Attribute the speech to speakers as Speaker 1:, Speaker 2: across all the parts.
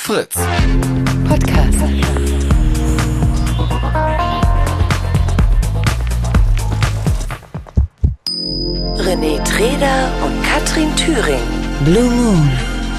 Speaker 1: Fritz.
Speaker 2: Podcast. René Treder und Katrin Thüring. Blue Moon.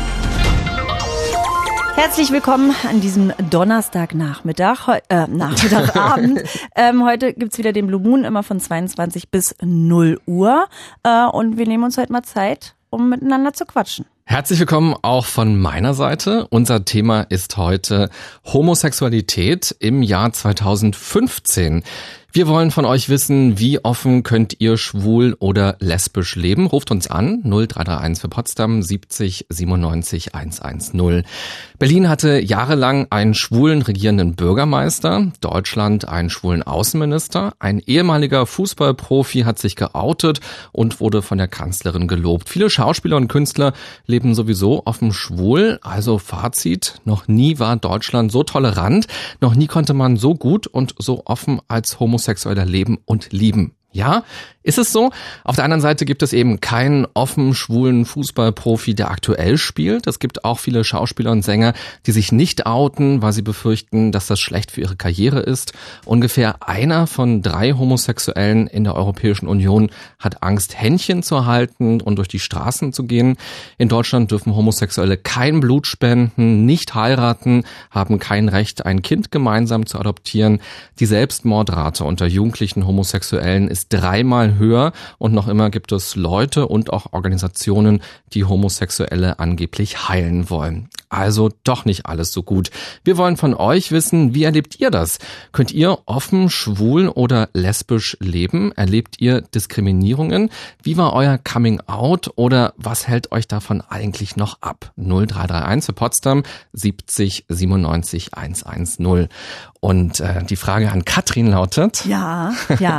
Speaker 3: Herzlich willkommen an diesem Donnerstagnachmittag, Nachmittagabend. Heute gibt's wieder den Blue Moon, immer von 22 bis 0 Uhr. Und wir nehmen uns heute mal Zeit, um miteinander zu quatschen.
Speaker 1: Herzlich willkommen auch von meiner Seite. Unser Thema ist heute Homosexualität im Jahr 2015. Wir wollen von euch wissen, wie offen könnt ihr schwul oder lesbisch leben? Ruft uns an, 0331 für Potsdam 70 97 110. Berlin hatte jahrelang einen schwulen regierenden Bürgermeister, Deutschland einen schwulen Außenminister, ein ehemaliger Fußballprofi hat sich geoutet und wurde von der Kanzlerin gelobt. Viele Schauspieler und Künstler leben sowieso offen schwul, also Fazit, noch nie war Deutschland so tolerant, noch nie konnte man so gut und so offen als Homosexueller leben und lieben. Ja, ist es so? Auf der anderen Seite gibt es eben keinen offen schwulen Fußballprofi, der aktuell spielt. Es gibt auch viele Schauspieler und Sänger, die sich nicht outen, weil sie befürchten, dass das schlecht für ihre Karriere ist. Ungefähr einer von 3 Homosexuellen in der Europäischen Union hat Angst, Händchen zu halten und durch die Straßen zu gehen. In Deutschland dürfen Homosexuelle kein Blut spenden, nicht heiraten, haben kein Recht, ein Kind gemeinsam zu adoptieren. Die Selbstmordrate unter jugendlichen Homosexuellen ist 3-mal höher und noch immer gibt es Leute und auch Organisationen, die Homosexuelle angeblich heilen wollen. Also doch nicht alles so gut. Wir wollen von euch wissen, wie erlebt ihr das? Könnt ihr offen, schwul oder lesbisch leben? Erlebt ihr Diskriminierungen? Wie war euer Coming Out oder was hält euch davon eigentlich noch ab? 0331 für Potsdam 70 97 110. Und die Frage an Katrin lautet...
Speaker 3: Ja.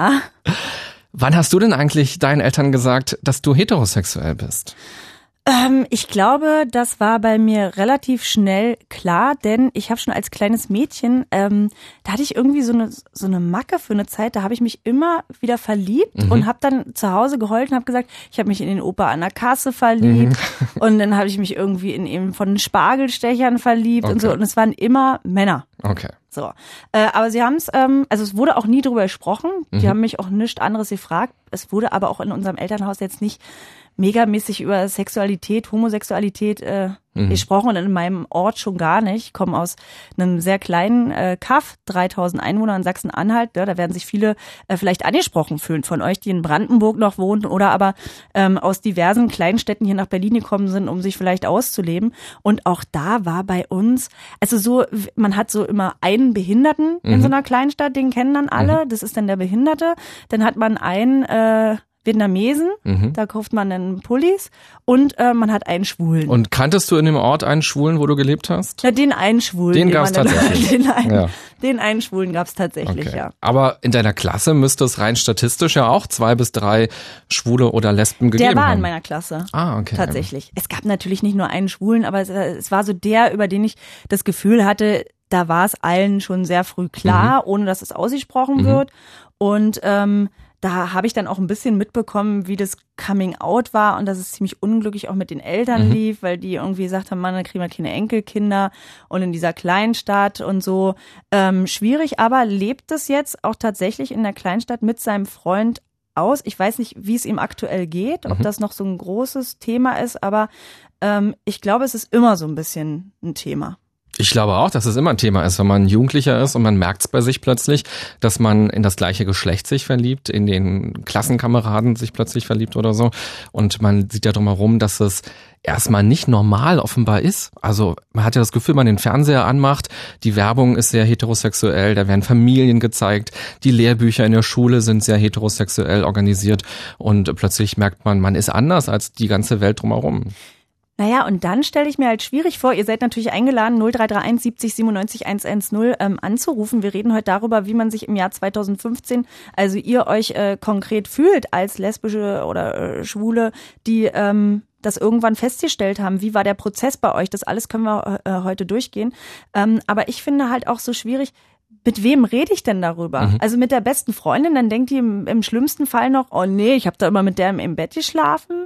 Speaker 1: Wann hast du denn eigentlich deinen Eltern gesagt, dass du heterosexuell bist?
Speaker 3: Ich glaube, das war bei mir relativ schnell klar, denn ich habe schon als kleines Mädchen, da hatte ich irgendwie so eine Macke für eine Zeit, da habe ich mich immer wieder verliebt und habe dann zu Hause geheult und habe gesagt, ich habe mich in den Opa an der Kasse verliebt und dann habe ich mich irgendwie in eben von den Spargelstechern verliebt und so und es waren immer Männer.
Speaker 1: Okay.
Speaker 3: So, aber sie haben es, also es wurde auch nie drüber gesprochen, die haben mich auch nichts anderes gefragt, es wurde aber auch in unserem Elternhaus jetzt nicht megamäßig über Sexualität, Homosexualität gesprochen und in meinem Ort schon gar nicht. Ich komme aus einem sehr kleinen Kaff, 3000 Einwohner in Sachsen-Anhalt. Ja, da werden sich viele vielleicht angesprochen fühlen von euch, die in Brandenburg noch wohnen oder aber aus diversen Kleinstädten hier nach Berlin gekommen sind, um sich vielleicht auszuleben. Und auch da war bei uns, also so, man hat so immer einen Behinderten in so einer Kleinstadt, den kennen dann alle. Das ist dann der Behinderte. Dann hat man einen Vietnamesen, da kauft man dann Pullis und man hat einen Schwulen.
Speaker 1: Und kanntest du in dem Ort einen Schwulen, wo du gelebt hast?
Speaker 3: Ja, den einen Schwulen.
Speaker 1: Den gab's tatsächlich.
Speaker 3: Den einen Schwulen gab's tatsächlich,
Speaker 1: okay.
Speaker 3: Ja.
Speaker 1: Aber in deiner Klasse müsste es rein statistisch ja auch 2 bis 3 Schwule oder Lesben gegeben haben.
Speaker 3: Der war in meiner Klasse.
Speaker 1: Ah, okay.
Speaker 3: Tatsächlich. Es gab natürlich nicht nur einen Schwulen, aber es war so der, über den ich das Gefühl hatte, da war es allen schon sehr früh klar, ohne dass es ausgesprochen wird. Und da habe ich dann auch ein bisschen mitbekommen, wie das Coming Out war und dass es ziemlich unglücklich auch mit den Eltern lief, weil die irgendwie gesagt haben, Mann, dann kriegen wir keine Enkelkinder und in dieser Kleinstadt und so. Schwierig, aber lebt es jetzt auch tatsächlich in der Kleinstadt mit seinem Freund aus? Ich weiß nicht, wie es ihm aktuell geht, ob das noch so ein großes Thema ist, aber ich glaube, es ist immer so ein bisschen ein Thema.
Speaker 1: Ich glaube auch, dass es immer ein Thema ist, wenn man Jugendlicher ist und man merkt es bei sich plötzlich, dass man in das gleiche Geschlecht sich verliebt, in den Klassenkameraden sich plötzlich verliebt oder so. Und man sieht ja drumherum, dass es erstmal nicht normal offenbar ist. Also man hat ja das Gefühl, wenn man den Fernseher anmacht, die Werbung ist sehr heterosexuell, da werden Familien gezeigt, die Lehrbücher in der Schule sind sehr heterosexuell organisiert und plötzlich merkt man, man ist anders als die ganze Welt drumherum.
Speaker 3: Naja, und dann stelle ich mir halt schwierig vor, ihr seid natürlich eingeladen, 0331 70 97 110 anzurufen. Wir reden heute darüber, wie man sich im Jahr 2015, also ihr euch konkret fühlt als lesbische oder Schwule, die das irgendwann festgestellt haben. Wie war der Prozess bei euch? Das alles können wir heute durchgehen. Aber ich finde halt auch so schwierig, mit wem rede ich denn darüber? Also mit der besten Freundin, dann denkt die im schlimmsten Fall noch, oh nee, ich habe da immer mit der im Bett geschlafen.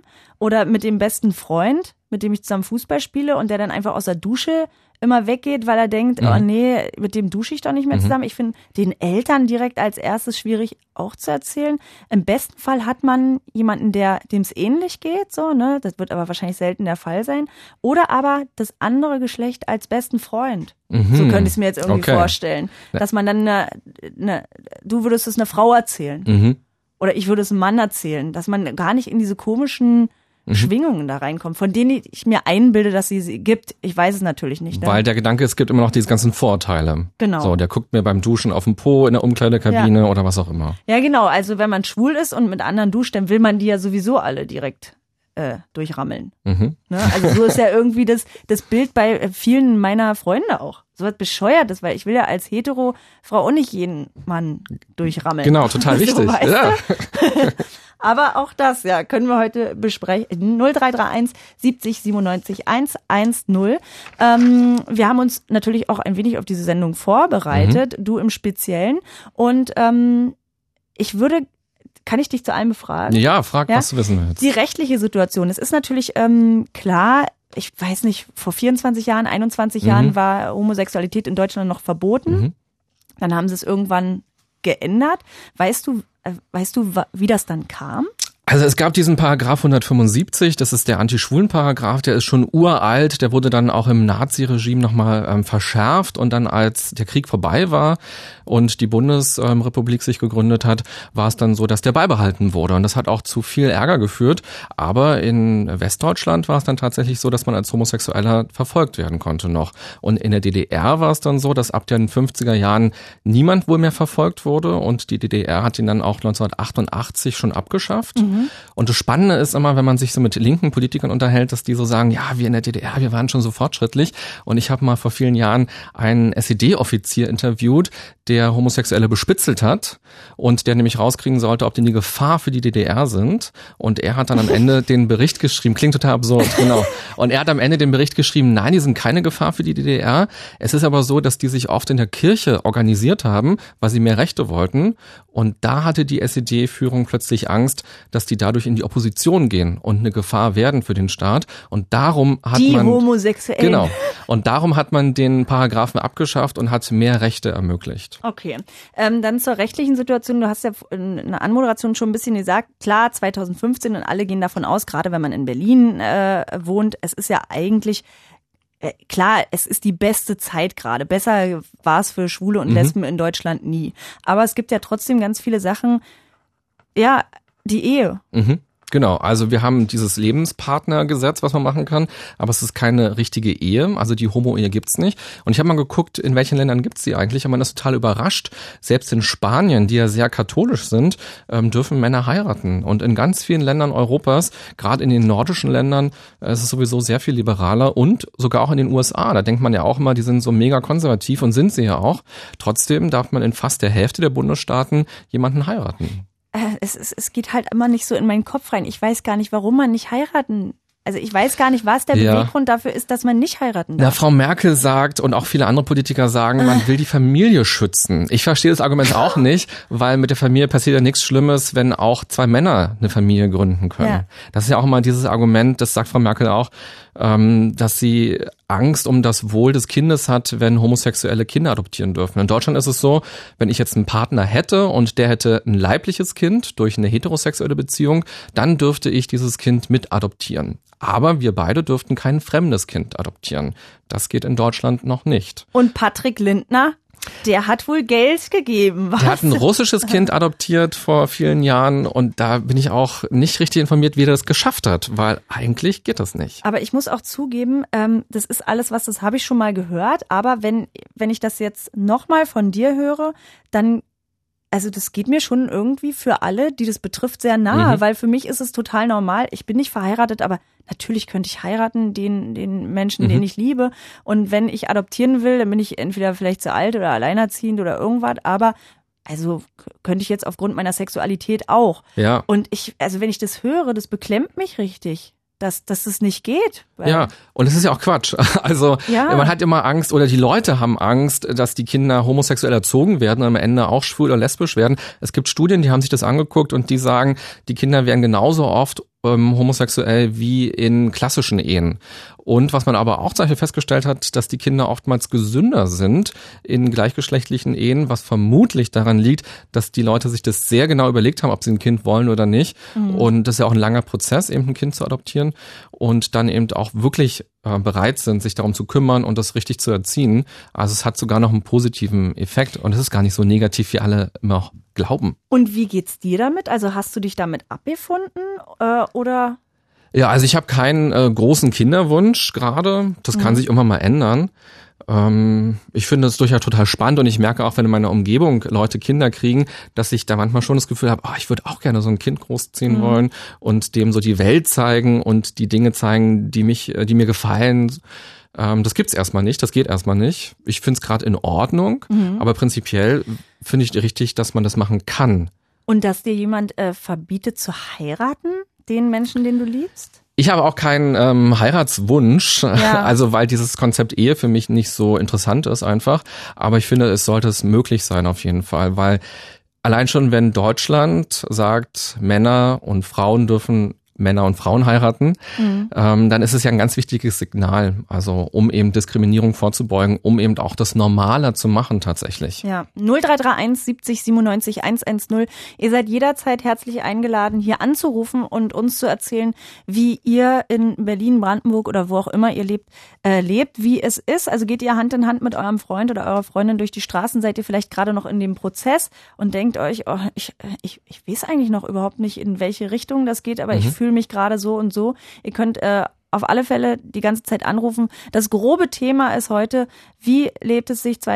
Speaker 3: Oder mit dem besten Freund, mit dem ich zusammen Fußball spiele und der dann einfach aus der Dusche immer weggeht, weil er denkt, oh nee, mit dem dusche ich doch nicht mehr zusammen. Ich finde, den Eltern direkt als erstes schwierig auch zu erzählen. Im besten Fall hat man jemanden, dem es ähnlich geht, so, ne? Das wird aber wahrscheinlich selten der Fall sein. Oder aber das andere Geschlecht als besten Freund. So könnte ich es mir jetzt irgendwie vorstellen. Dass man dann du würdest es einer Frau erzählen. Oder ich würde es einem Mann erzählen. Dass man gar nicht in diese komischen Schwingungen da reinkommen, von denen ich mir einbilde, dass sie gibt. Ich weiß es natürlich nicht. Ne?
Speaker 1: Weil der Gedanke, es gibt immer noch diese ganzen Vorteile.
Speaker 3: Genau.
Speaker 1: So, der guckt mir beim Duschen auf den Po in der Umkleidekabine oder was auch immer.
Speaker 3: Ja, genau. Also wenn man schwul ist und mit anderen duscht, dann will man die ja sowieso alle direkt durchrammeln. Ne? Also so ist ja irgendwie das Bild bei vielen meiner Freunde auch. So was Bescheuertes, weil ich will ja als Hetero-Frau auch nicht jeden Mann durchrammeln.
Speaker 1: Genau, total wichtig.
Speaker 3: So, ja. Aber auch das, können wir heute besprechen. 0331 70 97 110. Wir haben uns natürlich auch ein wenig auf diese Sendung vorbereitet, du im Speziellen. Und kann ich dich zu einem befragen?
Speaker 1: Ja, frag, was du wissen willst.
Speaker 3: Die rechtliche Situation. Es ist natürlich klar, ich weiß nicht, vor 24 Jahren, 21 Jahren war Homosexualität in Deutschland noch verboten. Dann haben sie es irgendwann geändert. Weißt du, wie das dann kam?
Speaker 1: Also es gab diesen Paragraph 175, das ist der Anti-Schwulen-Paragraph, der ist schon uralt, der wurde dann auch im Nazi-Regime nochmal verschärft und dann als der Krieg vorbei war und die Bundesrepublik sich gegründet hat, war es dann so, dass der beibehalten wurde und das hat auch zu viel Ärger geführt, aber in Westdeutschland war es dann tatsächlich so, dass man als Homosexueller verfolgt werden konnte noch und in der DDR war es dann so, dass ab den 50er Jahren niemand wohl mehr verfolgt wurde und die DDR hat ihn dann auch 1988 schon abgeschafft. Und das Spannende ist immer, wenn man sich so mit linken Politikern unterhält, dass die so sagen, ja, wir in der DDR, wir waren schon so fortschrittlich. Und ich habe mal vor vielen Jahren einen SED-Offizier interviewt, der Homosexuelle bespitzelt hat und der nämlich rauskriegen sollte, ob die eine Gefahr für die DDR sind. Und er hat dann am Ende den Bericht geschrieben, klingt total absurd, genau. Und er hat am Ende den Bericht geschrieben, nein, die sind keine Gefahr für die DDR. Es ist aber so, dass die sich oft in der Kirche organisiert haben, weil sie mehr Rechte wollten. Und da hatte die SED-Führung plötzlich Angst, dass die dadurch in die Opposition gehen und eine Gefahr werden für den Staat. Und darum hat
Speaker 3: die
Speaker 1: man...
Speaker 3: Homosexuellen.
Speaker 1: Genau. Und darum hat man den Paragraphen abgeschafft und hat mehr Rechte ermöglicht.
Speaker 3: Okay. Dann zur rechtlichen Situation. Du hast ja in der Anmoderation schon ein bisschen gesagt, klar, 2015 und alle gehen davon aus, gerade wenn man in Berlin wohnt, es ist ja eigentlich... Klar, es ist die beste Zeit gerade. Besser war es für Schwule und Lesben in Deutschland nie. Aber es gibt ja trotzdem ganz viele Sachen, die Ehe.
Speaker 1: Genau, also wir haben dieses Lebenspartnergesetz, was man machen kann, aber es ist keine richtige Ehe, also die Homo-Ehe gibt's nicht. Und ich habe mal geguckt, in welchen Ländern gibt's die eigentlich, und man ist total überrascht. Selbst in Spanien, die ja sehr katholisch sind, dürfen Männer heiraten. Und in ganz vielen Ländern Europas, gerade in den nordischen Ländern, ist es sowieso sehr viel liberaler und sogar auch in den USA. Da denkt man ja auch immer, die sind so mega konservativ und sind sie ja auch. Trotzdem darf man in fast der Hälfte der Bundesstaaten jemanden heiraten.
Speaker 3: Es geht halt immer nicht so in meinen Kopf rein. Ich weiß gar nicht, warum man nicht heiraten. Also ich weiß gar nicht, was der Beweggrund dafür ist, dass man nicht heiraten darf.
Speaker 1: Na, Frau Merkel sagt und auch viele andere Politiker sagen, man will die Familie schützen. Ich verstehe das Argument auch nicht, weil mit der Familie passiert ja nichts Schlimmes, wenn auch zwei Männer eine Familie gründen können. Ja. Das ist ja auch immer dieses Argument, das sagt Frau Merkel auch, dass sie Angst um das Wohl des Kindes hat, wenn homosexuelle Kinder adoptieren dürfen. In Deutschland ist es so, wenn ich jetzt einen Partner hätte und der hätte ein leibliches Kind durch eine heterosexuelle Beziehung, dann dürfte ich dieses Kind mit adoptieren. Aber wir beide dürften kein fremdes Kind adoptieren. Das geht in Deutschland noch nicht.
Speaker 3: Und Patrick Lindner? Der hat wohl Geld gegeben. Was?
Speaker 1: Der hat ein russisches Kind adoptiert vor vielen Jahren und da bin ich auch nicht richtig informiert, wie er das geschafft hat, weil eigentlich geht das nicht.
Speaker 3: Aber ich muss auch zugeben, das ist alles, das habe ich schon mal gehört, aber wenn ich das jetzt nochmal von dir höre, dann, also das geht mir schon irgendwie für alle, die das betrifft, sehr nahe, weil für mich ist es total normal. Ich bin nicht verheiratet, aber natürlich könnte ich heiraten, den Menschen, den ich liebe. Und wenn ich adoptieren will, dann bin ich entweder vielleicht zu alt oder alleinerziehend oder irgendwas. Aber also könnte ich jetzt aufgrund meiner Sexualität auch.
Speaker 1: Ja.
Speaker 3: Und wenn ich das höre, das beklemmt mich richtig. Dass es nicht geht.
Speaker 1: Ja, und es ist ja auch Quatsch. Also man hat immer Angst oder die Leute haben Angst, dass die Kinder homosexuell erzogen werden und am Ende auch schwul oder lesbisch werden. Es gibt Studien, die haben sich das angeguckt und die sagen, die Kinder werden genauso oft homosexuell wie in klassischen Ehen. Und was man aber auch zum Beispiel festgestellt hat, dass die Kinder oftmals gesünder sind in gleichgeschlechtlichen Ehen, was vermutlich daran liegt, dass die Leute sich das sehr genau überlegt haben, ob sie ein Kind wollen oder nicht. Und das ist ja auch ein langer Prozess, eben ein Kind zu adoptieren und dann eben auch wirklich bereit sind, sich darum zu kümmern und das richtig zu erziehen. Also es hat sogar noch einen positiven Effekt und es ist gar nicht so negativ, wie alle immer glauben.
Speaker 3: Und wie geht's dir damit? Also hast du dich damit abgefunden oder?
Speaker 1: Ja, also ich habe keinen großen Kinderwunsch gerade. Das kann sich immer mal ändern. Ich finde es durchaus total spannend und ich merke auch, wenn in meiner Umgebung Leute Kinder kriegen, dass ich da manchmal schon das Gefühl habe, ich würde auch gerne so ein Kind großziehen wollen und dem so die Welt zeigen und die Dinge zeigen, die mir gefallen. Das gibt's erstmal nicht, das geht erstmal nicht. Ich finde es gerade in Ordnung, aber prinzipiell finde ich richtig, dass man das machen kann.
Speaker 3: Und dass dir jemand verbietet zu heiraten, den Menschen, den du liebst?
Speaker 1: Ich habe auch keinen Heiratswunsch, also weil dieses Konzept Ehe für mich nicht so interessant ist einfach. Aber ich finde, es sollte es möglich sein auf jeden Fall, weil allein schon, wenn Deutschland sagt, Männer und Frauen dürfen Männer und Frauen heiraten, dann ist es ja ein ganz wichtiges Signal, also um eben Diskriminierung vorzubeugen, um eben auch das normaler zu machen tatsächlich.
Speaker 3: Ja, 0331 70 97 110. Ihr seid jederzeit herzlich eingeladen, hier anzurufen und uns zu erzählen, wie ihr in Berlin, Brandenburg oder wo auch immer ihr lebt, wie es ist. Also geht ihr Hand in Hand mit eurem Freund oder eurer Freundin durch die Straßen, seid ihr vielleicht gerade noch in dem Prozess und denkt euch, ich weiß eigentlich noch überhaupt nicht, in welche Richtung das geht, aber ich fühle mich gerade so und so. Ihr könnt auf alle Fälle die ganze Zeit anrufen. Das grobe Thema ist heute, wie lebt es sich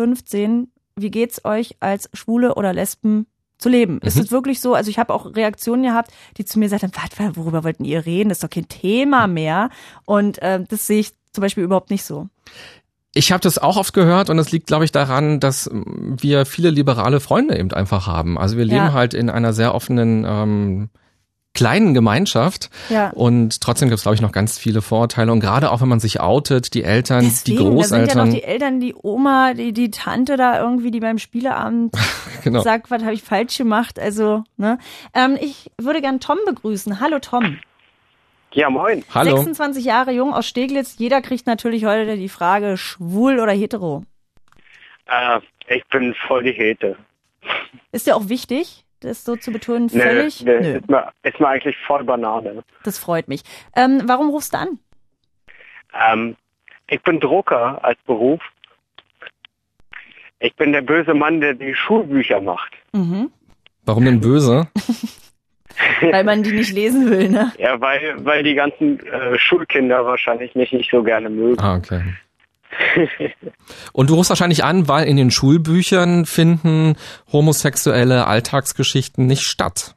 Speaker 3: 2015? Wie geht's euch als Schwule oder Lesben zu leben? Ist es wirklich so? Also ich habe auch Reaktionen gehabt, die zu mir sagten, worüber wollten ihr reden? Das ist doch kein Thema mehr. Und das sehe ich zum Beispiel überhaupt nicht so.
Speaker 1: Ich habe das auch oft gehört und es liegt, glaube ich, daran, dass wir viele liberale Freunde eben einfach haben. Also wir leben halt in einer sehr offenen kleinen Gemeinschaft und trotzdem gibt es, glaube ich, noch ganz viele Vorurteile und gerade auch, wenn man sich outet, die Eltern,
Speaker 3: deswegen,
Speaker 1: die Großeltern.
Speaker 3: Da sind ja noch die Eltern, die Oma, die Tante da irgendwie, die beim Spieleabend sagt, was habe ich falsch gemacht, also, ne. Ich würde gern Tom begrüßen. Hallo Tom.
Speaker 4: Ja, moin.
Speaker 1: Hallo.
Speaker 3: 26 Jahre jung aus Steglitz. Jeder kriegt natürlich heute die Frage, schwul oder hetero?
Speaker 4: Ich bin voll die Hete.
Speaker 3: Ist dir auch wichtig, das so zu betonen? Völlig?
Speaker 4: Nö. Ist mir eigentlich voll Banane.
Speaker 3: Das freut mich. Warum rufst du an?
Speaker 4: Ich bin Drucker als Beruf. Ich bin der böse Mann, der die Schulbücher macht.
Speaker 1: Warum denn böse?
Speaker 3: Weil man die nicht lesen will, ne?
Speaker 4: Ja, weil die ganzen Schulkinder wahrscheinlich mich nicht so gerne mögen.
Speaker 1: Ah, okay. Und du rufst wahrscheinlich an, weil in den Schulbüchern finden homosexuelle Alltagsgeschichten nicht statt.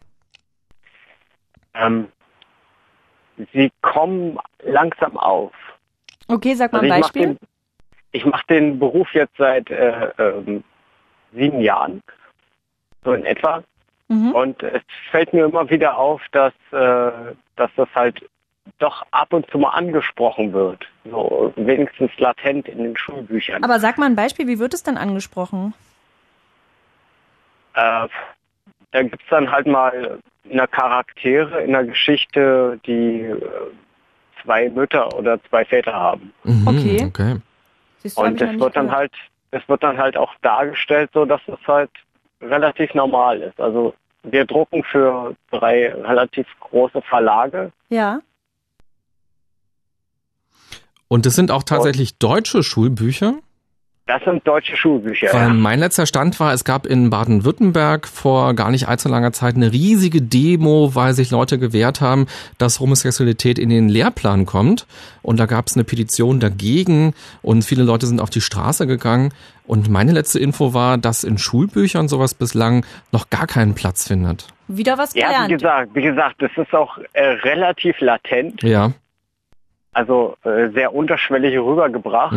Speaker 4: Sie kommen langsam auf.
Speaker 3: Okay, sag mal ein Beispiel.
Speaker 4: Ich mache den Beruf jetzt seit 7 Jahren, so in etwa. Und es fällt mir immer wieder auf, dass das halt doch ab und zu mal angesprochen wird. So wenigstens latent in den Schulbüchern.
Speaker 3: Aber sag mal ein Beispiel, wie wird es denn angesprochen?
Speaker 4: Da gibt's dann halt mal eine Charaktere in der Geschichte, die 2 Mütter oder 2 Väter haben.
Speaker 3: Okay.
Speaker 4: Siehst du, und das wird dann halt auch dargestellt, so dass es halt relativ normal ist. Also wir drucken für 3 relativ große Verlage.
Speaker 3: Ja.
Speaker 1: Und das sind auch tatsächlich deutsche Schulbücher?
Speaker 4: Das sind deutsche Schulbücher,
Speaker 1: Weil mein letzter Stand war, es gab in Baden-Württemberg vor gar nicht allzu langer Zeit eine riesige Demo, weil sich Leute gewehrt haben, dass Homosexualität in den Lehrplan kommt. Und da gab es eine Petition dagegen und viele Leute sind auf die Straße gegangen. Und meine letzte Info war, dass in Schulbüchern sowas bislang noch gar keinen Platz findet.
Speaker 3: Wieder was gelernt.
Speaker 4: Ja, wie gesagt, das ist auch relativ latent.
Speaker 1: Ja.
Speaker 4: Also sehr unterschwellig rübergebracht.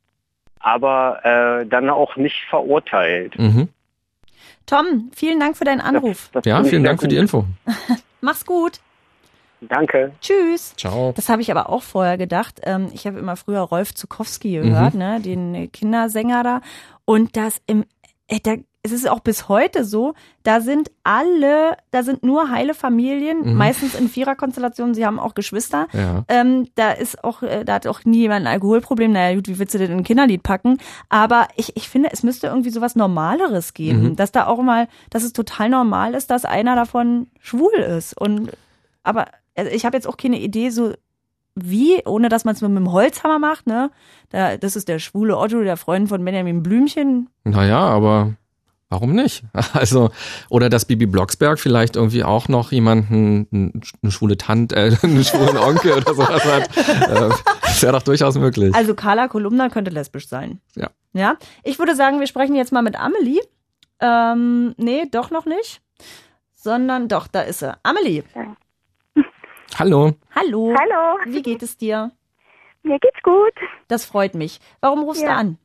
Speaker 4: Aber dann auch nicht verurteilt.
Speaker 3: Tom, vielen Dank für deinen Anruf.
Speaker 1: Ja, vielen Dank für die Info.
Speaker 3: Mach's gut.
Speaker 4: Danke.
Speaker 3: Tschüss.
Speaker 1: Ciao.
Speaker 3: Das habe ich aber auch vorher gedacht. Ich habe immer früher Rolf Zuckowski gehört, ne, den Kindersänger da. Und das im es ist auch bis heute so, da sind nur heile Familien, meistens in Viererkonstellationen, sie haben auch Geschwister.
Speaker 1: Ja.
Speaker 3: Da hat auch nie jemand ein Alkoholproblem. Naja, gut, wie willst du denn ein Kinderlied packen? Aber ich finde, es müsste irgendwie sowas Normaleres geben, dass es total normal ist, dass einer davon schwul ist. Aber ich habe jetzt auch keine Idee, so wie, ohne dass man es mit dem Holzhammer macht, ne? Das ist der schwule Otto, der Freund von Benjamin Blümchen.
Speaker 1: Naja, aber warum nicht? Also, oder dass Bibi Blocksberg vielleicht irgendwie auch noch jemanden, eine schwule Tante, einen schwulen Onkel oder sowas hat. Das wäre doch durchaus möglich.
Speaker 3: Also Carla Kolumna könnte lesbisch sein.
Speaker 1: Ja.
Speaker 3: Ja. Ich würde sagen, wir sprechen jetzt mal mit Amelie. Nee, doch noch nicht. Sondern doch, da ist sie. Amelie.
Speaker 1: Hallo.
Speaker 3: Hallo.
Speaker 5: Hallo.
Speaker 3: Wie geht es dir?
Speaker 5: Mir geht's gut.
Speaker 3: Das freut mich. Warum rufst du an?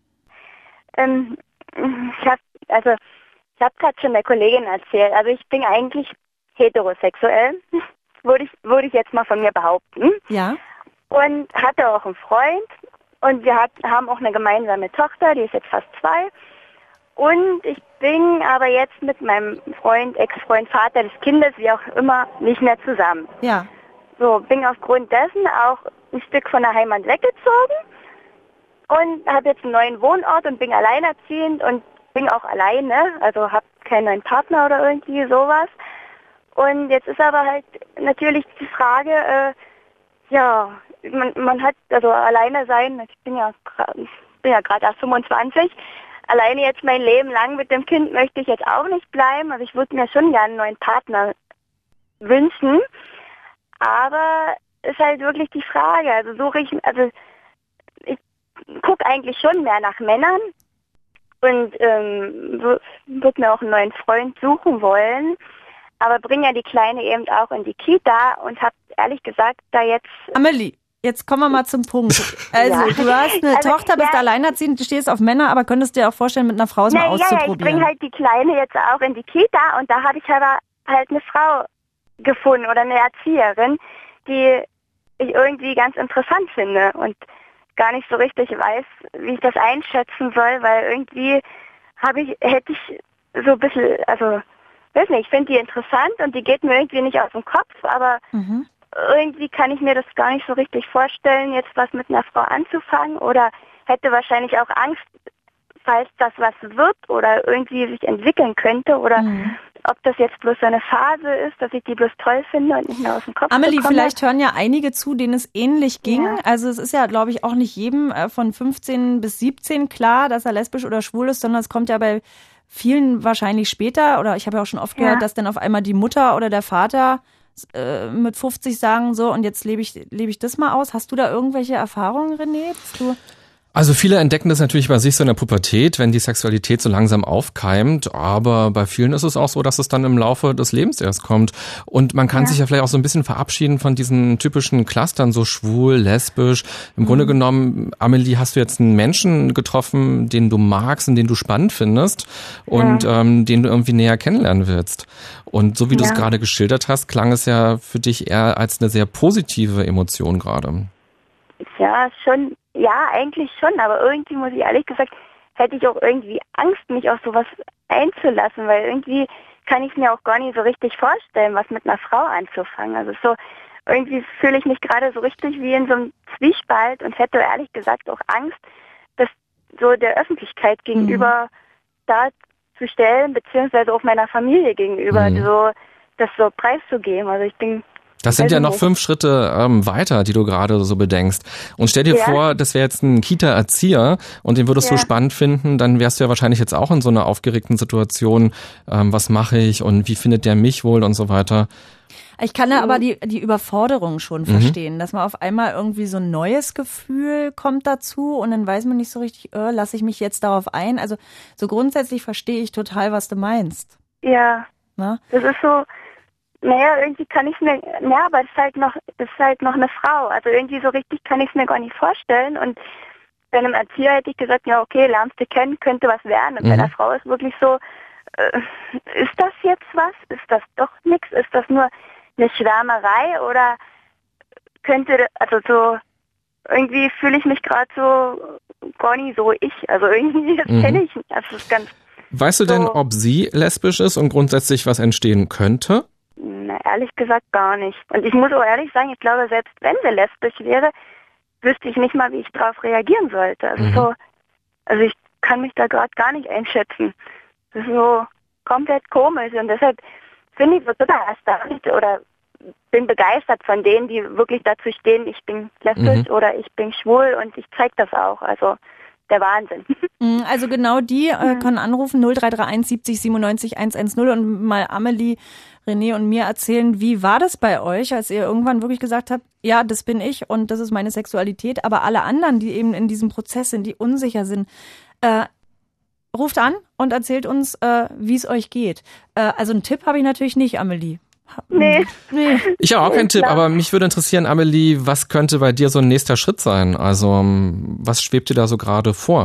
Speaker 5: Ich habe gerade schon der Kollegin erzählt. Also ich bin eigentlich heterosexuell, würde ich jetzt mal von mir behaupten.
Speaker 3: Ja.
Speaker 5: Und hatte auch einen Freund. Und wir haben auch eine gemeinsame Tochter, die ist jetzt fast 2. Und ich bin aber jetzt mit meinem Freund, Ex-Freund, Vater des Kindes, wie auch immer, nicht mehr zusammen.
Speaker 3: Ja.
Speaker 5: So, bin aufgrund dessen auch ein Stück von der Heimat weggezogen und habe jetzt einen neuen Wohnort und bin alleinerziehend und bin auch alleine, also habe keinen neuen Partner oder irgendwie sowas. Und jetzt ist aber halt natürlich die Frage, man hat, also alleine sein, ich bin ja gerade erst 25, alleine jetzt mein Leben lang mit dem Kind möchte ich jetzt auch nicht bleiben. Also ich würde mir schon gerne einen neuen Partner wünschen. Aber ist halt wirklich die Frage. Also ich gucke eigentlich schon mehr nach Männern und würde mir auch einen neuen Freund suchen wollen. Aber bringe ja die Kleine eben auch in die Kita und habe ehrlich gesagt da jetzt...
Speaker 3: Amelie, jetzt kommen wir mal zum Punkt. Also du hast eine Tochter, bist alleinerziehend, du stehst auf Männer, aber könntest dir auch vorstellen, mit einer Frau es mal auszuprobieren?
Speaker 5: Ja, ich bringe halt die Kleine jetzt auch in die Kita und da habe ich aber halt eine Frau gefunden oder eine Erzieherin, die ich irgendwie ganz interessant finde und gar nicht so richtig weiß, wie ich das einschätzen soll, weil irgendwie hätte ich so ein bisschen, also weiß nicht, ich finde die interessant und die geht mir irgendwie nicht aus dem Kopf, aber irgendwie kann ich mir das gar nicht so richtig vorstellen, jetzt was mit einer Frau anzufangen oder hätte wahrscheinlich auch Angst, falls das was wird oder irgendwie sich entwickeln könnte oder ob das jetzt bloß so eine Phase ist, dass ich die bloß toll finde und nicht mehr aus dem Kopf
Speaker 3: Amelie,
Speaker 5: bekomme.
Speaker 3: vielleicht hören ja einige zu, denen es ähnlich ging. Ja. Also es ist ja, glaube ich, auch nicht jedem von 15 bis 17 klar, dass er lesbisch oder schwul ist, sondern es kommt ja bei vielen wahrscheinlich später. Oder ich habe ja auch schon oft gehört, dass dann auf einmal die Mutter oder der Vater mit 50 sagen, so, und jetzt lebe ich das mal aus. Hast du da irgendwelche Erfahrungen, René?
Speaker 1: Also viele entdecken das natürlich bei sich so in der Pubertät, wenn die Sexualität so langsam aufkeimt, aber bei vielen ist es auch so, dass es dann im Laufe des Lebens erst kommt und man kann sich ja vielleicht auch so ein bisschen verabschieden von diesen typischen Clustern, so schwul, lesbisch. Im Grunde genommen, Amelie, hast du jetzt einen Menschen getroffen, den du magst und den du spannend findest und den du irgendwie näher kennenlernen willst. Und so wie du es gerade geschildert hast, klang es ja für dich eher als eine sehr positive Emotion gerade.
Speaker 5: Ja, schon. Ja, eigentlich schon, aber irgendwie, muss ich ehrlich gesagt, hätte ich auch irgendwie Angst, mich auf sowas einzulassen, weil irgendwie kann ich mir auch gar nicht so richtig vorstellen, was mit einer Frau anzufangen. Also so, irgendwie fühle ich mich gerade so richtig wie in so einem Zwiespalt und hätte ehrlich gesagt auch Angst, das so der Öffentlichkeit gegenüber darzustellen, beziehungsweise auch meiner Familie gegenüber, so das so preiszugeben. Also ich bin...
Speaker 1: Das sind ja noch 5 Schritte weiter, die du gerade so bedenkst. Und stell dir vor, das wäre jetzt ein Kita-Erzieher und den würdest du spannend finden, dann wärst du ja wahrscheinlich jetzt auch in so einer aufgeregten Situation, was mache ich und wie findet der mich wohl und so weiter.
Speaker 3: Ich kann ja aber die Überforderung schon verstehen, dass man auf einmal irgendwie so ein neues Gefühl kommt dazu und dann weiß man nicht so richtig, lasse ich mich jetzt darauf ein? Also so grundsätzlich verstehe ich total, was du meinst.
Speaker 5: Ja, das ist so... Naja, irgendwie kann ich mir, aber es ist halt noch eine Frau. Also irgendwie so richtig kann ich es mir gar nicht vorstellen. Und bei einem Erzieher hätte ich gesagt, ja okay, lernst du kennen, könnte was werden. Und bei einer Frau ist wirklich so, ist das jetzt was? Ist das doch nichts? Ist das nur eine Schwärmerei? Oder könnte, also so, irgendwie fühle ich mich gerade so gar nicht so ich. Also irgendwie, das kenne ich nicht. Das ist ganz...
Speaker 1: Weißt du denn, ob sie lesbisch ist und grundsätzlich was entstehen könnte?
Speaker 5: Na, ehrlich gesagt gar nicht. Und ich muss auch ehrlich sagen, ich glaube, selbst wenn sie lesbisch wäre, wüsste ich nicht mal, wie ich darauf reagieren sollte. Also ich kann mich da gerade gar nicht einschätzen. Das ist so komplett komisch und deshalb finde ich so total erstaunlich oder bin begeistert von denen, die wirklich dazu stehen, ich bin lesbisch oder ich bin schwul und ich zeige das auch. Also der Wahnsinn.
Speaker 3: Also genau die können anrufen 0331 70 97 110 und mal Amelie, René und mir erzählen, wie war das bei euch, als ihr irgendwann wirklich gesagt habt, ja, das bin ich und das ist meine Sexualität, aber alle anderen, die eben in diesem Prozess sind, die unsicher sind, ruft an und erzählt uns, wie es euch geht. Also einen Tipp habe ich natürlich nicht, Amelie.
Speaker 5: Nee.
Speaker 1: Ich habe auch keinen Tipp, aber mich würde interessieren, Amelie, was könnte bei dir so ein nächster Schritt sein? Also, was schwebt dir da so gerade vor?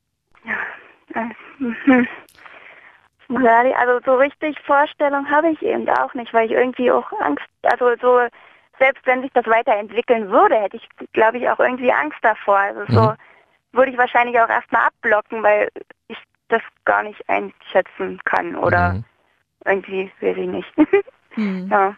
Speaker 5: Also so richtig Vorstellung habe ich eben auch nicht, weil ich irgendwie auch Angst, also so, selbst wenn sich das weiterentwickeln würde, hätte ich, glaube ich, auch irgendwie Angst davor. Also so würde ich wahrscheinlich auch erstmal abblocken, weil ich das gar nicht einschätzen kann oder irgendwie, weiß ich nicht. Ja.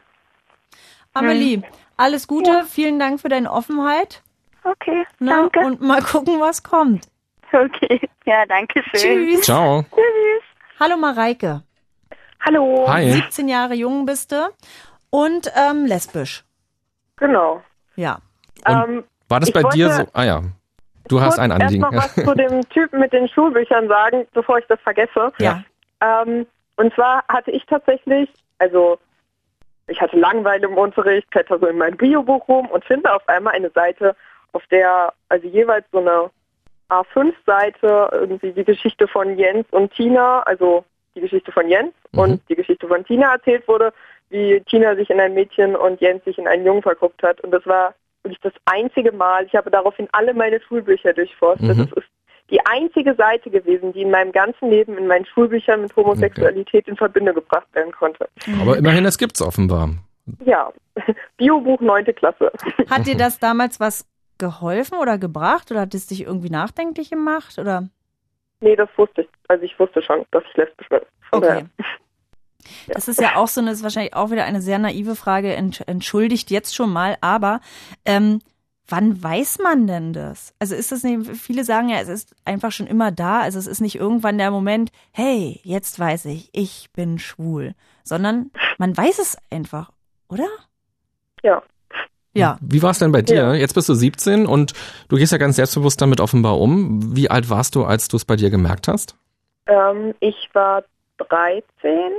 Speaker 3: Amelie, alles Gute, vielen Dank für deine Offenheit.
Speaker 5: Okay, danke.
Speaker 3: Und mal gucken, was kommt.
Speaker 5: Okay, ja, danke schön.
Speaker 3: Tschüss.
Speaker 1: Ciao.
Speaker 5: Tschüss.
Speaker 3: Hallo Mareike.
Speaker 6: Hallo.
Speaker 1: Hi.
Speaker 3: 17 Jahre jung bist du und lesbisch.
Speaker 6: Genau.
Speaker 3: Ja.
Speaker 1: Und war das bei dir so? Ah ja, du hast ein Anliegen.
Speaker 6: Ich wollte erst noch was zu dem Typen mit den Schulbüchern sagen, bevor ich das vergesse.
Speaker 3: Ja.
Speaker 6: Und zwar hatte ich tatsächlich, also ich hatte Langeweile im Unterricht, blätter so in mein Biobuch rum und finde auf einmal eine Seite, auf der also jeweils so eine A5-Seite irgendwie die Geschichte von Jens und Tina, also die Geschichte von Jens und die Geschichte von Tina erzählt wurde, wie Tina sich in ein Mädchen und Jens sich in einen Jungen verguckt hat. Und das war wirklich das einzige Mal, ich habe daraufhin alle meine Schulbücher durchforstet. Das ist die einzige Seite gewesen, die in meinem ganzen Leben in meinen Schulbüchern mit Homosexualität in Verbindung gebracht werden konnte.
Speaker 1: Aber immerhin, das gibt's offenbar.
Speaker 6: Ja, Biobuch 9. Klasse.
Speaker 3: Hat dir das damals was geholfen oder gebracht oder hat es dich irgendwie nachdenklich gemacht oder?
Speaker 6: Nee, das wusste ich. Also ich wusste schon, dass ich lesbisch bin.
Speaker 3: Okay. Das ist ja auch so eine, ist wahrscheinlich auch wieder eine sehr naive Frage, entschuldigt jetzt schon mal, aber wann weiß man denn das? Also ist das nicht, viele sagen ja, es ist einfach schon immer da, also es ist nicht irgendwann der Moment, hey, jetzt weiß ich bin schwul, sondern man weiß es einfach, oder?
Speaker 6: Ja.
Speaker 3: Ja.
Speaker 1: Wie war es denn bei dir? Ja. Jetzt bist du 17 und du gehst ja ganz selbstbewusst damit offenbar um. Wie alt warst du, als du es bei dir gemerkt hast?
Speaker 6: Ich war 13.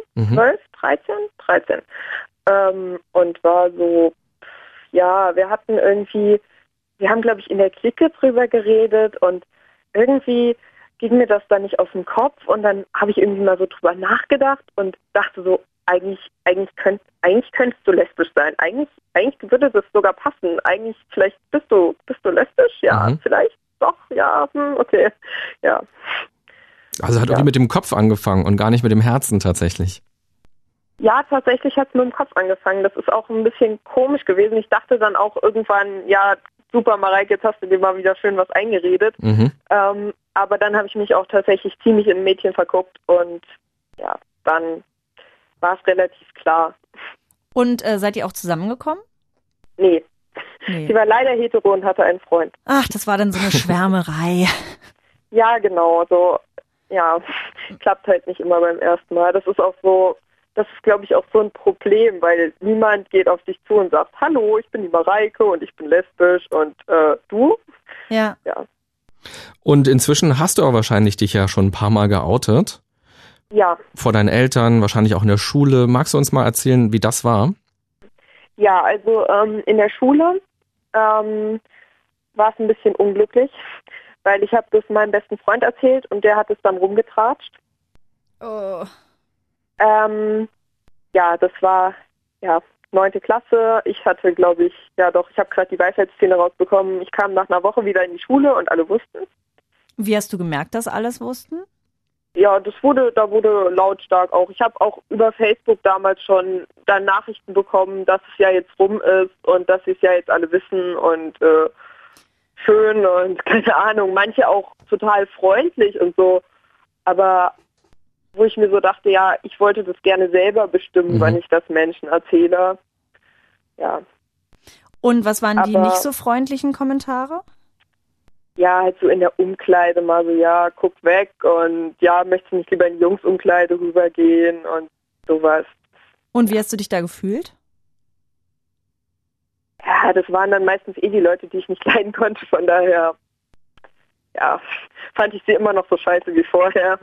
Speaker 6: Und war so, ja, wir haben, glaube ich, in der Clique drüber geredet und irgendwie ging mir das dann nicht aus dem Kopf und dann habe ich irgendwie mal so drüber nachgedacht und dachte so, eigentlich könntest du lesbisch sein. Eigentlich würde das sogar passen. Eigentlich, vielleicht bist du lesbisch? Ja, vielleicht doch, ja, okay, ja.
Speaker 1: Also hat irgendwie mit dem Kopf angefangen und gar nicht mit dem Herzen tatsächlich.
Speaker 6: Ja, tatsächlich hat es mit dem Kopf angefangen. Das ist auch ein bisschen komisch gewesen. Ich dachte dann auch irgendwann, ja, super, Mareike, jetzt hast du dir mal wieder schön was eingeredet. Aber dann habe ich mich auch tatsächlich ziemlich in ein Mädchen verguckt und ja, dann war es relativ klar.
Speaker 3: Und seid ihr auch zusammengekommen?
Speaker 6: Nee. Sie war leider hetero und hatte einen Freund.
Speaker 3: Ach, das war dann so eine Schwärmerei.
Speaker 6: Ja, genau. So, ja, klappt halt nicht immer beim ersten Mal. Das ist auch so, das ist, glaube ich, auch so ein Problem, weil niemand geht auf dich zu und sagt, hallo, ich bin die Mareike und ich bin lesbisch und du?
Speaker 3: Ja.
Speaker 1: Und inzwischen hast du aber wahrscheinlich dich ja schon ein paar Mal geoutet.
Speaker 6: Ja.
Speaker 1: Vor deinen Eltern, wahrscheinlich auch in der Schule. Magst du uns mal erzählen, wie das war?
Speaker 6: Ja, also in der Schule war es ein bisschen unglücklich, weil ich habe das meinem besten Freund erzählt und der hat es dann rumgetratscht.
Speaker 3: Oh.
Speaker 6: Ja, das war 9. Klasse. Ich hatte, glaube ich, ich habe gerade die Weisheitszähne rausbekommen. Ich kam nach einer Woche wieder in die Schule und alle wussten es.
Speaker 3: Wie hast du gemerkt, dass alles wussten?
Speaker 6: Ja, da wurde lautstark auch. Ich habe auch über Facebook damals schon dann Nachrichten bekommen, dass es ja jetzt rum ist und dass sie es ja jetzt alle wissen und schön und keine Ahnung, manche auch total freundlich und so. Aber wo ich mir so dachte, ja, ich wollte das gerne selber bestimmen, wann ich das Menschen erzähle. Ja.
Speaker 3: Und was waren die nicht so freundlichen Kommentare?
Speaker 6: Ja, halt so in der Umkleide mal so, ja, guck weg und ja, möchtest du nicht lieber in die Jungsumkleide rübergehen und sowas.
Speaker 3: Und wie hast du dich da gefühlt?
Speaker 6: Ja, das waren dann meistens die Leute, die ich nicht leiden konnte, von daher, ja, fand ich sie immer noch so scheiße wie vorher.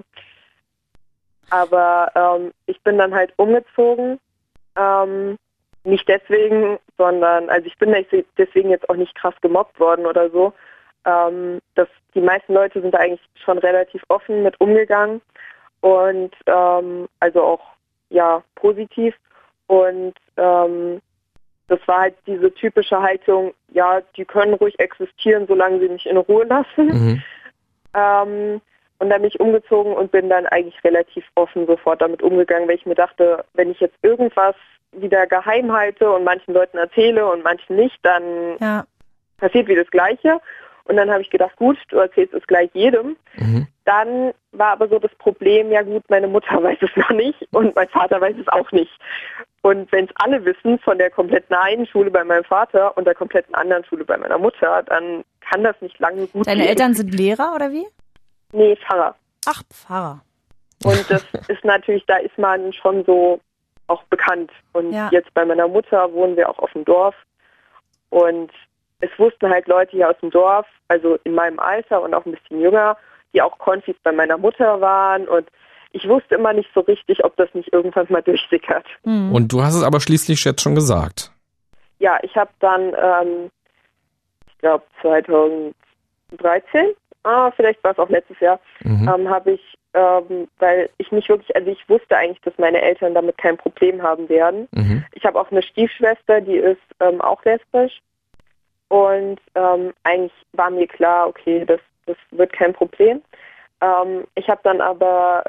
Speaker 6: Aber ich bin dann halt umgezogen, nicht deswegen, sondern, also ich bin deswegen jetzt auch nicht krass gemobbt worden oder so. Die meisten Leute sind da eigentlich schon relativ offen mit umgegangen und also auch ja positiv und das war halt diese typische Haltung, ja, die können ruhig existieren, solange sie mich in Ruhe lassen. Und dann bin ich umgezogen und bin dann eigentlich relativ offen sofort damit umgegangen, weil ich mir dachte, wenn ich jetzt irgendwas wieder geheim halte und manchen Leuten erzähle und manchen nicht, dann passiert wieder das Gleiche. Und dann habe ich gedacht, gut, du erzählst es gleich jedem. Dann war aber so das Problem, ja gut, meine Mutter weiß es noch nicht und mein Vater weiß es auch nicht. Und wenn es alle wissen, von der kompletten einen Schule bei meinem Vater und der kompletten anderen Schule bei meiner Mutter, dann kann das nicht lange gut gehen.
Speaker 3: Deine Eltern sind Lehrer oder wie?
Speaker 6: Nee, Pfarrer.
Speaker 3: Ach, Pfarrer.
Speaker 6: Und das ist natürlich, da ist man schon so auch bekannt. Und jetzt bei meiner Mutter wohnen wir auch auf dem Dorf und es wussten halt Leute hier aus dem Dorf, also in meinem Alter und auch ein bisschen jünger, die auch Konfis bei meiner Mutter waren und ich wusste immer nicht so richtig, ob das nicht irgendwann mal durchsickert.
Speaker 1: Und du hast es aber schließlich jetzt schon gesagt.
Speaker 6: Ja, ich habe dann, ich glaube 2013, vielleicht war es auch letztes Jahr, habe ich, weil ich mich wirklich, also ich wusste eigentlich, dass meine Eltern damit kein Problem haben werden. Ich habe auch eine Stiefschwester, die ist auch lesbisch. Und eigentlich war mir klar, okay, das wird kein Problem. Ich habe dann aber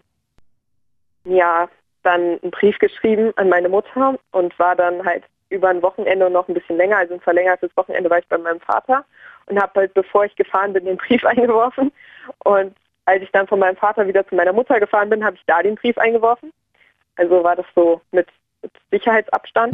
Speaker 6: dann einen Brief geschrieben an meine Mutter und war dann halt über ein Wochenende noch ein bisschen länger, also ein verlängertes Wochenende war ich bei meinem Vater und habe halt, bevor ich gefahren bin, den Brief eingeworfen. Und als ich dann von meinem Vater wieder zu meiner Mutter gefahren bin, habe ich da den Brief eingeworfen. Also war das so mit Sicherheitsabstand.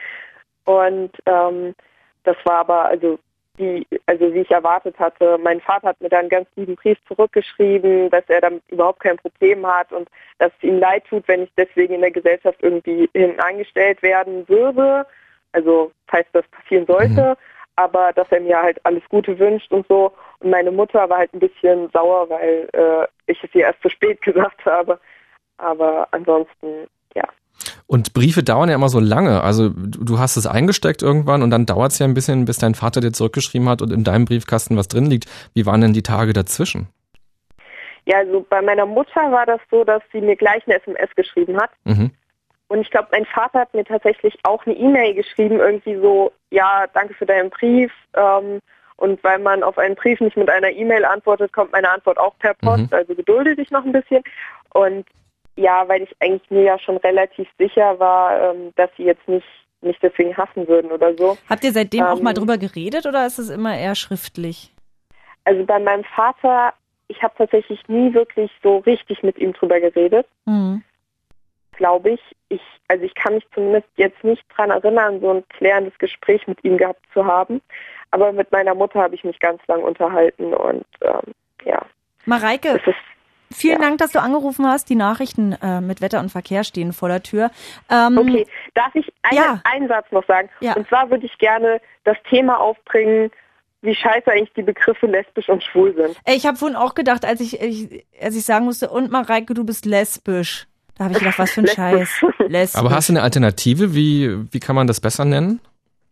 Speaker 6: Und das war aber, also wie ich erwartet hatte. Mein Vater hat mir dann einen ganz lieben Brief zurückgeschrieben, dass er damit überhaupt kein Problem hat und dass es ihm leid tut, wenn ich deswegen in der Gesellschaft irgendwie hinten angestellt werden würde. Also falls das passieren sollte, aber dass er mir halt alles Gute wünscht und so. Und meine Mutter war halt ein bisschen sauer, weil ich es ihr erst zu spät gesagt habe. Aber ansonsten, ja.
Speaker 1: Und Briefe dauern ja immer so lange. Also du hast es eingesteckt irgendwann und dann dauert es ja ein bisschen, bis dein Vater dir zurückgeschrieben hat und in deinem Briefkasten was drin liegt. Wie waren denn die Tage dazwischen?
Speaker 6: Ja, also bei meiner Mutter war das so, dass sie mir gleich eine SMS geschrieben hat. Und ich glaube, mein Vater hat mir tatsächlich auch eine E-Mail geschrieben, irgendwie so, ja, danke für deinen Brief. Und weil man auf einen Brief nicht mit einer E-Mail antwortet, kommt meine Antwort auch per Post. Also gedulde dich noch ein bisschen. Und ja, weil ich eigentlich mir ja schon relativ sicher war, dass sie jetzt nicht deswegen hassen würden oder so.
Speaker 3: Habt ihr seitdem auch mal drüber geredet oder ist es immer eher schriftlich?
Speaker 6: Also bei meinem Vater, ich habe tatsächlich nie wirklich so richtig mit ihm drüber geredet, glaube ich. Ich kann mich zumindest jetzt nicht dran erinnern, so ein klärendes Gespräch mit ihm gehabt zu haben. Aber mit meiner Mutter habe ich mich ganz lang unterhalten und ja.
Speaker 3: Mareike, vielen Dank, dass du angerufen hast. Die Nachrichten mit Wetter und Verkehr stehen vor der Tür.
Speaker 6: Okay, darf ich einen Satz noch sagen? Ja. Und zwar würde ich gerne das Thema aufbringen, wie scheiße eigentlich die Begriffe lesbisch und schwul sind.
Speaker 3: Ich habe vorhin auch gedacht, als ich sagen musste, und Mareike, du bist lesbisch. Da habe ich gedacht, was für ein Scheiß. Lesbisch.
Speaker 1: Aber hast du eine Alternative? Wie kann man das besser nennen?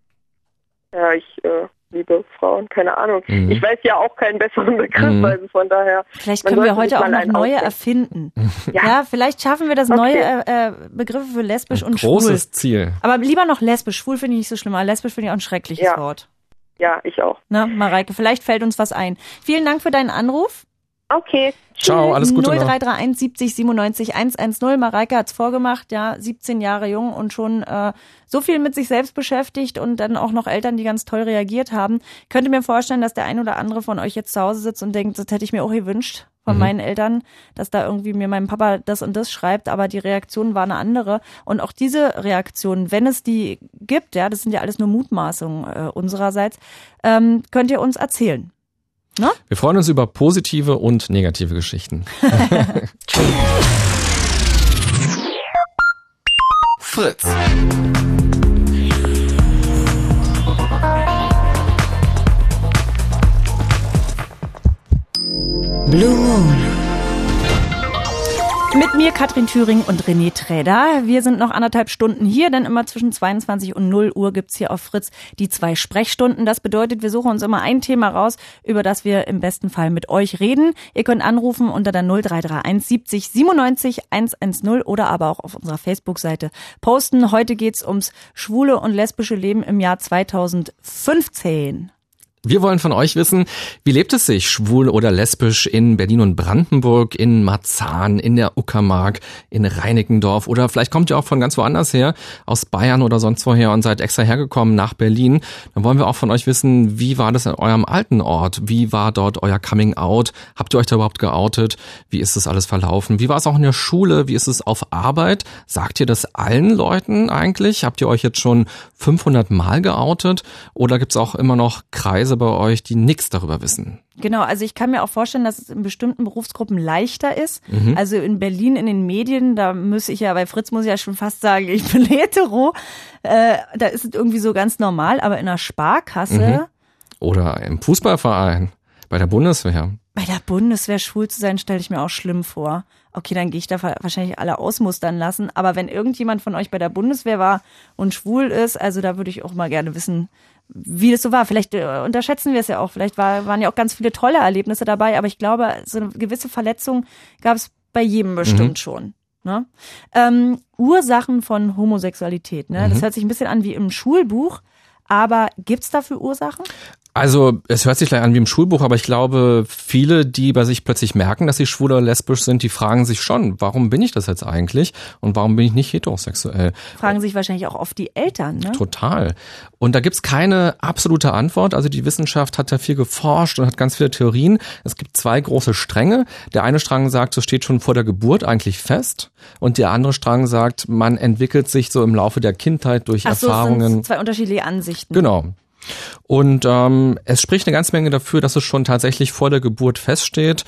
Speaker 6: Ja, ich liebe Frauen, keine Ahnung. Ich weiß ja auch keinen besseren Begriff, also von daher.
Speaker 3: Vielleicht können wir heute auch noch neue erfinden. Ja, vielleicht schaffen wir das neue Begriffe für lesbisch und schwul.
Speaker 1: Großes Ziel.
Speaker 3: Aber lieber noch lesbisch. Schwul finde ich nicht so schlimm, aber lesbisch finde ich auch ein schreckliches Wort.
Speaker 6: Ja, ich auch.
Speaker 3: Na, Mareike, vielleicht fällt uns was ein. Vielen Dank für deinen Anruf.
Speaker 6: Okay.
Speaker 1: Ciao, alles Gute
Speaker 3: 0331 70 97 110. Mareike hat's vorgemacht, 17 Jahre jung und schon so viel mit sich selbst beschäftigt und dann auch noch Eltern, die ganz toll reagiert haben. Könnte mir vorstellen, dass der ein oder andere von euch jetzt zu Hause sitzt und denkt, das hätte ich mir auch gewünscht. von meinen Eltern, dass da irgendwie mir mein Papa das und das schreibt, aber die Reaktion war eine andere. Und auch diese Reaktion, wenn es die gibt, ja, das sind ja alles nur Mutmaßungen unsererseits, könnt ihr uns erzählen. Ne?
Speaker 1: Wir freuen uns über positive und negative Geschichten. Fritz.
Speaker 2: Blue Moon.
Speaker 3: Mit mir Katrin Thüring und René Träder. Wir sind noch 1,5 Stunden hier, denn immer zwischen 22 und 0 Uhr gibt's hier auf Fritz die 2 Sprechstunden. Das bedeutet, wir suchen uns immer ein Thema raus, über das wir im besten Fall mit euch reden. Ihr könnt anrufen unter der 0331 70 97 110 oder aber auch auf unserer Facebook-Seite posten. Heute geht's ums schwule und lesbische Leben im Jahr 2015.
Speaker 1: Wir wollen von euch wissen, wie lebt es sich schwul oder lesbisch in Berlin und Brandenburg, in Marzahn, in der Uckermark, in Reinickendorf oder vielleicht kommt ihr auch von ganz woanders her, aus Bayern oder sonst woher und seid extra hergekommen nach Berlin. Dann wollen wir auch von euch wissen, wie war das in eurem alten Ort? Wie war dort euer Coming Out? Habt ihr euch da überhaupt geoutet? Wie ist das alles verlaufen? Wie war es auch in der Schule? Wie ist es auf Arbeit? Sagt ihr das allen Leuten eigentlich? Habt ihr euch jetzt schon 500 Mal geoutet? Oder gibt es auch immer noch Kreise bei euch, die nichts darüber wissen?
Speaker 3: Genau, also ich kann mir auch vorstellen, dass es in bestimmten Berufsgruppen leichter ist. Also in Berlin in den Medien, da muss ich ja, bei Fritz muss ich ja schon fast sagen, ich bin hetero. Da ist es irgendwie so ganz normal, aber in einer Sparkasse.
Speaker 1: Oder im Fußballverein, bei der Bundeswehr.
Speaker 3: Bei der Bundeswehr schwul zu sein, stelle ich mir auch schlimm vor. Okay, dann gehe ich da wahrscheinlich alle ausmustern lassen. Aber wenn irgendjemand von euch bei der Bundeswehr war und schwul ist, also da würde ich auch mal gerne wissen, wie das so war. Vielleicht unterschätzen wir es ja auch. Vielleicht waren ja auch ganz viele tolle Erlebnisse dabei. Aber ich glaube, so eine gewisse Verletzung gab es bei jedem bestimmt schon. Ne? Ursachen von Homosexualität. Ne? Das hört sich ein bisschen an wie im Schulbuch. Aber gibt's dafür Ursachen?
Speaker 1: Also es hört sich gleich an wie im Schulbuch, aber ich glaube, viele, die bei sich plötzlich merken, dass sie schwul oder lesbisch sind, die fragen sich schon, warum bin ich das jetzt eigentlich und warum bin ich nicht heterosexuell?
Speaker 3: Fragen sich wahrscheinlich auch oft die Eltern, ne?
Speaker 1: Total. Und da gibt's keine absolute Antwort. Also die Wissenschaft hat da viel geforscht und hat ganz viele Theorien. Es gibt 2 große Stränge. Der eine Strang sagt, es steht schon vor der Geburt eigentlich fest. Und der andere Strang sagt, man entwickelt sich so im Laufe der Kindheit durch Erfahrungen.
Speaker 3: Das sind 2 unterschiedliche Ansichten.
Speaker 1: Genau. Und es spricht eine ganze Menge dafür, dass es schon tatsächlich vor der Geburt feststeht.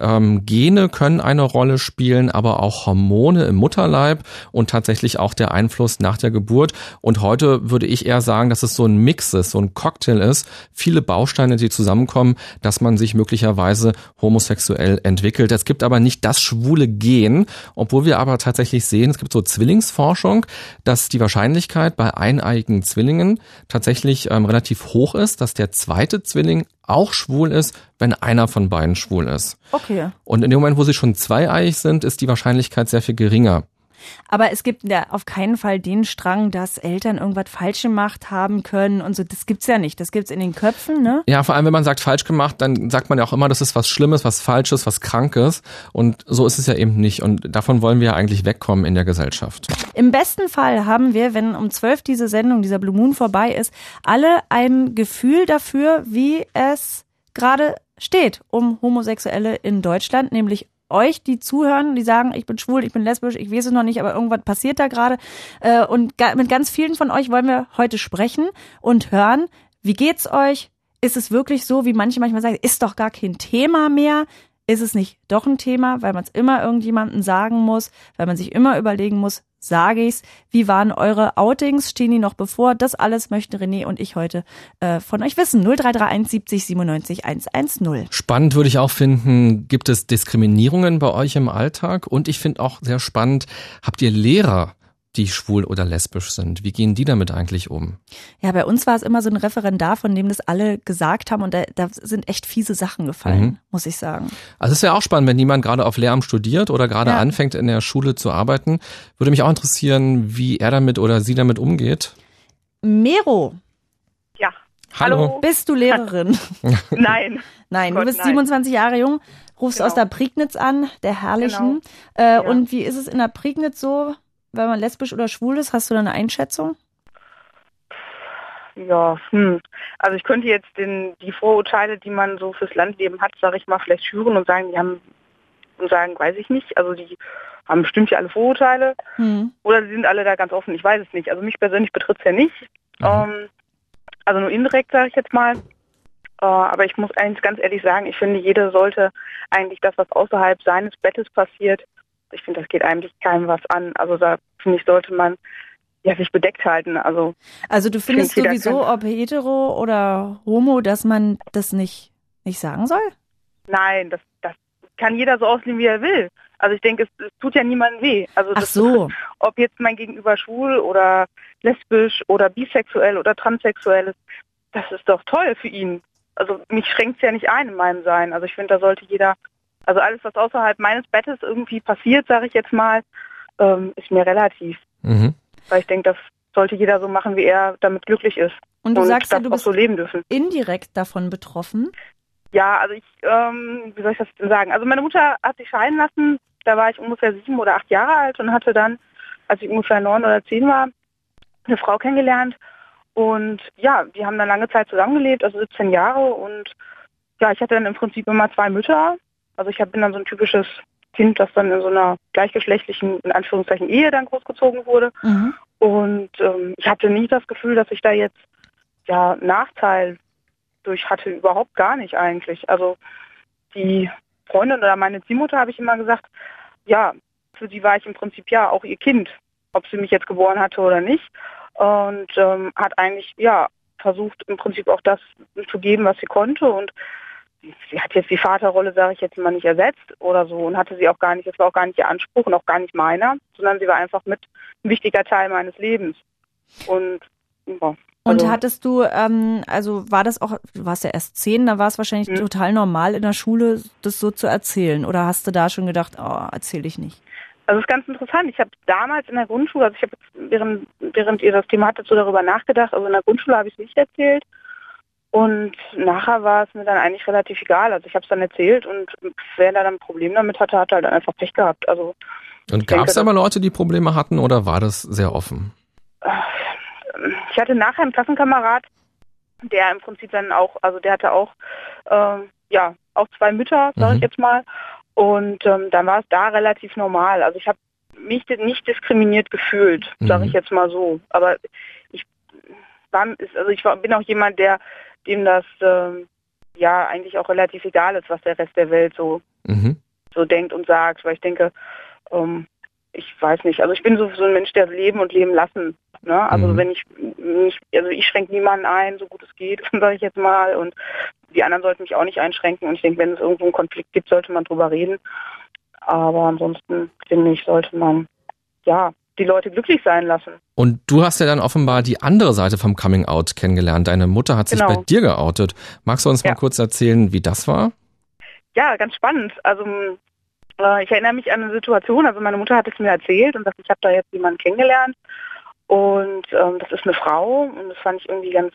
Speaker 1: Gene können eine Rolle spielen, aber auch Hormone im Mutterleib und tatsächlich auch der Einfluss nach der Geburt. Und heute würde ich eher sagen, dass es so ein Mix ist, so ein Cocktail ist. Viele Bausteine, die zusammenkommen, dass man sich möglicherweise homosexuell entwickelt. Es gibt aber nicht das schwule Gen, obwohl wir aber tatsächlich sehen, es gibt so Zwillingsforschung, dass die Wahrscheinlichkeit bei eineiigen Zwillingen tatsächlich relativ hoch ist, dass der zweite Zwilling auch schwul ist, wenn einer von beiden schwul ist.
Speaker 3: Okay.
Speaker 1: Und in dem Moment, wo sie schon zweieiig sind, ist die Wahrscheinlichkeit sehr viel geringer.
Speaker 3: Aber es gibt ja auf keinen Fall den Strang, dass Eltern irgendwas falsch gemacht haben können und so. Das gibt's ja nicht. Das gibt's in den Köpfen, ne?
Speaker 1: Ja, vor allem, wenn man sagt falsch gemacht, dann sagt man ja auch immer, das ist was Schlimmes, was Falsches, was Krankes. Und so ist es ja eben nicht. Und davon wollen wir ja eigentlich wegkommen in der Gesellschaft.
Speaker 3: Im besten Fall haben wir, wenn um 12 diese Sendung, dieser Blue Moon vorbei ist, alle ein Gefühl dafür, wie es gerade steht um Homosexuelle in Deutschland, nämlich euch, die zuhören, die sagen, ich bin schwul, ich bin lesbisch, ich weiß es noch nicht, aber irgendwas passiert da gerade. Und mit ganz vielen von euch wollen wir heute sprechen und hören, wie geht's euch? Ist es wirklich so, wie manche manchmal sagen, ist doch gar kein Thema mehr? Ist es nicht doch ein Thema, weil man es immer irgendjemandem sagen muss, weil man sich immer überlegen muss, sage ich's? Wie waren eure Outings? Stehen die noch bevor? Das alles möchten René und ich heute von euch wissen. 0331 70 97 110.
Speaker 1: Spannend würde ich auch finden, gibt es Diskriminierungen bei euch im Alltag? Und ich finde auch sehr spannend, habt ihr Lehrer, die schwul oder lesbisch sind? Wie gehen die damit eigentlich um?
Speaker 3: Ja, bei uns war es immer so ein Referendar, von dem das alle gesagt haben und da sind echt fiese Sachen gefallen, muss ich sagen.
Speaker 1: Also es ist ja auch spannend, wenn jemand gerade auf Lehramt studiert oder gerade anfängt in der Schule zu arbeiten. Würde mich auch interessieren, wie er damit oder sie damit umgeht.
Speaker 3: Mero.
Speaker 6: Ja.
Speaker 1: Hallo.
Speaker 3: Bist du Lehrerin?
Speaker 6: Nein.
Speaker 3: Nein,
Speaker 6: Gott,
Speaker 3: du bist
Speaker 6: nein.
Speaker 3: 27 Jahre jung, rufst
Speaker 6: Genau.
Speaker 3: aus der Prignitz an, der herrlichen.
Speaker 6: Genau.
Speaker 3: Und wie ist es in der Prignitz so, wenn man lesbisch oder schwul ist? Hast du da eine Einschätzung?
Speaker 6: Ja, Also ich könnte jetzt die Vorurteile, die man so fürs Landleben hat, sage ich mal, vielleicht schüren und sagen, die haben
Speaker 7: und sagen, weiß ich nicht. Also die haben bestimmt ja alle Vorurteile. Oder sie sind alle da ganz offen. Ich weiß es nicht. Also mich persönlich betrifft es ja nicht. Also nur indirekt, sage ich jetzt mal. Aber ich muss eigentlich ganz ehrlich sagen, ich finde, jeder sollte eigentlich das, was außerhalb seines Bettes passiert, ich finde, das geht eigentlich keinem was an. Also da, finde ich, sollte man sich bedeckt halten. Also
Speaker 3: du findest sowieso, ob hetero oder homo, dass man das nicht sagen soll?
Speaker 7: Nein, das kann jeder so ausleben, wie er will. Also ich denke, es tut ja niemandem weh. Also ob jetzt mein Gegenüber schwul oder lesbisch oder bisexuell oder transsexuell ist, das ist doch toll für ihn. Also mich schränkt es ja nicht ein in meinem Sein. Also ich finde, da sollte jeder, also alles, was außerhalb meines Bettes irgendwie passiert, sage ich jetzt mal, ist mir relativ. Weil ich denke, das sollte jeder so machen, wie er damit glücklich ist.
Speaker 3: Und du sagst ja, du bist
Speaker 7: so leben dürfen.
Speaker 3: Indirekt davon betroffen?
Speaker 7: Ja, also wie soll ich das denn sagen? Also meine Mutter hat sich scheiden lassen, da war ich ungefähr 7 oder 8 Jahre alt und hatte dann, als ich ungefähr 9 oder 10 war, eine Frau kennengelernt. Und ja, wir haben dann lange Zeit zusammengelebt, also 17 Jahre. Und ja, ich hatte dann im Prinzip immer 2 Mütter. Also ich bin dann so ein typisches Kind, das dann in so einer gleichgeschlechtlichen, in Anführungszeichen, Ehe dann großgezogen wurde. Und ich hatte nie das Gefühl, dass ich da jetzt Nachteil durch hatte, überhaupt gar nicht eigentlich. Also die Freundin oder meine Ziehmutter, habe ich immer gesagt, ja, für sie war ich im Prinzip auch ihr Kind, ob sie mich jetzt geboren hatte oder nicht. Und hat eigentlich versucht im Prinzip auch das zu geben, was sie konnte. Und sie hat jetzt die Vaterrolle, sage ich jetzt mal, nicht ersetzt oder so und hatte sie auch gar nicht, das war auch gar nicht ihr Anspruch und auch gar nicht meiner, sondern sie war einfach mit ein wichtiger Teil meines Lebens. Und
Speaker 3: Und hattest du, war das auch, du warst ja erst 10, da war es wahrscheinlich total normal in der Schule, das so zu erzählen? Oder hast du da schon gedacht, erzähle ich nicht?
Speaker 7: Also es ist ganz interessant. Ich habe damals in der Grundschule, also ich habe während ihr das Thema hattet, so darüber nachgedacht, also in der Grundschule habe ich es nicht erzählt. Und nachher war es mir dann eigentlich relativ egal. Also ich habe es dann erzählt und wer da dann ein Problem damit hatte, hat halt einfach Pech gehabt. Also
Speaker 1: und gab es aber Leute, die Probleme hatten oder war das sehr offen?
Speaker 7: Ich hatte nachher einen Klassenkamerad, der im Prinzip dann auch, also der hatte auch, auch 2 Mütter, sage ich jetzt mal. Und dann war es da relativ normal. Also ich habe mich nicht diskriminiert gefühlt, sage ich jetzt mal so. Aber ich bin auch jemand, dem das eigentlich auch relativ egal ist, was der Rest der Welt so denkt und sagt. Weil ich denke, ich weiß nicht, also ich bin so ein Mensch, der leben und leben lassen. Ne? Also ich schränke niemanden ein, so gut es geht, sage ich jetzt mal. Und die anderen sollten mich auch nicht einschränken. Und ich denke, wenn es irgendwo einen Konflikt gibt, sollte man drüber reden. Aber ansonsten, finde ich, sollte man die Leute glücklich sein lassen.
Speaker 1: Und du hast ja dann offenbar die andere Seite vom Coming-out kennengelernt. Deine Mutter hat sich bei dir geoutet. Magst du uns mal kurz erzählen, wie das war?
Speaker 7: Ja, ganz spannend. Also ich erinnere mich an eine Situation, also meine Mutter hat es mir erzählt und sagt, ich habe da jetzt jemanden kennengelernt und das ist eine Frau und das fand ich irgendwie ganz,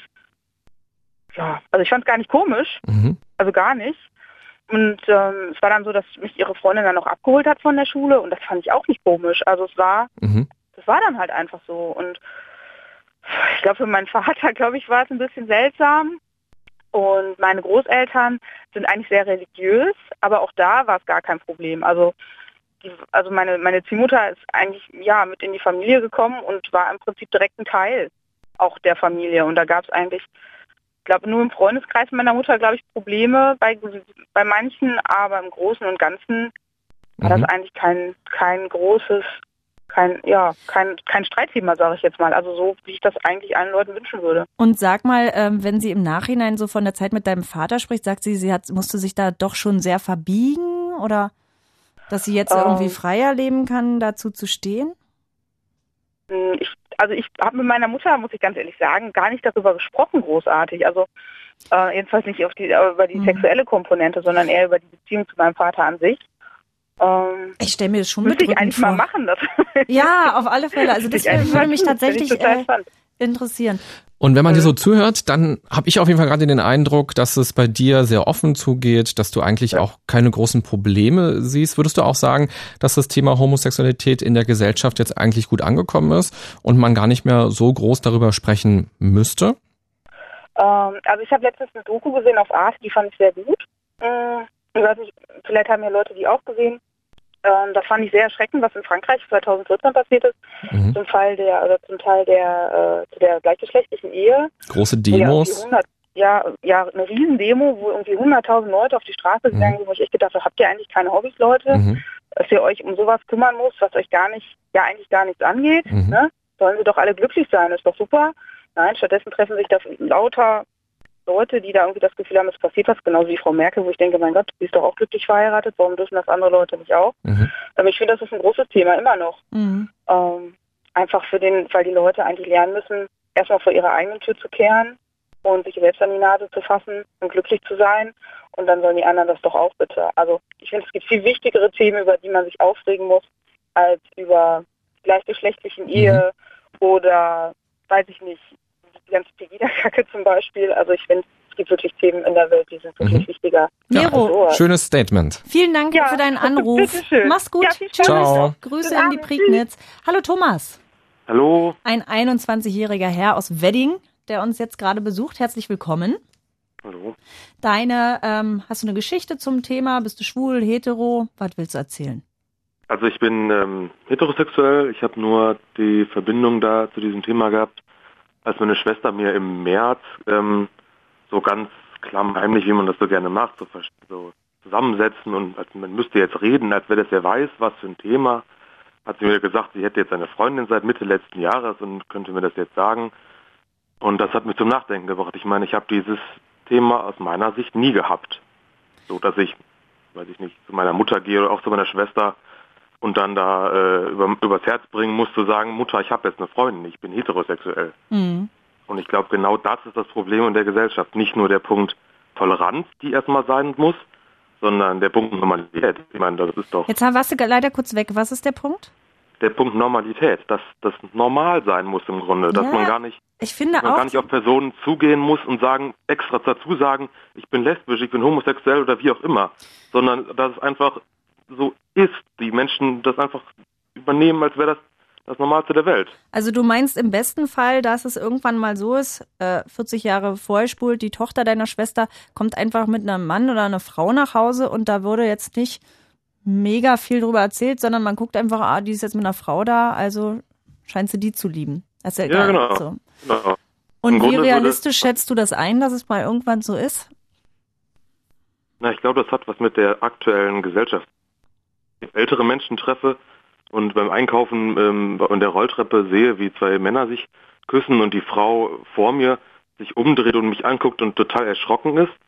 Speaker 7: also ich fand es gar nicht komisch, also gar nicht. Und es war dann so, dass mich ihre Freundin dann noch abgeholt hat von der Schule und das fand ich auch nicht komisch. Also das war dann halt einfach so. Und ich glaube, für meinen Vater, war es ein bisschen seltsam. Und meine Großeltern sind eigentlich sehr religiös, aber auch da war es gar kein Problem. Also meine Ziehmutter ist eigentlich mit in die Familie gekommen und war im Prinzip direkt ein Teil auch der Familie. Und da gab es eigentlich, ich glaube, nur im Freundeskreis meiner Mutter, Probleme bei manchen, aber im Großen und Ganzen war das eigentlich kein großes, kein Streitthema, sage ich jetzt mal. Also so, wie ich das eigentlich allen Leuten wünschen würde.
Speaker 3: Und sag mal, wenn sie im Nachhinein so von der Zeit mit deinem Vater spricht, sagt sie musste sich da doch schon sehr verbiegen oder dass sie jetzt irgendwie freier leben kann, dazu zu stehen?
Speaker 7: Ich habe mit meiner Mutter, muss ich ganz ehrlich sagen, gar nicht darüber gesprochen, großartig. Also jedenfalls nicht über die sexuelle Komponente, sondern eher über die Beziehung zu meinem Vater an sich.
Speaker 3: Ich stelle mir das schon
Speaker 7: müsste ich eigentlich mal machen. Das
Speaker 3: ja, auf alle Fälle. Also das würde mich tatsächlich interessieren.
Speaker 1: Und wenn man dir so zuhört, dann habe ich auf jeden Fall gerade den Eindruck, dass es bei dir sehr offen zugeht, dass du eigentlich auch keine großen Probleme siehst. Würdest du auch sagen, dass das Thema Homosexualität in der Gesellschaft jetzt eigentlich gut angekommen ist und man gar nicht mehr so groß darüber sprechen müsste?
Speaker 7: Also ich habe letztens eine Doku gesehen auf Arte, die fand ich sehr gut. Ich weiß nicht, vielleicht haben ja Leute die auch gesehen. Das fand ich sehr erschreckend, was in Frankreich 2014 passiert ist, zum Teil der gleichgeschlechtlichen Ehe.
Speaker 1: Große Demos.
Speaker 7: Ja, eine Riesendemo, wo irgendwie 100.000 Leute auf die Straße gegangen sind, wo ich echt gedacht habe, habt ihr eigentlich keine Hobbys, Leute? Dass ihr euch um sowas kümmern müsst, was euch eigentlich gar nichts angeht, ne? Sollen sie doch alle glücklich sein, ist doch super. Nein, stattdessen treffen sich da lauter Leute, die da irgendwie das Gefühl haben, es passiert was, genauso wie Frau Merkel, wo ich denke, mein Gott, sie ist doch auch glücklich verheiratet, warum dürfen das andere Leute nicht auch? Ich finde, das ist ein großes Thema, immer noch. Einfach weil die Leute eigentlich lernen müssen, erstmal vor ihrer eigenen Tür zu kehren und sich selbst an die Nase zu fassen und glücklich zu sein. Und dann sollen die anderen das doch auch bitte. Also ich finde, es gibt viel wichtigere Themen, über die man sich aufregen muss, als über gleichgeschlechtlichen Ehe oder, weiß ich nicht, die ganze Pegida-Kacke zum Beispiel. Also ich finde, es gibt wirklich Themen in der Welt, die sind wirklich wichtiger.
Speaker 3: Miro,
Speaker 1: schönes Statement.
Speaker 3: Vielen Dank für deinen Anruf.
Speaker 7: Bitteschön.
Speaker 3: Mach's gut.
Speaker 7: Ja,
Speaker 3: Tschüss.
Speaker 1: Ciao.
Speaker 3: Grüße in die Prignitz. Hallo Thomas.
Speaker 8: Hallo.
Speaker 3: Ein 21-jähriger Herr aus Wedding, der uns jetzt gerade besucht. Herzlich willkommen.
Speaker 8: Hallo.
Speaker 3: Hast du eine Geschichte zum Thema? Bist du schwul, hetero? Was willst du erzählen?
Speaker 8: Also ich bin heterosexuell. Ich habe nur die Verbindung da zu diesem Thema gehabt, als meine Schwester mir im März so ganz klammheimlich, wie man das so gerne macht, so zusammensetzen und als man müsste jetzt reden, als wäre das ja weiß, was für ein Thema, hat sie mir gesagt, sie hätte jetzt eine Freundin seit Mitte letzten Jahres und könnte mir das jetzt sagen. Und das hat mich zum Nachdenken gebracht. Ich meine, ich habe dieses Thema aus meiner Sicht nie gehabt. So, dass ich, weiß ich nicht, zu meiner Mutter gehe oder auch zu meiner Schwester und dann da übers Herz bringen muss, zu sagen, Mutter, ich habe jetzt eine Freundin, ich bin heterosexuell. Und ich glaube, genau das ist das Problem in der Gesellschaft. Nicht nur der Punkt Toleranz, die erstmal sein muss, sondern der Punkt Normalität. Ich meine, das ist doch...
Speaker 3: Jetzt warst du leider kurz weg. Was ist der Punkt?
Speaker 8: Der Punkt Normalität, dass das normal sein muss im Grunde, dass man gar nicht auf Personen zugehen muss und extra dazu sagen, ich bin lesbisch, ich bin homosexuell oder wie auch immer, sondern dass es einfach so ist, die Menschen das einfach übernehmen, als wäre das Normalste der Welt.
Speaker 3: Also du meinst im besten Fall, dass es irgendwann mal so ist, 40 Jahre vorspult, die Tochter deiner Schwester kommt einfach mit einem Mann oder einer Frau nach Hause und da wurde jetzt nicht mega viel drüber erzählt, sondern man guckt einfach, die ist jetzt mit einer Frau da, also scheint sie die zu lieben. Das ist ja egal.
Speaker 8: Ja, genau.
Speaker 3: So.
Speaker 8: Genau.
Speaker 3: Und wie realistisch schätzt du das ein, dass es mal irgendwann so ist?
Speaker 8: Na, ich glaube, das hat was mit der aktuellen Gesellschaft. Wenn ich ältere Menschen treffe und beim Einkaufen in der Rolltreppe sehe, wie zwei Männer sich küssen und die Frau vor mir sich umdreht und mich anguckt und total erschrocken ist,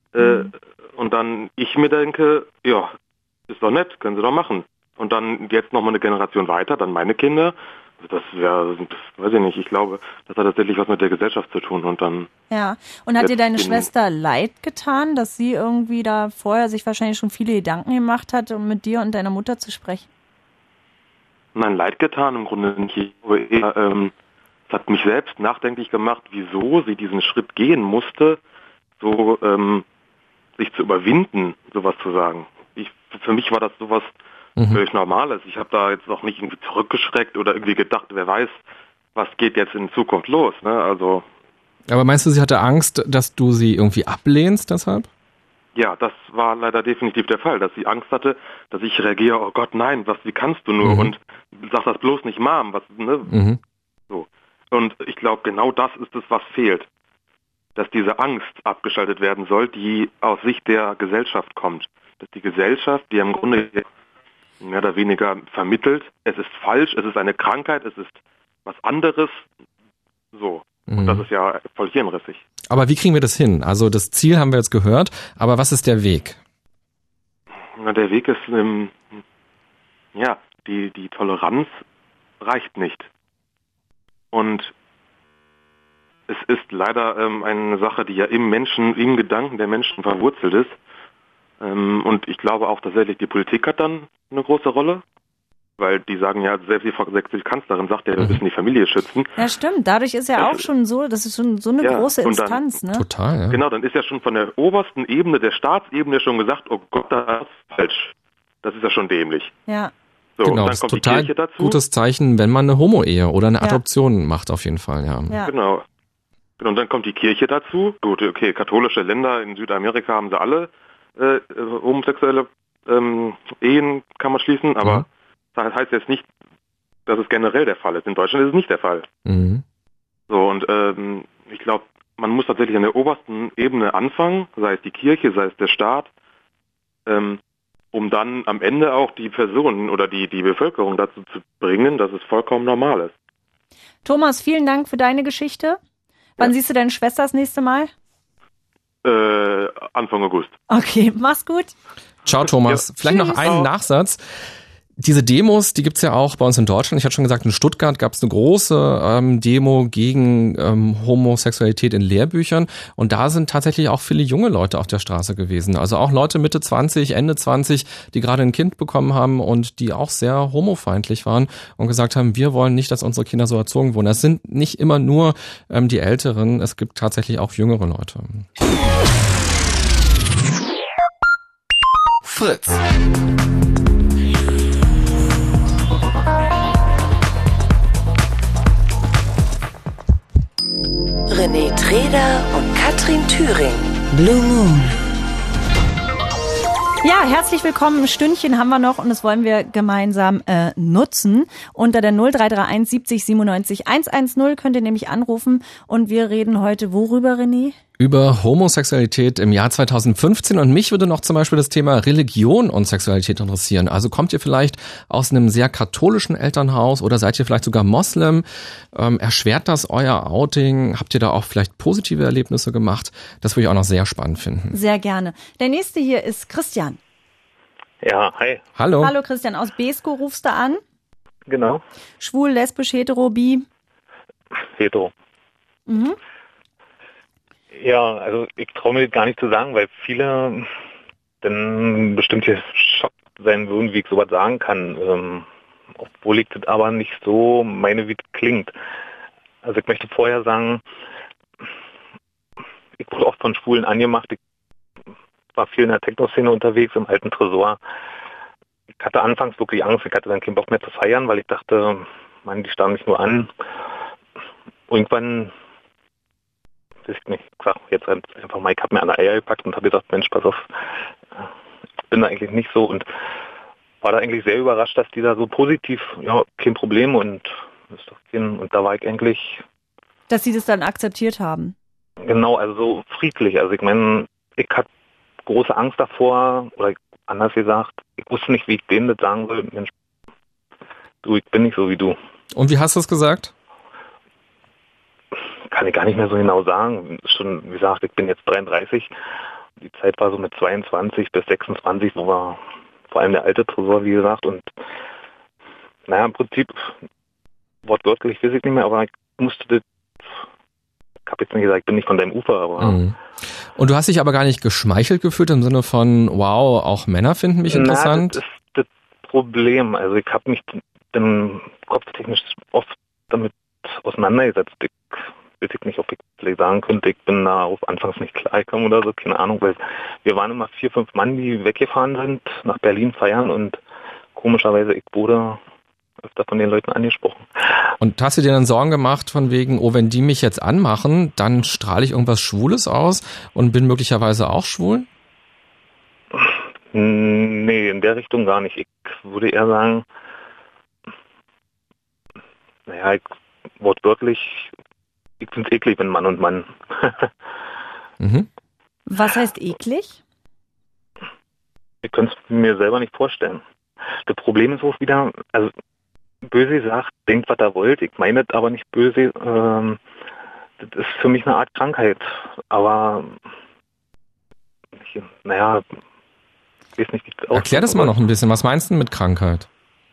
Speaker 8: und dann ich mir denke, ja, ist doch nett, können sie doch machen. Und dann jetzt nochmal eine Generation weiter, dann meine Kinder. Das weiß ich nicht, ich glaube, das hat tatsächlich was mit der Gesellschaft zu tun. Und dann. Ja,
Speaker 3: und hat dir deine Schwester leid getan, dass sie irgendwie da vorher sich wahrscheinlich schon viele Gedanken gemacht hat, um mit dir und deiner Mutter zu sprechen?
Speaker 8: Nein, leid getan im Grunde nicht. Es hat mich selbst nachdenklich gemacht, wieso sie diesen Schritt gehen musste, so sich zu überwinden, sowas zu sagen. Für mich war das sowas völlig Normales. Ich habe da jetzt auch nicht irgendwie zurückgeschreckt oder irgendwie gedacht, wer weiß, was geht jetzt in Zukunft los. Ne? Also.
Speaker 1: Aber meinst du, sie hatte Angst, dass du sie irgendwie ablehnst deshalb?
Speaker 8: Ja, das war leider definitiv der Fall, dass sie Angst hatte, dass ich reagiere, oh Gott, nein, wie kannst du nur? Und sag das bloß nicht, Mom. So. Und ich glaube, genau das ist es, was fehlt. Dass diese Angst abgeschaltet werden soll, die aus Sicht der Gesellschaft kommt. Dass die Gesellschaft, die im Grunde mehr oder weniger vermittelt, es ist falsch, es ist eine Krankheit, es ist was anderes, so. Und das ist ja voll hirnrissig.
Speaker 1: Aber wie kriegen wir das hin? Also das Ziel haben wir jetzt gehört, aber was ist der Weg?
Speaker 8: Na, der Weg ist, die Toleranz reicht nicht. Und es ist leider eine Sache, die ja im Gedanken der Menschen verwurzelt ist. Und ich glaube auch tatsächlich, die Politik hat dann eine große Rolle, weil die sagen ja, selbst die Kanzlerin sagt ja, wir müssen die Familie schützen.
Speaker 3: Ja, stimmt. Dadurch ist ja auch schon so, das ist schon so eine große Instanz, ne?
Speaker 1: Total, ja.
Speaker 8: Genau, dann ist ja schon von der obersten Ebene, der Staatsebene schon gesagt, oh Gott, das ist falsch. Das ist ja schon dämlich.
Speaker 3: Ja.
Speaker 8: So,
Speaker 1: genau,
Speaker 8: und dann kommt
Speaker 1: total
Speaker 8: die Kirche dazu.
Speaker 1: Gutes Zeichen, wenn man eine Homo-Ehe oder eine Adoption macht, auf jeden Fall, ja.
Speaker 8: Genau. Und dann kommt die Kirche dazu. Gut, okay, katholische Länder in Südamerika haben sie alle homosexuelle Ehen kann man schließen, aber das heißt jetzt nicht, dass es generell der Fall ist. In Deutschland ist es nicht der Fall.
Speaker 1: Mhm.
Speaker 8: So, und ich glaube, man muss tatsächlich an der obersten Ebene anfangen, sei es die Kirche, sei es der Staat, um dann am Ende auch die Personen oder die Bevölkerung dazu zu bringen, dass es vollkommen normal ist.
Speaker 3: Thomas, vielen Dank für deine Geschichte. Wann siehst du deine Schwester das nächste Mal?
Speaker 8: Anfang August.
Speaker 3: Okay, mach's gut.
Speaker 1: Ciao, Thomas. Vielleicht noch einen Nachsatz. Diese Demos, die gibt's ja auch bei uns in Deutschland. Ich hatte schon gesagt, in Stuttgart gab's eine große Demo gegen Homosexualität in Lehrbüchern. Und da sind tatsächlich auch viele junge Leute auf der Straße gewesen. Also auch Leute Mitte 20, Ende 20, die gerade ein Kind bekommen haben und die auch sehr homofeindlich waren und gesagt haben, wir wollen nicht, dass unsere Kinder so erzogen wurden. Das sind nicht immer nur die Älteren, es gibt tatsächlich auch jüngere Leute.
Speaker 2: Fritz. René Treder und Katrin Thüring. Blue Moon.
Speaker 3: Ja, herzlich willkommen. Ein Stündchen haben wir noch und das wollen wir gemeinsam nutzen. Unter der 0331 70 97 110 könnt ihr nämlich anrufen und wir reden heute worüber, René?
Speaker 1: Über Homosexualität im Jahr 2015 und mich würde noch zum Beispiel das Thema Religion und Sexualität interessieren. Also kommt ihr vielleicht aus einem sehr katholischen Elternhaus oder seid ihr vielleicht sogar Moslem? Erschwert das euer Outing? Habt ihr da auch vielleicht positive Erlebnisse gemacht? Das würde ich auch noch sehr spannend finden.
Speaker 3: Sehr gerne. Der nächste hier ist Christian.
Speaker 9: Ja, hi.
Speaker 1: Hallo.
Speaker 3: Hallo Christian, aus Beeskow rufst du an?
Speaker 9: Genau.
Speaker 3: Schwul, lesbisch, hetero, bi?
Speaker 9: Hetero.
Speaker 3: Mhm.
Speaker 9: Ja, also ich traue mir das gar nicht zu sagen, weil viele dann bestimmt hier schockt sein würden, wie ich sowas sagen kann. Obwohl ich das aber nicht so meine, wie es klingt. Also ich möchte vorher sagen, ich wurde oft von Schwulen angemacht. Ich war viel in der Techno-Szene unterwegs, im alten Tresor. Ich hatte anfangs wirklich Angst, ich hatte dann keinen Bock mehr zu feiern, weil ich dachte, Mann, die starren mich nur an. Irgendwann, weiß ich nicht, ich sag jetzt einfach mal, ich habe mir an der Eier gepackt und habe gesagt, Mensch, pass auf, ich bin da eigentlich nicht so und war da eigentlich sehr überrascht, dass die da so positiv, ja, kein Problem und ist doch kein, und da war ich eigentlich...
Speaker 3: Dass sie das dann akzeptiert haben.
Speaker 9: Genau, also so friedlich. Also ich meine, ich hatte große Angst davor, oder anders gesagt, ich wusste nicht, wie ich denen das sagen soll. Mensch, du, ich bin nicht so wie du.
Speaker 1: Und wie hast du es gesagt?
Speaker 9: Kann ich gar nicht mehr so genau sagen. Schon, wie gesagt, ich bin jetzt 33. Die Zeit war so mit 22 bis 26, wo war vor allem der alte Tresor, wie gesagt. Und naja, im Prinzip, wortwörtlich weiß ich nicht mehr, aber ich musste das, ich habe jetzt nicht gesagt, ich bin nicht von deinem Ufer, aber...
Speaker 1: Mhm. Und du hast dich aber gar nicht geschmeichelt gefühlt im Sinne von, wow, auch Männer finden mich interessant?
Speaker 9: Das ist das Problem. Also ich habe mich dann kopftechnisch oft damit auseinandergesetzt. Ich weiß nicht, ob ich vielleicht sagen könnte, ich bin da auf anfangs nicht klargekommen oder so, keine Ahnung, weil wir waren immer 4, 5 Mann, die weggefahren sind, nach Berlin feiern und komischerweise, ich wurde öfter von den Leuten angesprochen.
Speaker 1: Und hast du dir dann Sorgen gemacht von wegen, oh, wenn die mich jetzt anmachen, dann strahle ich irgendwas Schwules aus und bin möglicherweise auch schwul?
Speaker 9: Nee, in der Richtung gar nicht. Ich würde eher sagen, naja, wortwörtlich, ich finde es eklig, wenn Mann und Mann.
Speaker 1: Mhm.
Speaker 3: Was heißt eklig?
Speaker 9: Ich könnte es mir selber nicht vorstellen. Das Problem ist auch wieder, also böse gesagt, denkt, was er wollt. Ich meine das aber nicht böse. Das ist für mich eine Art Krankheit. Aber, naja, ich weiß nicht, wie es
Speaker 1: Erklär das mal noch ein bisschen. Was meinst du mit Krankheit?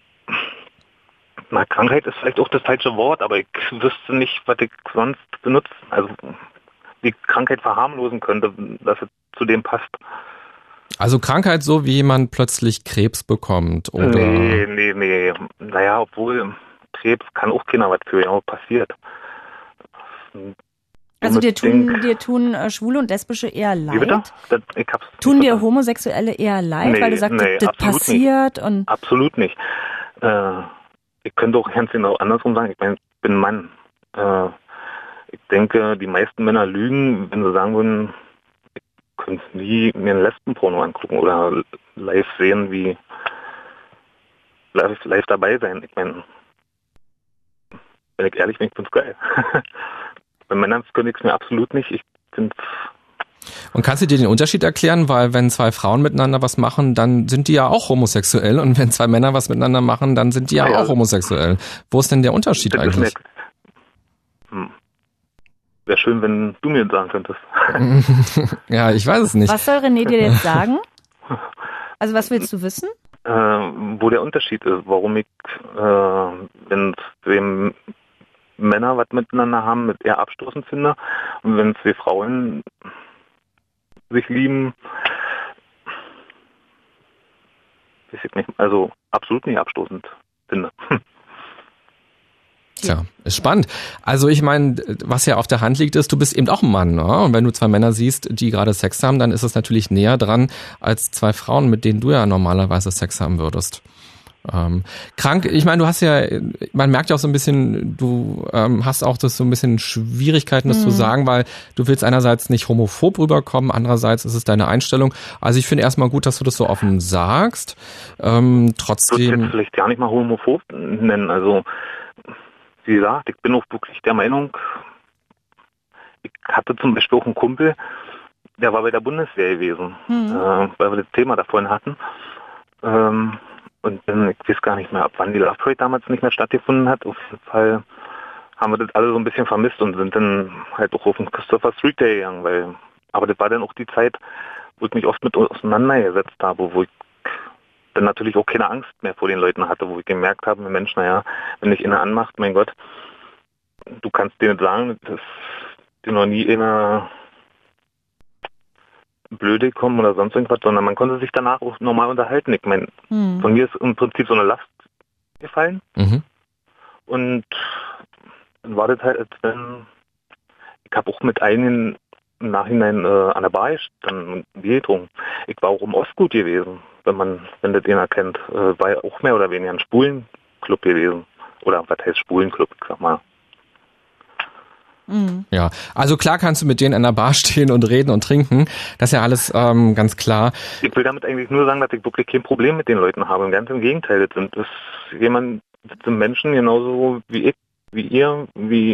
Speaker 9: Na, Krankheit ist vielleicht auch das falsche Wort, aber ich wüsste nicht, was ich sonst benutze. Also, wie Krankheit verharmlosen könnte, dass es zu dem passt.
Speaker 1: Also Krankheit so, wie jemand plötzlich Krebs bekommt, oder?
Speaker 9: Nee. Naja, obwohl Krebs kann auch keiner was für, ja, passiert.
Speaker 3: Also dir tun Schwule und Lesbische eher leid?
Speaker 9: Wie bitte?
Speaker 3: Tun dir Homosexuelle eher leid, weil du sagst, das passiert?
Speaker 9: Nicht.
Speaker 3: Und
Speaker 9: absolut nicht. Ich könnte auch ganz genau andersrum sagen, ich meine, ich bin Mann. Ich denke, die meisten Männer lügen, wenn sie sagen würden, ich könnte nie mir ein Lesbenporno angucken oder live sehen, wie live dabei sein. Ich meine, wenn ich ehrlich bin, ich find's geil. Bei Männern könnte ich es mir absolut nicht. Ich find's.
Speaker 1: Und kannst du dir den Unterschied erklären? Weil wenn zwei Frauen miteinander was machen, dann sind die ja auch homosexuell. Und wenn zwei Männer was miteinander machen, dann sind die ja auch homosexuell. Wo ist denn der Unterschied eigentlich?
Speaker 9: Wäre schön, wenn du mir das sagen könntest.
Speaker 1: Ja, ich weiß es nicht.
Speaker 3: Was soll René dir jetzt sagen? Also was willst du wissen?
Speaker 9: Wo der Unterschied ist, warum ich, wenn zwei Männer was miteinander haben, mit eher abstoßend finde, und wenn zwei Frauen sich lieben, weiß ich nicht, also absolut nicht abstoßend finde.
Speaker 1: Tja, ist spannend. Also ich meine, was ja auf der Hand liegt, ist, du bist eben auch ein Mann, ne? Und wenn du zwei Männer siehst, die gerade Sex haben, dann ist es natürlich näher dran als zwei Frauen, mit denen du ja normalerweise Sex haben würdest. Krank, ich meine, du hast ja, man merkt ja auch so ein bisschen, du hast auch das so ein bisschen Schwierigkeiten, das zu sagen, weil du willst einerseits nicht homophob rüberkommen, andererseits ist es deine Einstellung. Also ich finde erstmal gut, dass du das so offen sagst. Trotzdem.
Speaker 9: Ich würde jetzt vielleicht gar nicht mal homophob nennen, also wie gesagt, ich bin auch wirklich der Meinung, ich hatte zum Beispiel auch einen Kumpel, der war bei der Bundeswehr gewesen, weil wir das Thema da vorhin hatten. Und dann, ich weiß gar nicht mehr, ab wann die Love Parade damals nicht mehr stattgefunden hat. Auf jeden Fall haben wir das alle so ein bisschen vermisst und sind dann halt auch auf den Christopher Street Day gegangen, aber das war dann auch die Zeit, wo ich mich oft mit auseinandergesetzt habe, wo ich dann natürlich auch keine Angst mehr vor den Leuten hatte, wo ich gemerkt habe, Mensch, naja, wenn dich einer anmacht, mein Gott, du kannst dir nicht sagen, dass dir noch nie einer blöde kommen oder sonst irgendwas, sondern man konnte sich danach auch normal unterhalten. Ich meine, von mir ist im Prinzip so eine Last gefallen. Und dann war das halt, als wenn ich habe auch mit einigen im Nachhinein an der Bar dann Bier getrunken. Ich war auch im Ostgut gewesen, wenn das jemand kennt. War ja auch mehr oder weniger ein Schwulenclub gewesen. Oder was heißt Schwulenclub, ich sag mal.
Speaker 1: Ja, also klar kannst du mit denen an der Bar stehen und reden und trinken. Das ist ja alles ganz klar.
Speaker 9: Ich will damit eigentlich nur sagen, dass ich wirklich kein Problem mit den Leuten habe. Ganz im Gegenteil, das sind Menschen genauso wie ich, wie ihr,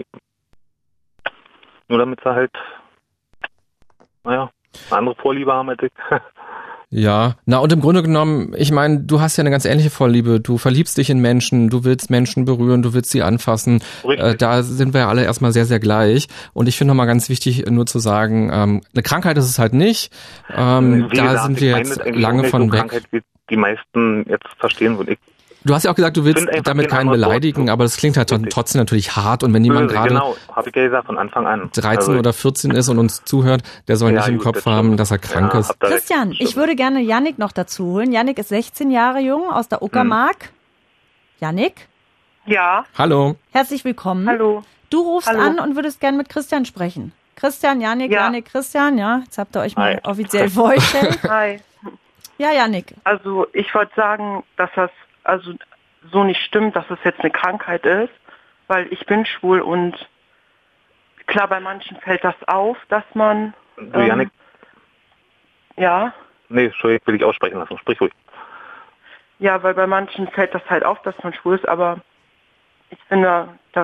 Speaker 9: nur damit sie halt, naja, eine andere Vorliebe haben als ich.
Speaker 1: Ja, na und im Grunde genommen, ich meine, du hast ja eine ganz ähnliche Vorliebe. Du verliebst dich in Menschen, du willst Menschen berühren, du willst sie anfassen. Da sind wir ja alle erstmal sehr, sehr gleich. Und ich finde nochmal ganz wichtig, nur zu sagen, eine Krankheit ist es halt nicht. Da sind wir jetzt lange von weg.
Speaker 9: Krankheit, wie die meisten jetzt verstehen, und ich.
Speaker 1: Du hast ja auch gesagt, du willst damit keinen beleidigen, aber das klingt halt trotzdem natürlich hart. Und wenn jemand gerade
Speaker 9: habe ich ja gesagt, von Anfang an
Speaker 1: 13 oder 14 ist und uns zuhört, der soll nicht im Kopf haben, dass er krank ist.
Speaker 3: Christian, ich würde gerne Yannick noch dazu holen. Yannick ist 16 Jahre jung, aus der Uckermark. Yannick?
Speaker 10: Ja.
Speaker 1: Hallo.
Speaker 3: Herzlich willkommen.
Speaker 10: Hallo.
Speaker 3: Du rufst an und würdest gerne mit Christian sprechen. Christian, Yannick, Yannick, Christian, ja. Jetzt habt ihr euch mal offiziell vorgestellt.
Speaker 10: Hi.
Speaker 3: Ja, Yannick.
Speaker 10: Also ich wollte sagen, dass das also so nicht stimmt, dass es jetzt eine Krankheit ist, weil ich bin schwul und klar, bei manchen fällt das auf, dass man...
Speaker 9: Du, Yannick?
Speaker 10: Ja?
Speaker 9: Nee, Entschuldigung, will ich aussprechen lassen. Sprich ruhig.
Speaker 10: Ja, weil bei manchen fällt das halt auf, dass man schwul ist, aber ich finde, dass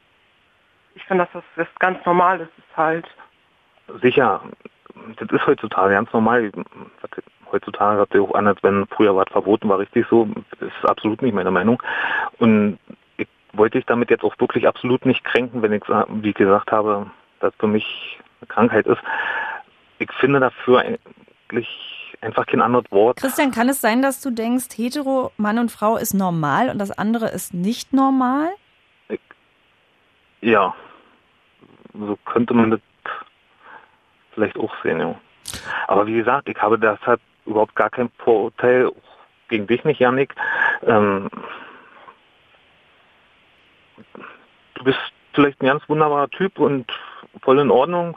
Speaker 10: das ganz normal ist, halt.
Speaker 9: Sicher, das ist heutzutage ganz normal. Heutzutage hat sich auch an, als wenn früher was verboten war, richtig so. Das ist absolut nicht meine Meinung. Und ich wollte dich damit jetzt auch wirklich absolut nicht kränken, wenn ich, wie gesagt habe, dass für mich eine Krankheit ist. Ich finde dafür eigentlich einfach kein anderes Wort.
Speaker 3: Christian, kann es sein, dass du denkst, hetero Mann und Frau ist normal und das andere ist nicht normal?
Speaker 9: Ja, so könnte man das vielleicht auch sehen, ja. Aber wie gesagt, ich habe deshalb überhaupt gar kein Vorurteil gegen dich nicht, Yannick. Du bist vielleicht ein ganz wunderbarer Typ und voll in Ordnung.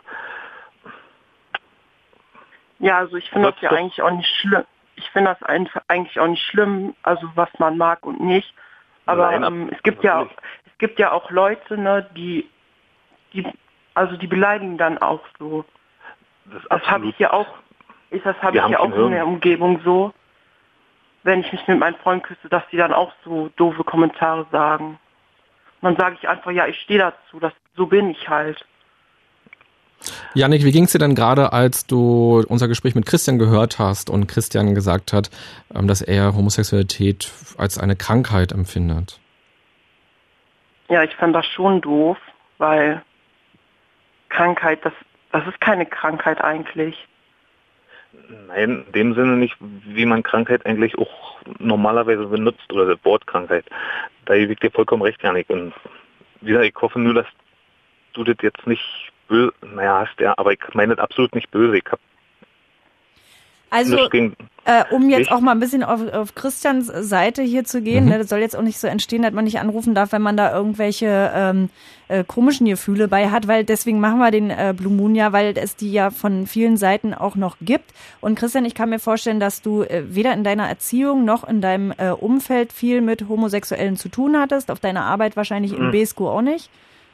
Speaker 10: Ja, also ich finde das ja eigentlich auch nicht schlimm. Ich finde das eigentlich auch nicht schlimm, also was man mag und nicht. Aber es gibt ja auch Leute, ne, die beleidigen dann auch so.
Speaker 9: Das habe ich ja auch.
Speaker 10: habe ich ja auch in der Umgebung so, wenn ich mich mit meinem Freund küsse, dass die dann auch so doofe Kommentare sagen. Und dann sage ich einfach, ja, ich stehe dazu, so bin ich halt.
Speaker 1: Jannik, wie ging es dir denn gerade, als du unser Gespräch mit Christian gehört hast und Christian gesagt hat, dass er Homosexualität als eine Krankheit empfindet?
Speaker 10: Ja, ich fand das schon doof, weil Krankheit, das ist keine Krankheit eigentlich.
Speaker 9: Nein, in dem Sinne nicht, wie man Krankheit eigentlich auch normalerweise benutzt, oder das Wort Krankheit. Da gebe ich dir vollkommen recht, Jannik. Und wie gesagt, ich hoffe nur, dass du das jetzt nicht böse, hast ja, aber ich meine das absolut nicht böse. Ich habe
Speaker 3: Also, um jetzt auch mal ein bisschen auf Christians Seite hier zu gehen, ne, das soll jetzt auch nicht so entstehen, dass man nicht anrufen darf, wenn man da irgendwelche komischen Gefühle bei hat, weil deswegen machen wir den Blue Moon ja, weil es die ja von vielen Seiten auch noch gibt. Und Christian, ich kann mir vorstellen, dass du weder in deiner Erziehung noch in deinem Umfeld viel mit Homosexuellen zu tun hattest, auf deiner Arbeit wahrscheinlich im BSQ auch nicht.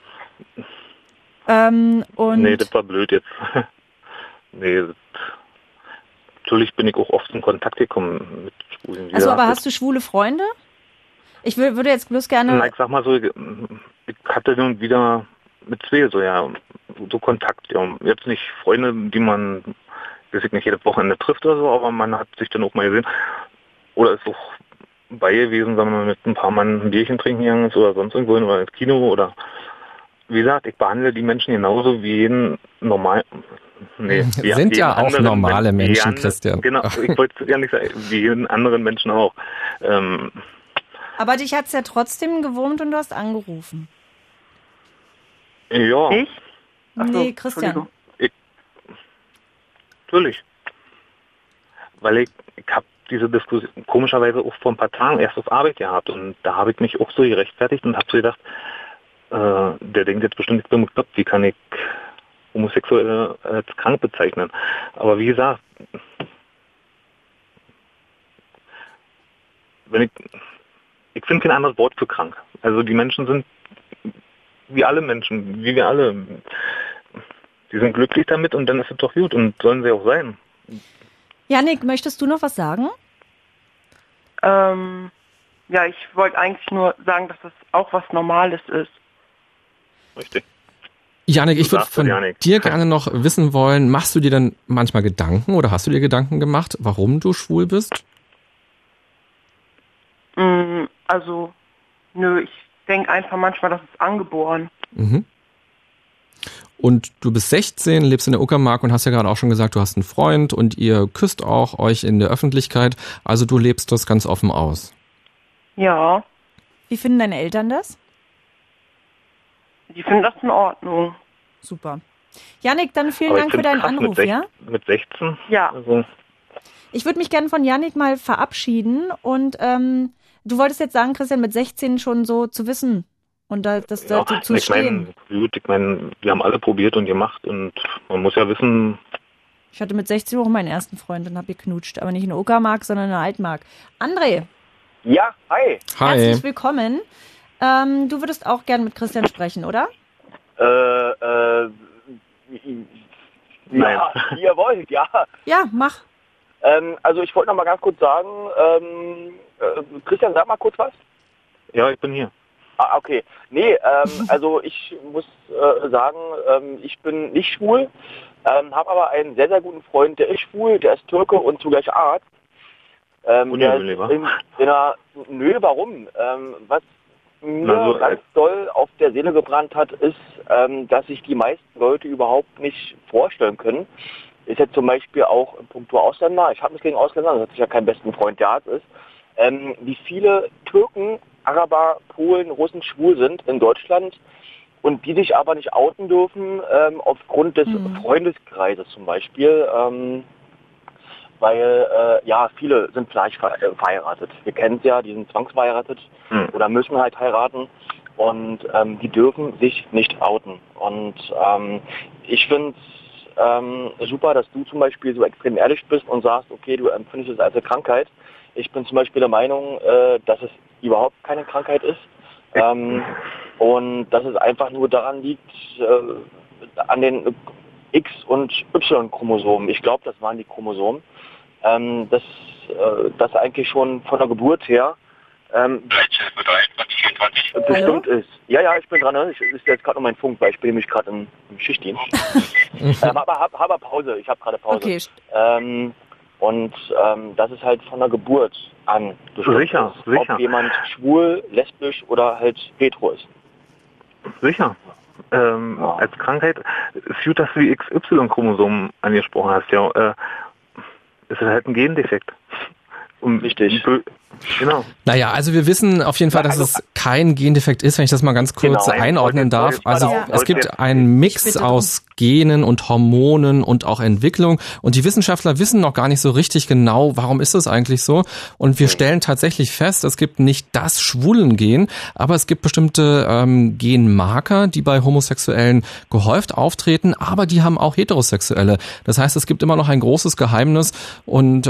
Speaker 9: Nee, das war blöd jetzt. Nee, natürlich bin ich auch oft in Kontakt gekommen mit Schwulen.
Speaker 3: Also, aber hast du schwule Freunde? Ich würde jetzt bloß gerne...
Speaker 9: Na, ich sag mal so, ich hatte nun wieder mit zwei so Kontakt. Ja. Jetzt nicht Freunde, die man, weiß ich nicht, jedes Wochenende trifft oder so, aber man hat sich dann auch mal gesehen. Oder ist auch bei gewesen, sagen wir mal, mit ein paar Mann ein Bierchen trinken gegangen ist oder sonst irgendwo hin oder ins Kino oder... Wie gesagt, ich behandle die Menschen genauso wie jeden normal... Nee,
Speaker 1: sind ja auch normale Menschen, Christian.
Speaker 9: Genau, ich wollte ja nicht sagen, wie jeden anderen Menschen auch.
Speaker 3: Aber dich hat's ja trotzdem gewurmt und du hast angerufen.
Speaker 9: Ja.
Speaker 10: Ich?
Speaker 3: Nee, Christian.
Speaker 9: Natürlich. Weil ich habe diese Diskussion komischerweise auch vor ein paar Tagen erst auf Arbeit gehabt und da habe ich mich auch so gerechtfertigt und habe so gedacht, der denkt jetzt bestimmt, ich bin bekloppt, wie kann ich Homosexuelle als krank bezeichnen. Aber wie gesagt, ich finde kein anderes Wort für krank. Also die Menschen sind wie alle Menschen, wie wir alle. Die sind glücklich damit und dann ist es doch gut und sollen sie auch sein.
Speaker 3: Jannik, möchtest du noch was sagen?
Speaker 10: Ja, ich wollte eigentlich nur sagen, dass das auch was Normales ist.
Speaker 9: Richtig.
Speaker 1: Jannik, ich würde von dir gerne noch wissen wollen, machst du dir dann manchmal Gedanken oder hast du dir Gedanken gemacht, warum du schwul bist?
Speaker 10: Also, nö, ich denke einfach manchmal, das ist angeboren.
Speaker 1: Mhm. Und du bist 16, lebst in der Uckermark und hast ja gerade auch schon gesagt, du hast einen Freund und ihr küsst auch euch in der Öffentlichkeit. Also du lebst das ganz offen aus.
Speaker 10: Ja.
Speaker 3: Wie finden deine Eltern das?
Speaker 10: Die finden das in Ordnung.
Speaker 3: Super. Jannik, dann vielen Dank für deinen Anruf, ja?
Speaker 9: Mit 16?
Speaker 10: Ja.
Speaker 9: Also.
Speaker 3: Ich würde mich gerne von Jannik mal verabschieden und du wolltest jetzt sagen, Christian, mit 16 schon so zu wissen und das zu stehen.
Speaker 9: Ich meine, wir haben alle probiert und gemacht und man muss ja wissen...
Speaker 3: Ich hatte mit 16 auch meinen ersten Freund und habe geknutscht, aber nicht in der Uckermark, sondern in der Altmark. André.
Speaker 4: Ja, hi.
Speaker 1: Hi.
Speaker 3: Herzlich willkommen. Du würdest auch gern mit Christian sprechen, oder?
Speaker 4: Ja, wie ihr wollt, ja.
Speaker 3: Ja, mach.
Speaker 4: Also ich wollte noch mal ganz kurz sagen, Christian, sag mal kurz was.
Speaker 9: Ja, ich bin hier.
Speaker 4: Ah, okay. Nee, also ich muss sagen, ich bin nicht schwul, habe aber einen sehr, sehr guten Freund, der ist schwul, der ist Türke und zugleich Arzt. Nö, warum? Was mir ganz doll auf der Seele gebrannt hat, ist, dass sich die meisten Leute überhaupt nicht vorstellen können. Ist jetzt zum Beispiel auch in puncto Ausländer, ich habe nichts gegen Ausländer, das ist ja kein besten Freund, der Arzt ist, wie viele Türken, Araber, Polen, Russen schwul sind in Deutschland und die sich aber nicht outen dürfen aufgrund des Freundeskreises zum Beispiel. Weil, viele sind vielleicht verheiratet. Wir kennen es ja, die sind zwangsverheiratet oder müssen halt heiraten und die dürfen sich nicht outen. Und ich finde es super, dass du zum Beispiel so extrem ehrlich bist und sagst, okay, du empfindest es als eine Krankheit. Ich bin zum Beispiel der Meinung, dass es überhaupt keine Krankheit ist und dass es einfach nur daran liegt, an den
Speaker 11: X- und Y-Chromosomen. Ich glaube, das waren die Chromosomen. Das eigentlich schon von der Geburt her bestimmt ist. Ja, ich bin dran. Ne? Ich ist jetzt gerade noch mein Funk, weil ich bin nämlich gerade im Schichtdienst. Aber Pause. Ich habe gerade Pause. Okay. Das ist halt von der Geburt an bestimmt, sicher. Ob jemand schwul, lesbisch oder halt hetero ist.
Speaker 9: Sicher. Als Krankheit ist gut, dass du die XY-Chromosomen angesprochen hast. Ja, ist halt ein Gendefekt.
Speaker 11: Richtig.
Speaker 9: Genau.
Speaker 1: Naja, also wir wissen auf jeden Fall, dass es kein Gendefekt ist, wenn ich das mal ganz kurz einordnen darf. Also es gibt einen Mix aus Genen und Hormonen und auch Entwicklung. Und die Wissenschaftler wissen noch gar nicht so richtig genau, warum ist das eigentlich so. Und wir stellen tatsächlich fest, es gibt nicht das Schwulengen, aber es gibt bestimmte Genmarker, die bei Homosexuellen gehäuft auftreten, aber die haben auch Heterosexuelle. Das heißt, es gibt immer noch ein großes Geheimnis und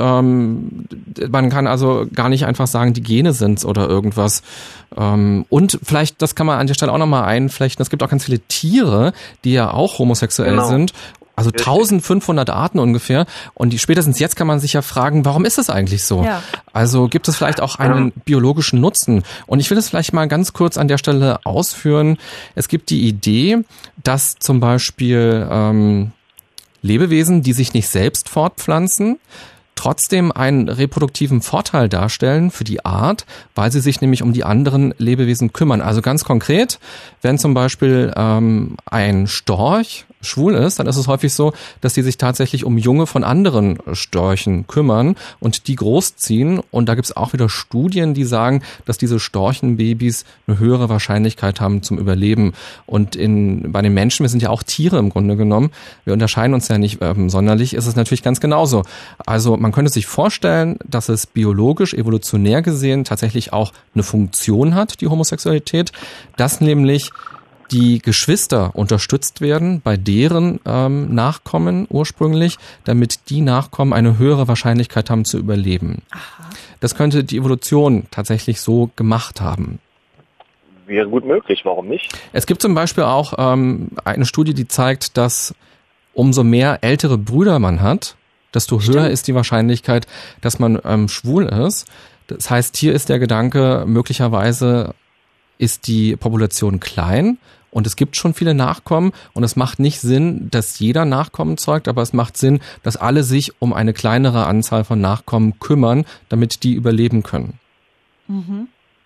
Speaker 1: man kann also gar nicht einfach sagen, die Gene sind's oder irgendwas. Und vielleicht, das kann man an der Stelle auch nochmal einflechten, es gibt auch ganz viele Tiere, die ja auch homosexuell sind. Also 1500 Arten ungefähr. Und spätestens jetzt kann man sich ja fragen, warum ist das eigentlich so? Ja. Also gibt es vielleicht auch einen biologischen Nutzen? Und ich will es vielleicht mal ganz kurz an der Stelle ausführen. Es gibt die Idee, dass zum Beispiel Lebewesen, die sich nicht selbst fortpflanzen, trotzdem einen reproduktiven Vorteil darstellen für die Art, weil sie sich nämlich um die anderen Lebewesen kümmern. Also ganz konkret, wenn zum Beispiel ein Storch schwul ist, dann ist es häufig so, dass die sich tatsächlich um Junge von anderen Störchen kümmern und die großziehen. Und da gibt es auch wieder Studien, die sagen, dass diese Storchenbabys eine höhere Wahrscheinlichkeit haben zum Überleben. Und bei den Menschen, wir sind ja auch Tiere im Grunde genommen, wir unterscheiden uns ja nicht sonderlich, ist es natürlich ganz genauso. Also man könnte sich vorstellen, dass es biologisch, evolutionär gesehen tatsächlich auch eine Funktion hat, die Homosexualität, dass nämlich die Geschwister unterstützt werden bei deren Nachkommen ursprünglich, damit die Nachkommen eine höhere Wahrscheinlichkeit haben zu überleben. Aha. Das könnte die Evolution tatsächlich so gemacht haben.
Speaker 11: Wäre gut möglich, warum nicht?
Speaker 1: Es gibt zum Beispiel auch eine Studie, die zeigt, dass umso mehr ältere Brüder man hat, desto höher ist die Wahrscheinlichkeit, dass man schwul ist. Das heißt, hier ist der Gedanke, möglicherweise ist die Population klein und es gibt schon viele Nachkommen und es macht nicht Sinn, dass jeder Nachkommen zeugt, aber es macht Sinn, dass alle sich um eine kleinere Anzahl von Nachkommen kümmern, damit die überleben können.
Speaker 3: Mhm.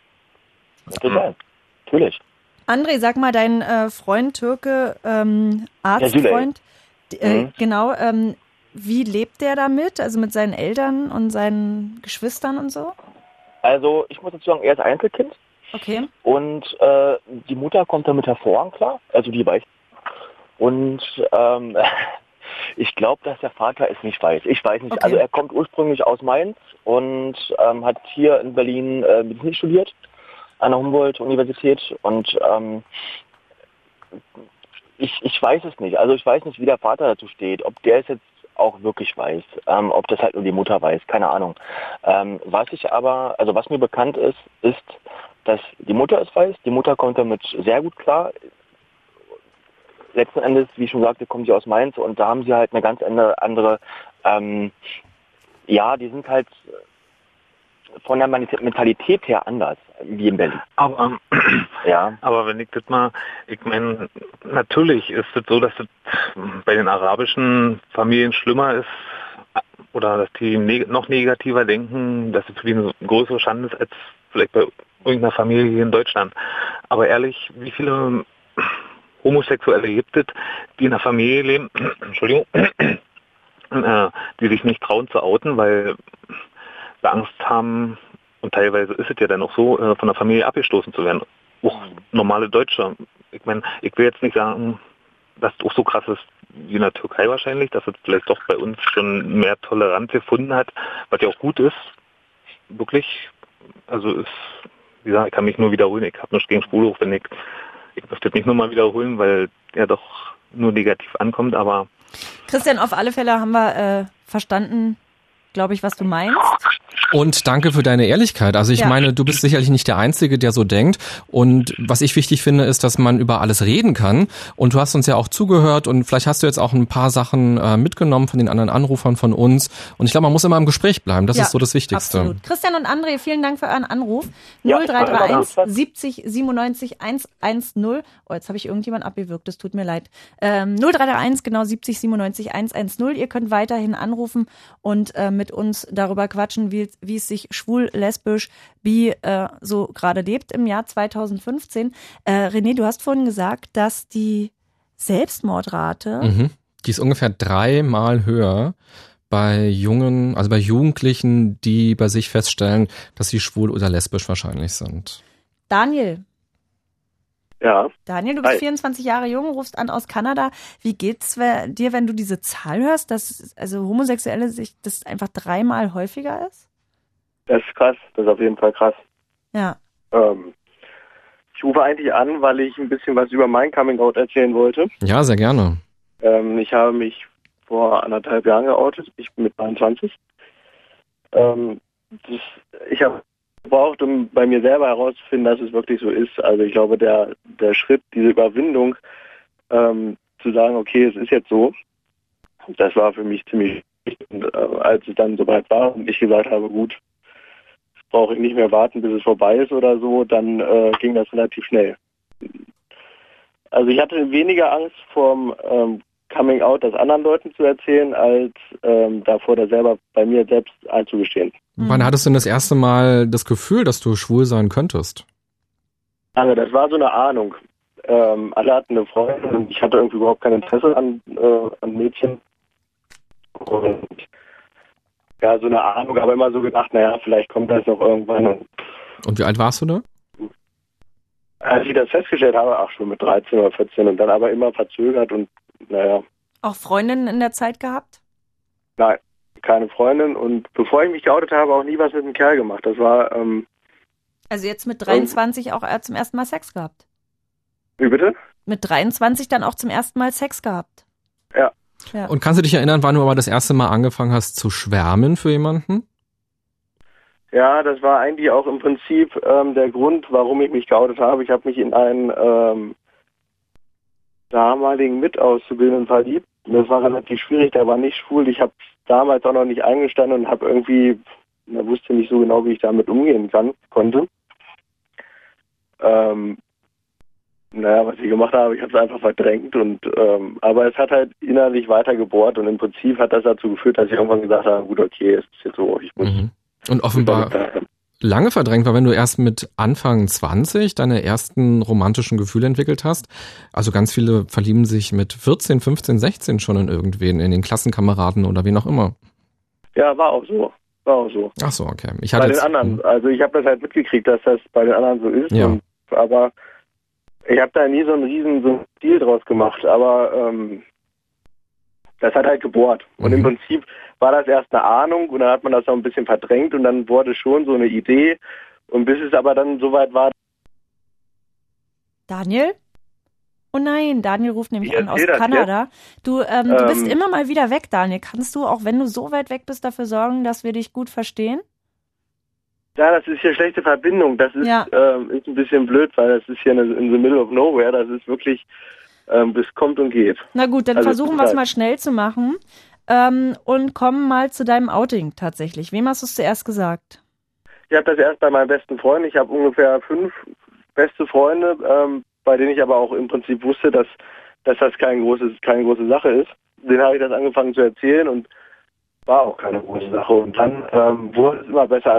Speaker 11: Natürlich.
Speaker 3: André, sag mal, dein Freund, Türke, Arztfreund, genau, wie lebt der damit, also mit seinen Eltern und seinen Geschwistern und so?
Speaker 11: Also ich muss dazu sagen, er ist Einzelkind.
Speaker 3: Okay.
Speaker 11: Und die Mutter kommt damit hervorragend klar, also die weiß. Und ich glaube, dass der Vater es nicht weiß. Ich weiß nicht. Okay. Also er kommt ursprünglich aus Mainz und hat hier in Berlin Medizin studiert an der Humboldt-Universität. Und ich weiß es nicht. Also ich weiß nicht, wie der Vater dazu steht. Ob der es jetzt auch wirklich weiß. Ob das halt nur die Mutter weiß. Keine Ahnung. Was mir bekannt ist, dass die Mutter es weiß. Die Mutter kommt damit sehr gut klar. Letzten Endes, wie ich schon sagte, kommen sie aus Mainz und da haben sie halt eine ganz andere, die sind halt von der Mentalität her anders, wie in Berlin.
Speaker 9: Aber wenn ich das mal, ich meine, natürlich ist es so, dass das bei den arabischen Familien schlimmer ist, oder dass die noch negativer denken, dass es für die eine größere Schande ist als vielleicht bei irgendeiner Familie hier in Deutschland. Aber ehrlich, wie viele Homosexuelle gibt es, die in einer Familie leben, Entschuldigung, die sich nicht trauen zu outen, weil sie Angst haben, und teilweise ist es ja dann auch so, von der Familie abgestoßen zu werden. Auch normale Deutsche. Ich meine, ich will jetzt nicht sagen, dass es auch so krass ist wie in der Türkei wahrscheinlich, dass es vielleicht doch bei uns schon mehr Toleranz gefunden hat, was ja auch gut ist. Wirklich, also ist, wie gesagt, ich kann mich nur wiederholen, ich habe nichts gegen Schwule, auch wenn ich möchte das nicht nochmal wiederholen, weil er doch nur negativ ankommt, aber...
Speaker 3: Christian, auf alle Fälle haben wir verstanden, glaube ich, was du meinst.
Speaker 1: Und danke für deine Ehrlichkeit. Also ich meine, du bist sicherlich nicht der Einzige, der so denkt. Und was ich wichtig finde, ist, dass man über alles reden kann. Und du hast uns ja auch zugehört und vielleicht hast du jetzt auch ein paar Sachen mitgenommen von den anderen Anrufern von uns. Und ich glaube, man muss immer im Gespräch bleiben. Das ist so das Wichtigste.
Speaker 3: Absolut. Christian und André, vielen Dank für euren Anruf. 0331 70 97 110. Oh, jetzt habe ich irgendjemand abgewürgt. Das tut mir leid. 0331 genau 70 97 110. Ihr könnt weiterhin anrufen und mit uns darüber quatschen, wie es sich schwul, lesbisch, bi so gerade lebt im Jahr 2015. René, du hast vorhin gesagt, dass die Selbstmordrate
Speaker 1: die ist ungefähr 3-mal höher bei Jugendlichen, die bei sich feststellen, dass sie schwul oder lesbisch wahrscheinlich sind.
Speaker 3: Daniel.
Speaker 12: Ja.
Speaker 3: Daniel, du bist 24 Jahre jung, rufst an aus Kanada. Wie geht's dir, wenn du diese Zahl hörst, dass also Homosexuelle sich das einfach 3-mal häufiger ist?
Speaker 12: Das ist krass, das ist auf jeden Fall krass.
Speaker 3: Ja.
Speaker 12: Ich rufe eigentlich an, weil ich ein bisschen was über mein Coming-out erzählen wollte.
Speaker 1: Ja, sehr gerne.
Speaker 12: Ich habe mich vor 1,5 Jahren geoutet. Ich bin mit 22. Ich habe gebraucht, um bei mir selber herauszufinden, dass es wirklich so ist. Also ich glaube, der Schritt, diese Überwindung, zu sagen, okay, es ist jetzt so, das war für mich ziemlich wichtig. Und als es dann soweit war und ich gesagt habe, gut, brauche ich nicht mehr warten, bis es vorbei ist oder so, dann ging das relativ schnell. Also ich hatte weniger Angst vorm Coming Out das anderen Leuten zu erzählen, als davor, das selber bei mir selbst einzugestehen.
Speaker 1: Wann hattest du denn das erste Mal das Gefühl, dass du schwul sein könntest?
Speaker 12: Also das war so eine Ahnung. Alle hatten eine Freundin und ich hatte irgendwie überhaupt kein Interesse an Mädchen. Und ja, so eine Ahnung, aber immer so gedacht, naja, vielleicht kommt das noch irgendwann.
Speaker 1: Und wie alt warst du da?
Speaker 12: Als ich das festgestellt habe, schon mit 13 oder 14 und dann aber immer verzögert und naja.
Speaker 3: Auch Freundinnen in der Zeit gehabt?
Speaker 12: Nein, keine Freundin und bevor ich mich geoutet habe, auch nie was mit einem Kerl gemacht. Das war...
Speaker 3: also jetzt mit 23 auch zum ersten Mal Sex gehabt?
Speaker 12: Wie bitte?
Speaker 3: Mit 23 dann auch zum ersten Mal Sex gehabt?
Speaker 12: Ja.
Speaker 1: Und kannst du dich erinnern, wann du aber das erste Mal angefangen hast zu schwärmen für jemanden?
Speaker 12: Ja, das war eigentlich auch im Prinzip der Grund, warum ich mich geoutet habe. Ich habe mich in einen damaligen Mitauszubildenden verliebt. Das war relativ schwierig, der war nicht schwul. Ich habe damals auch noch nicht eingestanden und habe irgendwie, wusste nicht so genau, wie ich damit umgehen konnte. Was ich gemacht habe, ich habe es einfach verdrängt und aber es hat halt innerlich weiter gebohrt und im Prinzip hat das dazu geführt, dass ich irgendwann gesagt habe, gut, okay, es ist jetzt so, ich muss...
Speaker 1: Und offenbar lange verdrängt, weil wenn du erst mit Anfang 20 deine ersten romantischen Gefühle entwickelt hast, also ganz viele verlieben sich mit 14, 15, 16 schon in irgendwen, in den Klassenkameraden oder wen auch immer.
Speaker 12: Ja, war auch so.
Speaker 1: Ach so, okay.
Speaker 12: Bei den anderen, also ich habe das halt mitgekriegt, dass das bei den anderen so ist,
Speaker 1: ja.
Speaker 12: Aber ich habe da nie so einen riesen Deal draus gemacht, aber das hat halt gebohrt. Und im Prinzip war das erst eine Ahnung und dann hat man das noch ein bisschen verdrängt und dann wurde schon so eine Idee und bis es aber dann soweit war.
Speaker 3: Daniel? Oh nein, Daniel ruft nämlich an aus Kanada. Du bist immer mal wieder weg, Daniel. Kannst du, auch wenn du so weit weg bist, dafür sorgen, dass wir dich gut verstehen?
Speaker 12: Ja, das ist hier schlechte Verbindung. Das ist, ist ein bisschen blöd, weil das ist hier in the middle of nowhere. Das ist wirklich, bis kommt und geht.
Speaker 3: Na gut, dann versuchen wir es mal schnell zu machen und kommen mal zu deinem Outing tatsächlich. Wem hast du es zuerst gesagt?
Speaker 12: Ich habe das erst bei meinem besten Freund. Ich habe ungefähr 5 beste Freunde, bei denen ich aber auch im Prinzip wusste, dass das keine große Sache ist. Denen habe ich das angefangen zu erzählen und war auch keine große Sache. Und dann wurde es immer besser.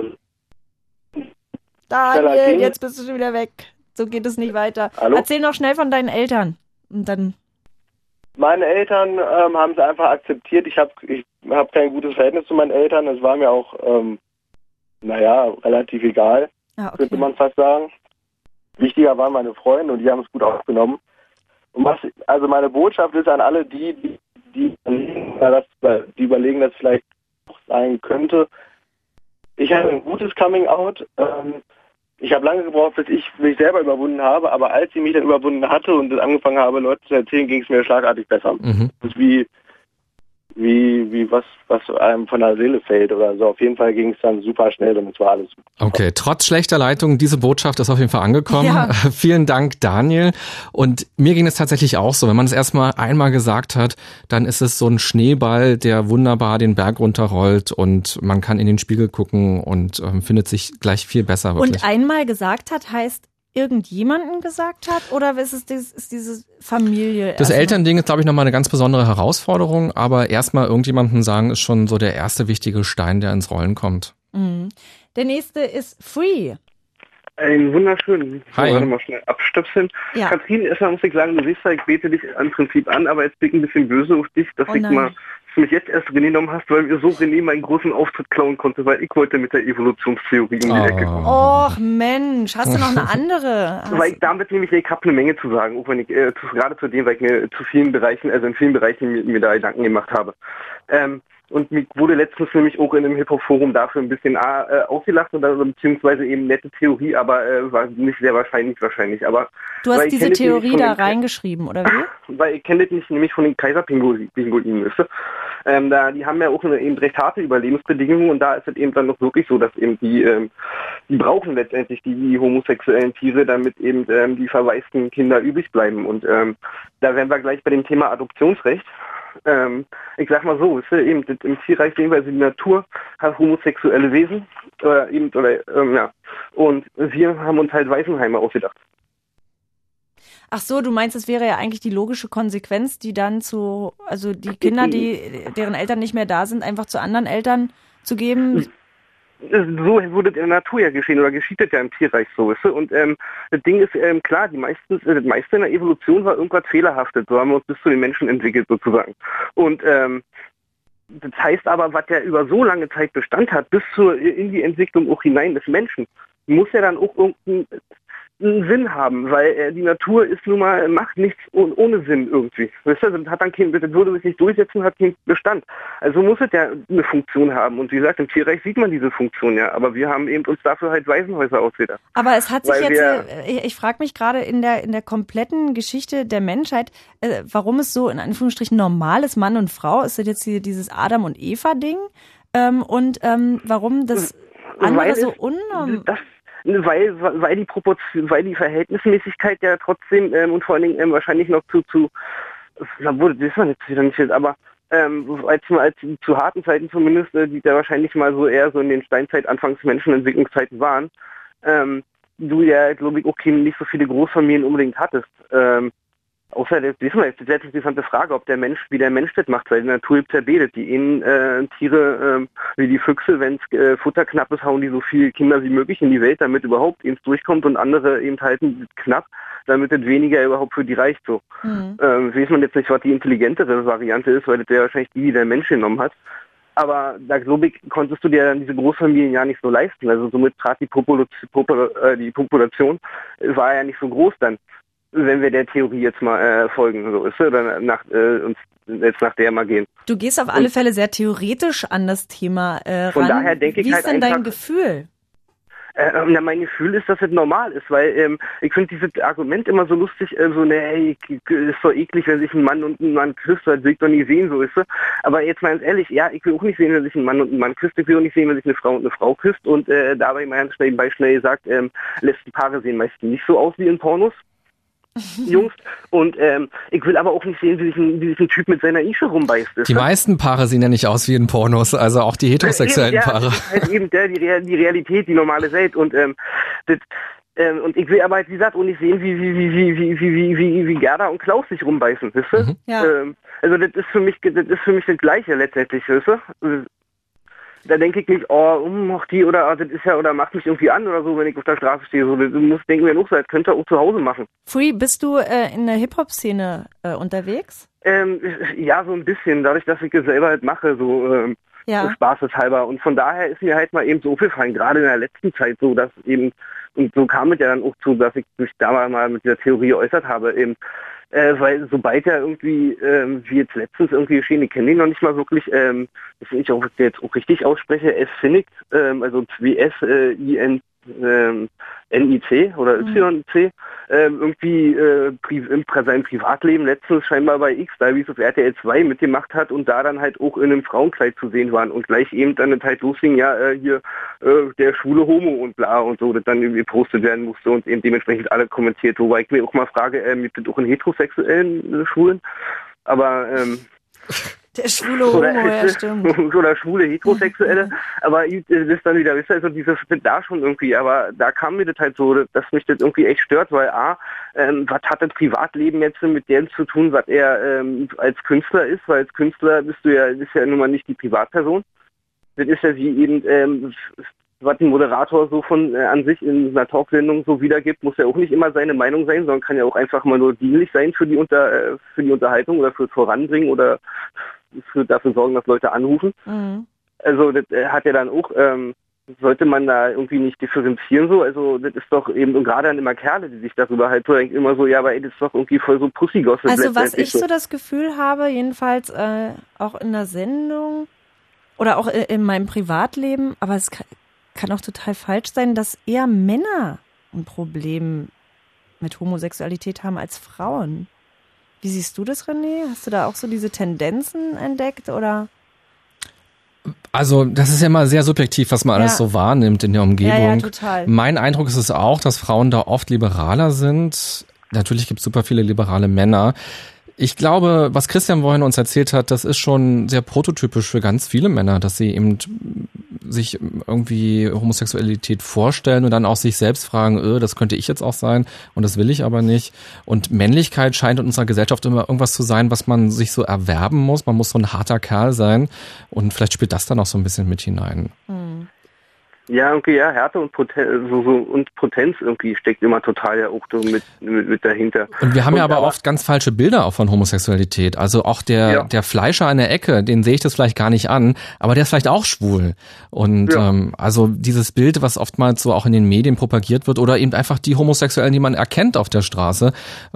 Speaker 3: Daniel, jetzt bist du schon wieder weg. So geht es nicht weiter.
Speaker 12: Hallo?
Speaker 3: Erzähl noch schnell von deinen Eltern. Und dann.
Speaker 12: Meine Eltern haben es einfach akzeptiert. Ich hab kein gutes Verhältnis zu meinen Eltern. Es war mir auch, relativ egal, könnte man fast sagen. Wichtiger waren meine Freunde und die haben es gut aufgenommen. Und also meine Botschaft ist an alle, die überlegen, dass es vielleicht auch sein könnte. Ich hatte ein gutes Coming-out. Ich habe lange gebraucht, bis ich mich selber überwunden habe, aber als ich mich dann überwunden hatte und angefangen habe, Leute zu erzählen, ging es mir schlagartig besser. Das ist wie wie was einem von der Seele fällt oder so. Auf jeden Fall ging es dann super schnell und es war alles super.
Speaker 1: Okay, trotz schlechter Leitung, diese Botschaft ist auf jeden Fall angekommen. Ja. Vielen Dank, Daniel. Und mir ging es tatsächlich auch so. Wenn man es einmal gesagt hat, dann ist es so ein Schneeball, der wunderbar den Berg runterrollt und man kann in den Spiegel gucken und findet sich gleich viel besser. Wirklich.
Speaker 3: Und einmal gesagt hat, heißt irgendjemanden gesagt hat oder ist diese Familie?
Speaker 1: Das Elternding ist, glaube ich, nochmal eine ganz besondere Herausforderung, aber erstmal irgendjemanden sagen ist schon so der erste wichtige Stein, der ins Rollen kommt.
Speaker 3: Mhm. Der nächste ist Free.
Speaker 13: Einen wunderschönen.
Speaker 1: Hi.
Speaker 13: Warte mal schnell abstöpseln.
Speaker 3: Ja.
Speaker 13: Katrin, erstmal muss ich sagen, du siehst ja, ich bete dich im Prinzip an, aber jetzt bin ich ein bisschen böse auf dich, dass du mich jetzt erst René genommen hast, weil mir so René meinen großen Auftritt klauen konnte, weil ich wollte mit der Evolutionstheorie um die Ecke kommen.
Speaker 3: Och Mensch, hast du noch eine andere?
Speaker 13: Weil ich damit nämlich, ich habe eine Menge zu sagen, auch wenn ich gerade zu dem, weil ich mir in vielen Bereichen mir da Gedanken gemacht habe. Und mir wurde letztens nämlich auch in einem Hip-Hop-Forum dafür ein bisschen ausgelacht oder beziehungsweise eben nette Theorie, aber war nicht sehr wahrscheinlich. Aber
Speaker 3: du hast diese Theorie da reingeschrieben, oder wie?
Speaker 13: Weil ich kenne das nicht nämlich von den Kaiserpinguinen, wisst ihr? Die haben ja auch eben recht harte Überlebensbedingungen und da ist es eben dann noch wirklich so, dass eben die brauchen letztendlich die homosexuellen Tiere, damit eben die verwaisten Kinder übrig bleiben. Und da wären wir gleich bei dem Thema Adoptionsrecht. Ich sag mal so, eben im Tierreich sehen wir, also die Natur hat homosexuelle Wesen und wir haben uns halt Waisenheime ausgedacht.
Speaker 3: Ach so, du meinst, es wäre ja eigentlich die logische Konsequenz, die dann also die Kinder, deren Eltern nicht mehr da sind, einfach zu anderen Eltern zu geben?
Speaker 13: So würde in der Natur ja geschehen oder geschieht das ja im Tierreich so. Und das Ding ist, klar, das meiste in der Evolution war irgendwas Fehlerhaftes. So haben wir uns bis zu den Menschen entwickelt sozusagen. Und das heißt aber, was ja über so lange Zeit Bestand hat, in die Entwicklung auch hinein des Menschen, muss ja dann auch irgendeinen Sinn haben, weil die Natur ist nun mal, macht nichts ohne Sinn irgendwie. Weißt du, das würde sich nicht durchsetzen, hat keinen Bestand. Also muss es ja eine Funktion haben. Und wie gesagt, im Tierreich sieht man diese Funktion ja, aber wir haben eben uns dafür halt Waisenhäuser ausgedacht.
Speaker 3: Aber es hat sich ich frage mich gerade in der kompletten Geschichte der Menschheit, warum es so in Anführungsstrichen normal ist, Mann und Frau, ist das jetzt hier dieses Adam und Eva Ding und warum das andere so unnormal...
Speaker 13: Weil die Verhältnismäßigkeit ja trotzdem und vor allen Dingen wahrscheinlich noch das wissen wir jetzt wieder nicht, aber als zu harten Zeiten zumindest, die da wahrscheinlich mal so eher so in den Steinzeit, Anfangs Menschenentwicklungszeiten waren, du ja, glaube ich, auch nicht so viele Großfamilien unbedingt hattest. Außer, das ist eine sehr interessante Frage, wie der Mensch das macht, weil die Natur zerbetet. Die Tiere, wie die Füchse, wenn es Futter knapp ist, hauen die so viele Kinder wie möglich in die Welt, damit überhaupt eins durchkommt und andere eben halten knapp, damit es weniger überhaupt für die reicht so. Weiß man jetzt nicht, was die intelligentere Variante ist, weil das ja wahrscheinlich die der Mensch genommen hat. Aber da, glaube ich, konntest du dir dann diese Großfamilien ja nicht so leisten. Also somit trat die Population war ja nicht so groß dann, wenn wir der Theorie jetzt mal folgen, so ist oder uns jetzt nach der mal gehen.
Speaker 3: Du gehst auf alle Fälle sehr theoretisch an das Thema ran.
Speaker 13: Von daher denke ich
Speaker 3: Wie
Speaker 13: halt
Speaker 3: ist denn dein Gefühl?
Speaker 13: Mein Gefühl ist, dass es normal ist, weil ich finde dieses Argument immer so lustig, ist so eklig, wenn sich ein Mann und ein Mann küsst, das will ich doch nie sehen, so ist es. Aber jetzt mal ganz ehrlich, ja, ich will auch nicht sehen, wenn sich ein Mann und ein Mann küsst, ich will auch nicht sehen, wenn sich eine Frau und eine Frau küsst und dabei mal ganz schnell gesagt, Lesbenpaare sehen meistens nicht so aus wie in Pornos. Jungs. Und ich will aber auch nicht sehen, wie sich ein Typ mit seiner Ische rumbeißt.
Speaker 1: Die meisten Paare sehen ja nicht aus wie in Pornos, also auch die heterosexuellen Paare.
Speaker 13: Das ist halt eben die Realität, die normale Welt. Und und ich will aber, wie gesagt, auch nicht sehen, wie Gerda und Klaus sich rumbeißen, weißt du?
Speaker 3: Ja.
Speaker 13: Also das ist für mich das Gleiche letztendlich, weißt du? Da denke ich nicht, die oder das ist ja oder macht mich irgendwie an oder so, wenn ich auf der Straße stehe. So, du musst denken, wer das könnte auch zu Hause machen.
Speaker 3: Free, bist du in der Hip-Hop-Szene unterwegs?
Speaker 13: Ja, so ein bisschen, dadurch, dass ich es selber halt mache, so spaßeshalber. Und von daher ist mir halt mal eben so aufgefallen, gerade in der letzten Zeit so, dass eben, und so kam es ja dann auch zu, dass ich mich da mal mit dieser Theorie geäußert habe, eben, weil sobald ja irgendwie, wie jetzt letztens irgendwie geschehen, ich kenne ihn noch nicht mal wirklich, das ich auch jetzt auch richtig ausspreche, S-Finnick, also S-I-N NIC oder YC irgendwie sein Privatleben letztens scheinbar bei X-Dives auf RTL 2 mitgemacht hat und da dann halt auch in einem Frauenkleid zu sehen waren und gleich eben dann halt losging, hier der schwule Homo und bla und so, das dann irgendwie gepostet werden musste und eben dementsprechend alle kommentiert, wobei ich mir auch mal frage, gibt es auch in heterosexuellen Schwulen, aber
Speaker 3: der schwule Homo, ja, stimmt.
Speaker 13: Oder schwule Heterosexuelle, aber das ist dann wieder, also dieses da schon irgendwie, aber da kam mir das halt so, dass mich das irgendwie echt stört, weil was hat das Privatleben jetzt mit dem zu tun, was er als Künstler ist, weil als Künstler bist ja nun mal nicht die Privatperson. Das ist ja wie eben, was ein Moderator so von an sich in einer Talksendung so wiedergibt, muss ja auch nicht immer seine Meinung sein, sondern kann ja auch einfach mal nur dienlich sein für die Unterhaltung oder fürs Voranbringen oder dafür sorgen, dass Leute anrufen. Mhm. Also das hat ja dann auch, sollte man da irgendwie nicht differenzieren so, also das ist doch eben, und gerade dann immer Kerle, die sich darüber halt so denken, immer so, ja, aber das ist doch irgendwie voll so Pussy-Gossip.
Speaker 3: Also was ich so das Gefühl habe, jedenfalls auch in der Sendung oder auch in meinem Privatleben, aber es kann auch total falsch sein, dass eher Männer ein Problem mit Homosexualität haben als Frauen. Wie siehst du das, René? Hast du da auch so diese Tendenzen entdeckt, oder?
Speaker 1: Also das ist ja immer sehr subjektiv, was man alles so wahrnimmt in der Umgebung.
Speaker 3: Ja, total.
Speaker 1: Mein Eindruck ist es auch, dass Frauen da oft liberaler sind. Natürlich gibt es super viele liberale Männer. Ich glaube, was Christian vorhin uns erzählt hat, das ist schon sehr prototypisch für ganz viele Männer, dass sie eben sich irgendwie Homosexualität vorstellen und dann auch sich selbst fragen, das könnte ich jetzt auch sein und das will ich aber nicht. Und Männlichkeit scheint in unserer Gesellschaft immer irgendwas zu sein, was man sich so erwerben muss. Man muss so ein harter Kerl sein und vielleicht spielt das dann auch so ein bisschen mit hinein.
Speaker 3: Hm.
Speaker 13: Ja, irgendwie, ja, Härte und Potenz irgendwie steckt immer total ja auch so mit dahinter.
Speaker 1: Und wir haben ja aber oft ganz falsche Bilder auch von Homosexualität. Also auch der Fleischer an der Ecke, den sehe ich das vielleicht gar nicht an, aber der ist vielleicht auch schwul. Und also dieses Bild, was oftmals so auch in den Medien propagiert wird, oder eben einfach die Homosexuellen, die man erkennt auf der Straße,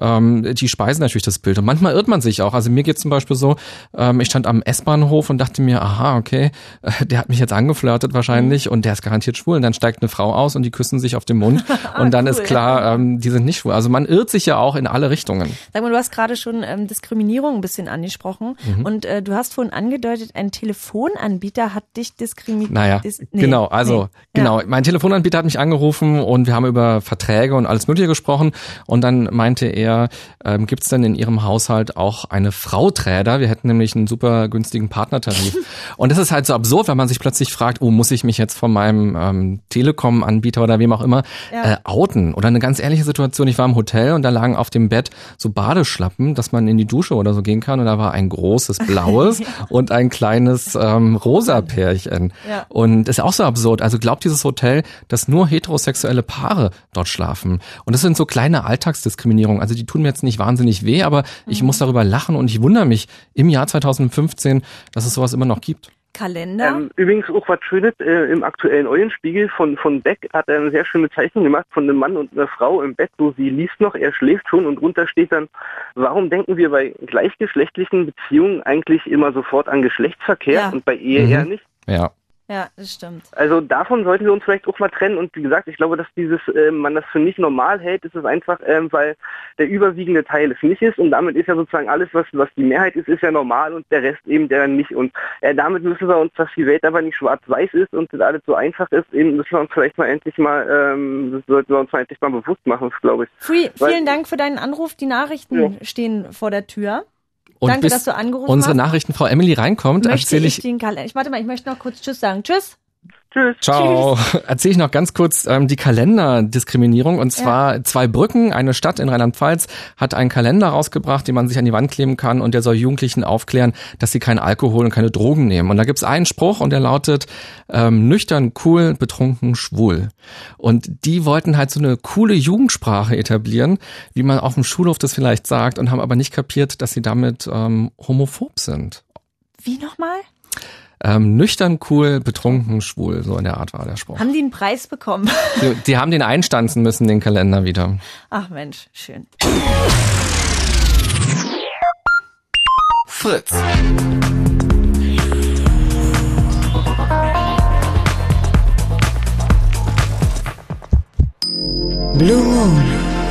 Speaker 1: die speisen natürlich das Bild. Und manchmal irrt man sich auch. Also mir geht's zum Beispiel so, ich stand am S-Bahnhof und dachte mir, aha, okay, der hat mich jetzt angeflirtet wahrscheinlich und der ist garantiert schwul. Und dann steigt eine Frau aus und die küssen sich auf den Mund und dann ist klar, die sind nicht schwul. Also man irrt sich ja auch in alle Richtungen.
Speaker 3: Sag mal, du hast gerade schon Diskriminierung ein bisschen angesprochen und du hast vorhin angedeutet, ein Telefonanbieter hat dich diskriminiert.
Speaker 1: Naja, genau. Mein Telefonanbieter hat mich angerufen und wir haben über Verträge und alles Mögliche gesprochen und dann meinte er, gibt's denn in Ihrem Haushalt auch eine Frau-Träder? Wir hätten nämlich einen super günstigen Partnertarif. Und das ist halt so absurd, wenn man sich plötzlich fragt, muss ich mich jetzt von meinem Telekom-Anbieter oder wem auch immer outen? Oder eine ganz ehrliche Situation, ich war im Hotel und da lagen auf dem Bett so Badeschlappen, dass man in die Dusche oder so gehen kann und da war ein großes blaues und ein kleines rosa Pärchen. Ja. Und das ist auch so absurd. Also glaubt dieses Hotel, dass nur heterosexuelle Paare dort schlafen? Und das sind so kleine Alltagsdiskriminierungen. Also die tun mir jetzt nicht wahnsinnig weh, aber ich muss darüber lachen und ich wundere mich im Jahr 2015, dass es sowas immer noch gibt.
Speaker 3: Kalender.
Speaker 13: Übrigens auch was Schönes, im aktuellen Eulenspiegel von Beck hat er eine sehr schöne Zeichnung gemacht von einem Mann und einer Frau im Bett, so sie liest noch, er schläft schon und drunter steht dann, warum denken wir bei gleichgeschlechtlichen Beziehungen eigentlich immer sofort an Geschlechtsverkehr und bei Ehe eher nicht?
Speaker 1: Ja.
Speaker 3: Ja, das stimmt.
Speaker 13: Also davon sollten wir uns vielleicht auch mal trennen und wie gesagt, ich glaube, dass man das für nicht normal hält, ist es einfach, weil der überwiegende Teil es nicht ist und damit ist ja sozusagen alles, was die Mehrheit ist ja normal und der Rest eben der nicht und damit müssen wir uns, dass die Welt aber nicht schwarz-weiß ist und das alles so einfach ist, eben müssen wir uns vielleicht mal endlich mal, das sollten wir uns mal endlich mal bewusst machen, glaube ich.
Speaker 3: Vielen Dank für deinen Anruf, die Nachrichten stehen vor der Tür.
Speaker 1: Und
Speaker 3: danke, dass du angerufen hast.
Speaker 1: Unsere Nachrichtenfrau Emily reinkommt, erzähle ich.
Speaker 3: Warte mal, ich möchte noch kurz Tschüss sagen. Tschüss.
Speaker 13: Tschüss.
Speaker 1: Ciao. Erzähle ich noch ganz kurz die Kalenderdiskriminierung. Und zwar Zweibrücken, eine Stadt in Rheinland-Pfalz, hat einen Kalender rausgebracht, den man sich an die Wand kleben kann und der soll Jugendlichen aufklären, dass sie keinen Alkohol und keine Drogen nehmen. Und da gibt's einen Spruch und der lautet, nüchtern, cool, betrunken, schwul. Und die wollten halt so eine coole Jugendsprache etablieren, wie man auf dem Schulhof das vielleicht sagt und haben aber nicht kapiert, dass sie damit homophob sind.
Speaker 3: Wie nochmal?
Speaker 1: Nüchtern, cool, betrunken, schwul, so in der Art war der Spruch.
Speaker 3: Haben die einen Preis bekommen?
Speaker 1: Die haben den einstanzen müssen, den Kalender wieder.
Speaker 3: Ach Mensch, schön.
Speaker 1: Fritz.
Speaker 2: Blue Moon.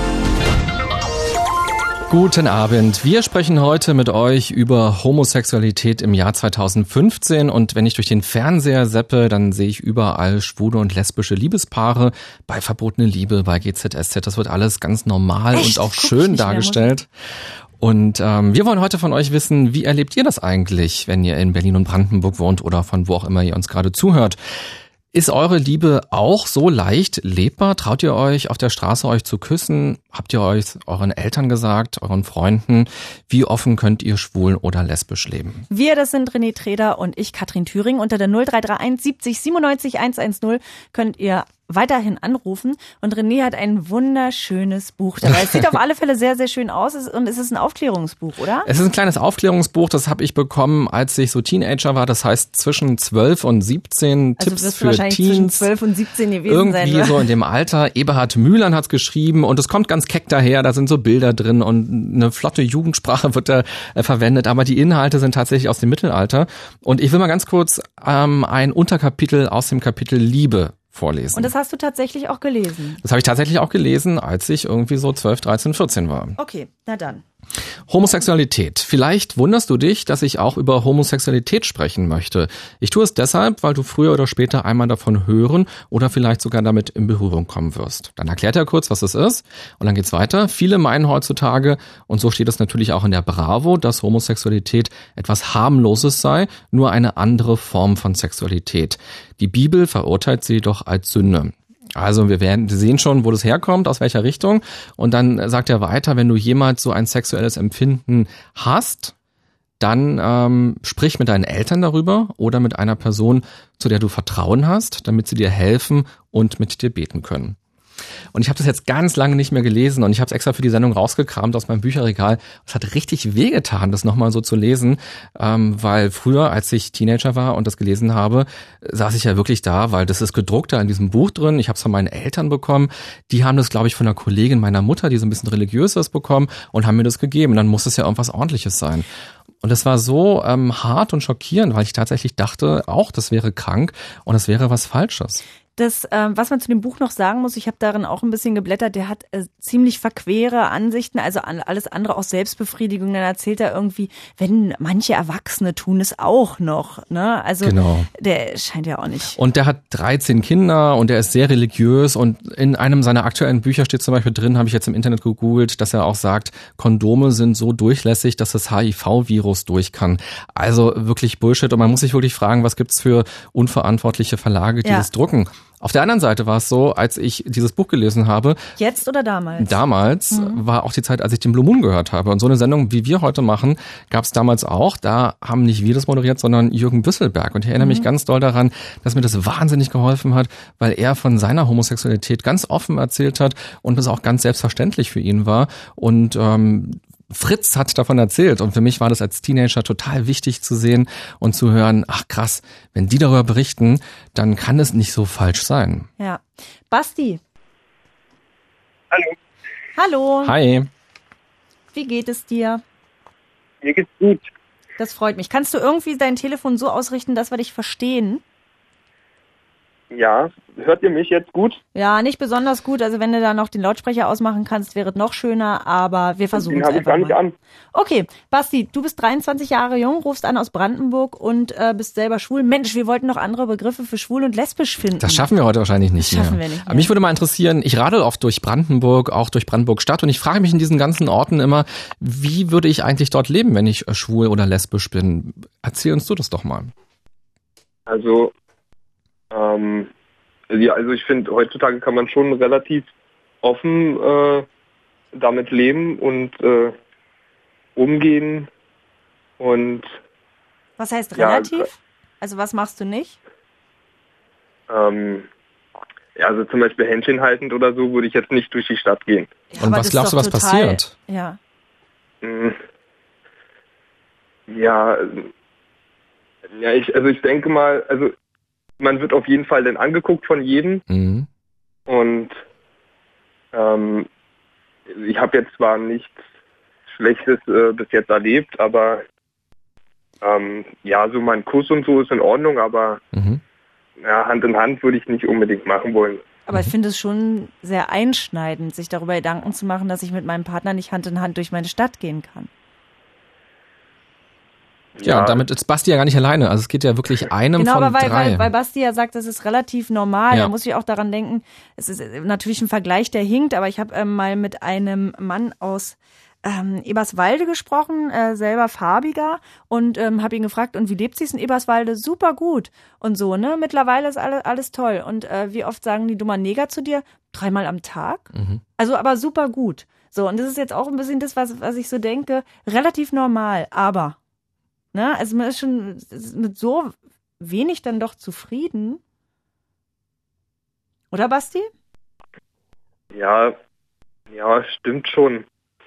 Speaker 1: Guten Abend. Wir sprechen heute mit euch über Homosexualität im Jahr 2015 und wenn ich durch den Fernseher seppe, dann sehe ich überall schwule und lesbische Liebespaare, bei Verbotene Liebe, bei GZSZ. Das wird alles ganz normal und auch schön dargestellt. Und wir wollen heute von euch wissen, wie erlebt ihr das eigentlich, wenn ihr in Berlin und Brandenburg wohnt oder von wo auch immer ihr uns gerade zuhört? Ist eure Liebe auch so leicht lebbar? Traut ihr euch auf der Straße euch zu küssen? Habt ihr euch euren Eltern gesagt, euren Freunden? Wie offen könnt ihr schwul oder lesbisch leben?
Speaker 3: Wir, das sind René Treder und ich, Katrin Thüring. Unter der 0331 70 97 110 könnt ihr weiterhin anrufen. Und René hat ein wunderschönes Buch dabei. Es sieht auf alle Fälle sehr, sehr schön aus und es ist ein Aufklärungsbuch, oder?
Speaker 1: Es ist ein kleines Aufklärungsbuch, das habe ich bekommen, als ich so Teenager war. Das heißt zwischen 12 und 17
Speaker 3: also
Speaker 1: Tipps für
Speaker 3: wahrscheinlich
Speaker 1: Teens.
Speaker 3: Zwischen 12 und 17 gewesen
Speaker 1: irgendwie
Speaker 3: sein.
Speaker 1: Irgendwie so in dem Alter. Eberhard Mühlern hat's geschrieben und es kommt ganz keck daher. Da sind so Bilder drin und eine flotte Jugendsprache wird da verwendet. Aber die Inhalte sind tatsächlich aus dem Mittelalter. Und ich will mal ganz kurz ein Unterkapitel aus dem Kapitel Liebe vorlesen.
Speaker 3: Und das hast du tatsächlich auch gelesen?
Speaker 1: Das habe ich tatsächlich auch gelesen, als ich irgendwie so 12, 13, 14 war.
Speaker 3: Okay, na dann.
Speaker 1: Homosexualität. Vielleicht wunderst du dich, dass ich auch über Homosexualität sprechen möchte. Ich tue es deshalb, weil du früher oder später einmal davon hören oder vielleicht sogar damit in Berührung kommen wirst. Dann erklärt er kurz, was es ist und dann geht's weiter. Viele meinen heutzutage, und so steht es natürlich auch in der Bravo, dass Homosexualität etwas Harmloses sei, nur eine andere Form von Sexualität. Die Bibel verurteilt sie doch als Sünde. Also wir sehen schon, wo das herkommt, aus welcher Richtung. Und dann sagt er weiter, wenn du jemals so ein sexuelles Empfinden hast, dann sprich mit deinen Eltern darüber oder mit einer Person, zu der du Vertrauen hast, damit sie dir helfen und mit dir beten können. Und ich habe das jetzt ganz lange nicht mehr gelesen und ich habe es extra für die Sendung rausgekramt aus meinem Bücherregal. Es hat richtig wehgetan, das nochmal so zu lesen, weil früher, als ich Teenager war und das gelesen habe, saß ich ja wirklich da, weil das ist gedruckt da in diesem Buch drin. Ich habe es von meinen Eltern bekommen. Die haben das, glaube ich, von einer Kollegin meiner Mutter, die so ein bisschen religiös ist, bekommen und haben mir das gegeben. Dann muss es ja irgendwas Ordentliches sein. Und es war so hart und schockierend, weil ich tatsächlich dachte, auch das wäre krank und es wäre was Falsches.
Speaker 3: Das, was man zu dem Buch noch sagen muss, ich habe darin auch ein bisschen geblättert, der hat ziemlich verquere Ansichten, also alles andere auch Selbstbefriedigung. Dann erzählt er irgendwie, wenn manche Erwachsene tun es auch noch, ne? Also genau. Der scheint ja auch nicht.
Speaker 1: Und der hat 13 Kinder und der ist sehr religiös und in einem seiner aktuellen Bücher steht zum Beispiel drin, habe ich jetzt im Internet gegoogelt, dass er auch sagt, Kondome sind so durchlässig, dass das HIV-Virus durch kann. Also wirklich Bullshit und man muss sich wirklich fragen, was gibt's für unverantwortliche Verlage, die das drucken. Auf der anderen Seite war es so, als ich dieses Buch gelesen habe.
Speaker 3: Jetzt oder damals?
Speaker 1: Damals war auch die Zeit, als ich den Blue Moon gehört habe. Und so eine Sendung, wie wir heute machen, gab es damals auch. Da haben nicht wir das moderiert, sondern Jürgen Büsselberg. Und ich erinnere mich ganz doll daran, dass mir das wahnsinnig geholfen hat, weil er von seiner Homosexualität ganz offen erzählt hat und das auch ganz selbstverständlich für ihn war. Und Fritz hat davon erzählt und für mich war das als Teenager total wichtig zu sehen und zu hören, ach krass, wenn die darüber berichten, dann kann es nicht so falsch sein.
Speaker 3: Ja. Basti.
Speaker 14: Hallo.
Speaker 3: Hallo.
Speaker 1: Hi.
Speaker 3: Wie geht es dir?
Speaker 14: Mir geht's gut.
Speaker 3: Das freut mich. Kannst du irgendwie dein Telefon so ausrichten, dass wir dich verstehen?
Speaker 14: Ja, hört ihr mich jetzt gut?
Speaker 3: Ja, nicht besonders gut. Also wenn du da noch den Lautsprecher ausmachen kannst, wäre es noch schöner, aber wir versuchen es einfach. Den habe ich gar nicht an. Okay, Basti, du bist 23 Jahre jung, rufst an aus Brandenburg und bist selber schwul. Mensch, wir wollten noch andere Begriffe für schwul und lesbisch finden.
Speaker 1: Das schaffen wir heute wahrscheinlich nicht mehr.
Speaker 3: Schaffen wir nicht mehr.
Speaker 1: Aber mich würde mal interessieren, ich radel oft durch Brandenburg, auch durch Brandenburg Stadt und ich frage mich in diesen ganzen Orten immer, wie würde ich eigentlich dort leben, wenn ich schwul oder lesbisch bin? Erzähl uns du das doch mal.
Speaker 14: Also, ja, also ich finde, heutzutage kann man schon relativ offen damit leben und umgehen und...
Speaker 3: Was heißt relativ? Also was machst du nicht?
Speaker 14: Ja, also zum Beispiel Händchen haltend oder so würde ich jetzt nicht durch die Stadt gehen.
Speaker 1: Ja, und was glaubst du, was passiert?
Speaker 3: Ja.
Speaker 14: Ja, ich denke mal, also man wird auf jeden Fall dann angeguckt von jedem.
Speaker 1: Mhm.
Speaker 14: Und ich habe jetzt zwar nichts Schlechtes bis jetzt erlebt, aber ja, so mein Kuss und so ist in Ordnung, aber ja, Hand in Hand würde ich nicht unbedingt machen wollen.
Speaker 3: Aber ich finde es schon sehr einschneidend, sich darüber Gedanken zu machen, dass ich mit meinem Partner nicht Hand in Hand durch meine Stadt gehen kann.
Speaker 1: Ja, und damit ist Basti ja gar nicht alleine. Also es geht ja wirklich einem von
Speaker 3: aber
Speaker 1: drei.
Speaker 3: Weil Basti ja sagt, das ist relativ normal.
Speaker 1: Ja.
Speaker 3: Da muss ich auch daran denken, es ist natürlich ein Vergleich, der hinkt, aber ich habe mal mit einem Mann aus Eberswalde gesprochen, selber farbiger, und habe ihn gefragt, und wie lebt sie es in Eberswalde? Super gut und so, ne? Mittlerweile ist alles toll. Und wie oft sagen die dummer Neger zu dir? 3-mal am Tag? Also aber super gut. So, und das ist jetzt auch ein bisschen das, was ich so denke, relativ normal, aber ne, also man ist schon mit so wenig dann doch zufrieden. Oder, Basti?
Speaker 14: Ja, stimmt schon.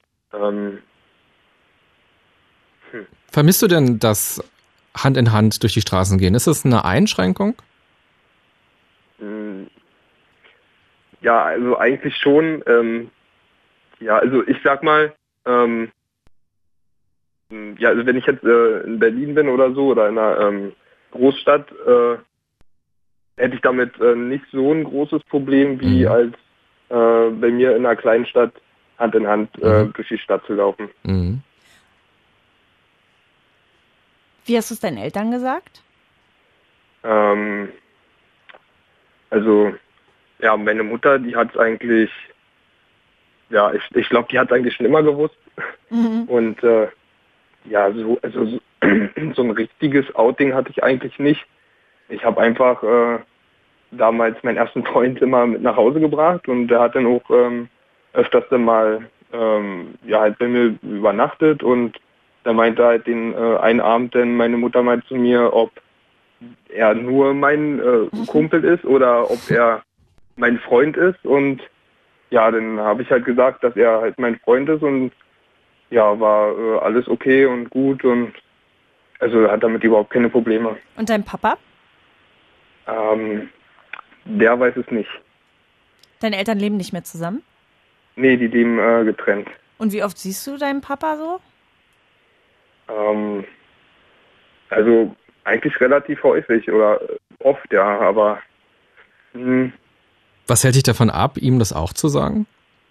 Speaker 1: Vermisst du denn das Hand in Hand durch die Straßen gehen? Ist das eine Einschränkung?
Speaker 14: Ja, also eigentlich schon. Also ich sag mal, also wenn ich jetzt in Berlin bin oder so oder in einer Großstadt, hätte ich damit nicht so ein großes Problem wie als bei mir in einer kleinen Stadt Hand in Hand durch die Stadt zu laufen.
Speaker 3: Wie hast du es deinen Eltern gesagt?
Speaker 14: Also, ja, meine Mutter, die hat es eigentlich, ja, ich glaube, die hat es eigentlich schon immer gewusst. Und ja, so ein richtiges Outing hatte ich eigentlich nicht. Ich habe einfach damals meinen ersten Freund immer mit nach Hause gebracht und der hat dann auch öfters dann mal halt bei mir übernachtet, und da meinte halt den einen Abend dann meine Mutter mal zu mir, ob er nur mein Kumpel ist oder ob er mein Freund ist, und ja, dann habe ich halt gesagt, dass er halt mein Freund ist, und ja, war alles okay und gut, und also hat damit überhaupt keine Probleme.
Speaker 3: Und dein Papa?
Speaker 14: Der weiß es nicht.
Speaker 3: Deine Eltern leben nicht mehr zusammen?
Speaker 14: Nee, die leben getrennt.
Speaker 3: Und wie oft siehst du deinen Papa so?
Speaker 14: Also eigentlich relativ häufig oder oft, ja, aber
Speaker 1: was hält dich davon ab, ihm das auch zu sagen?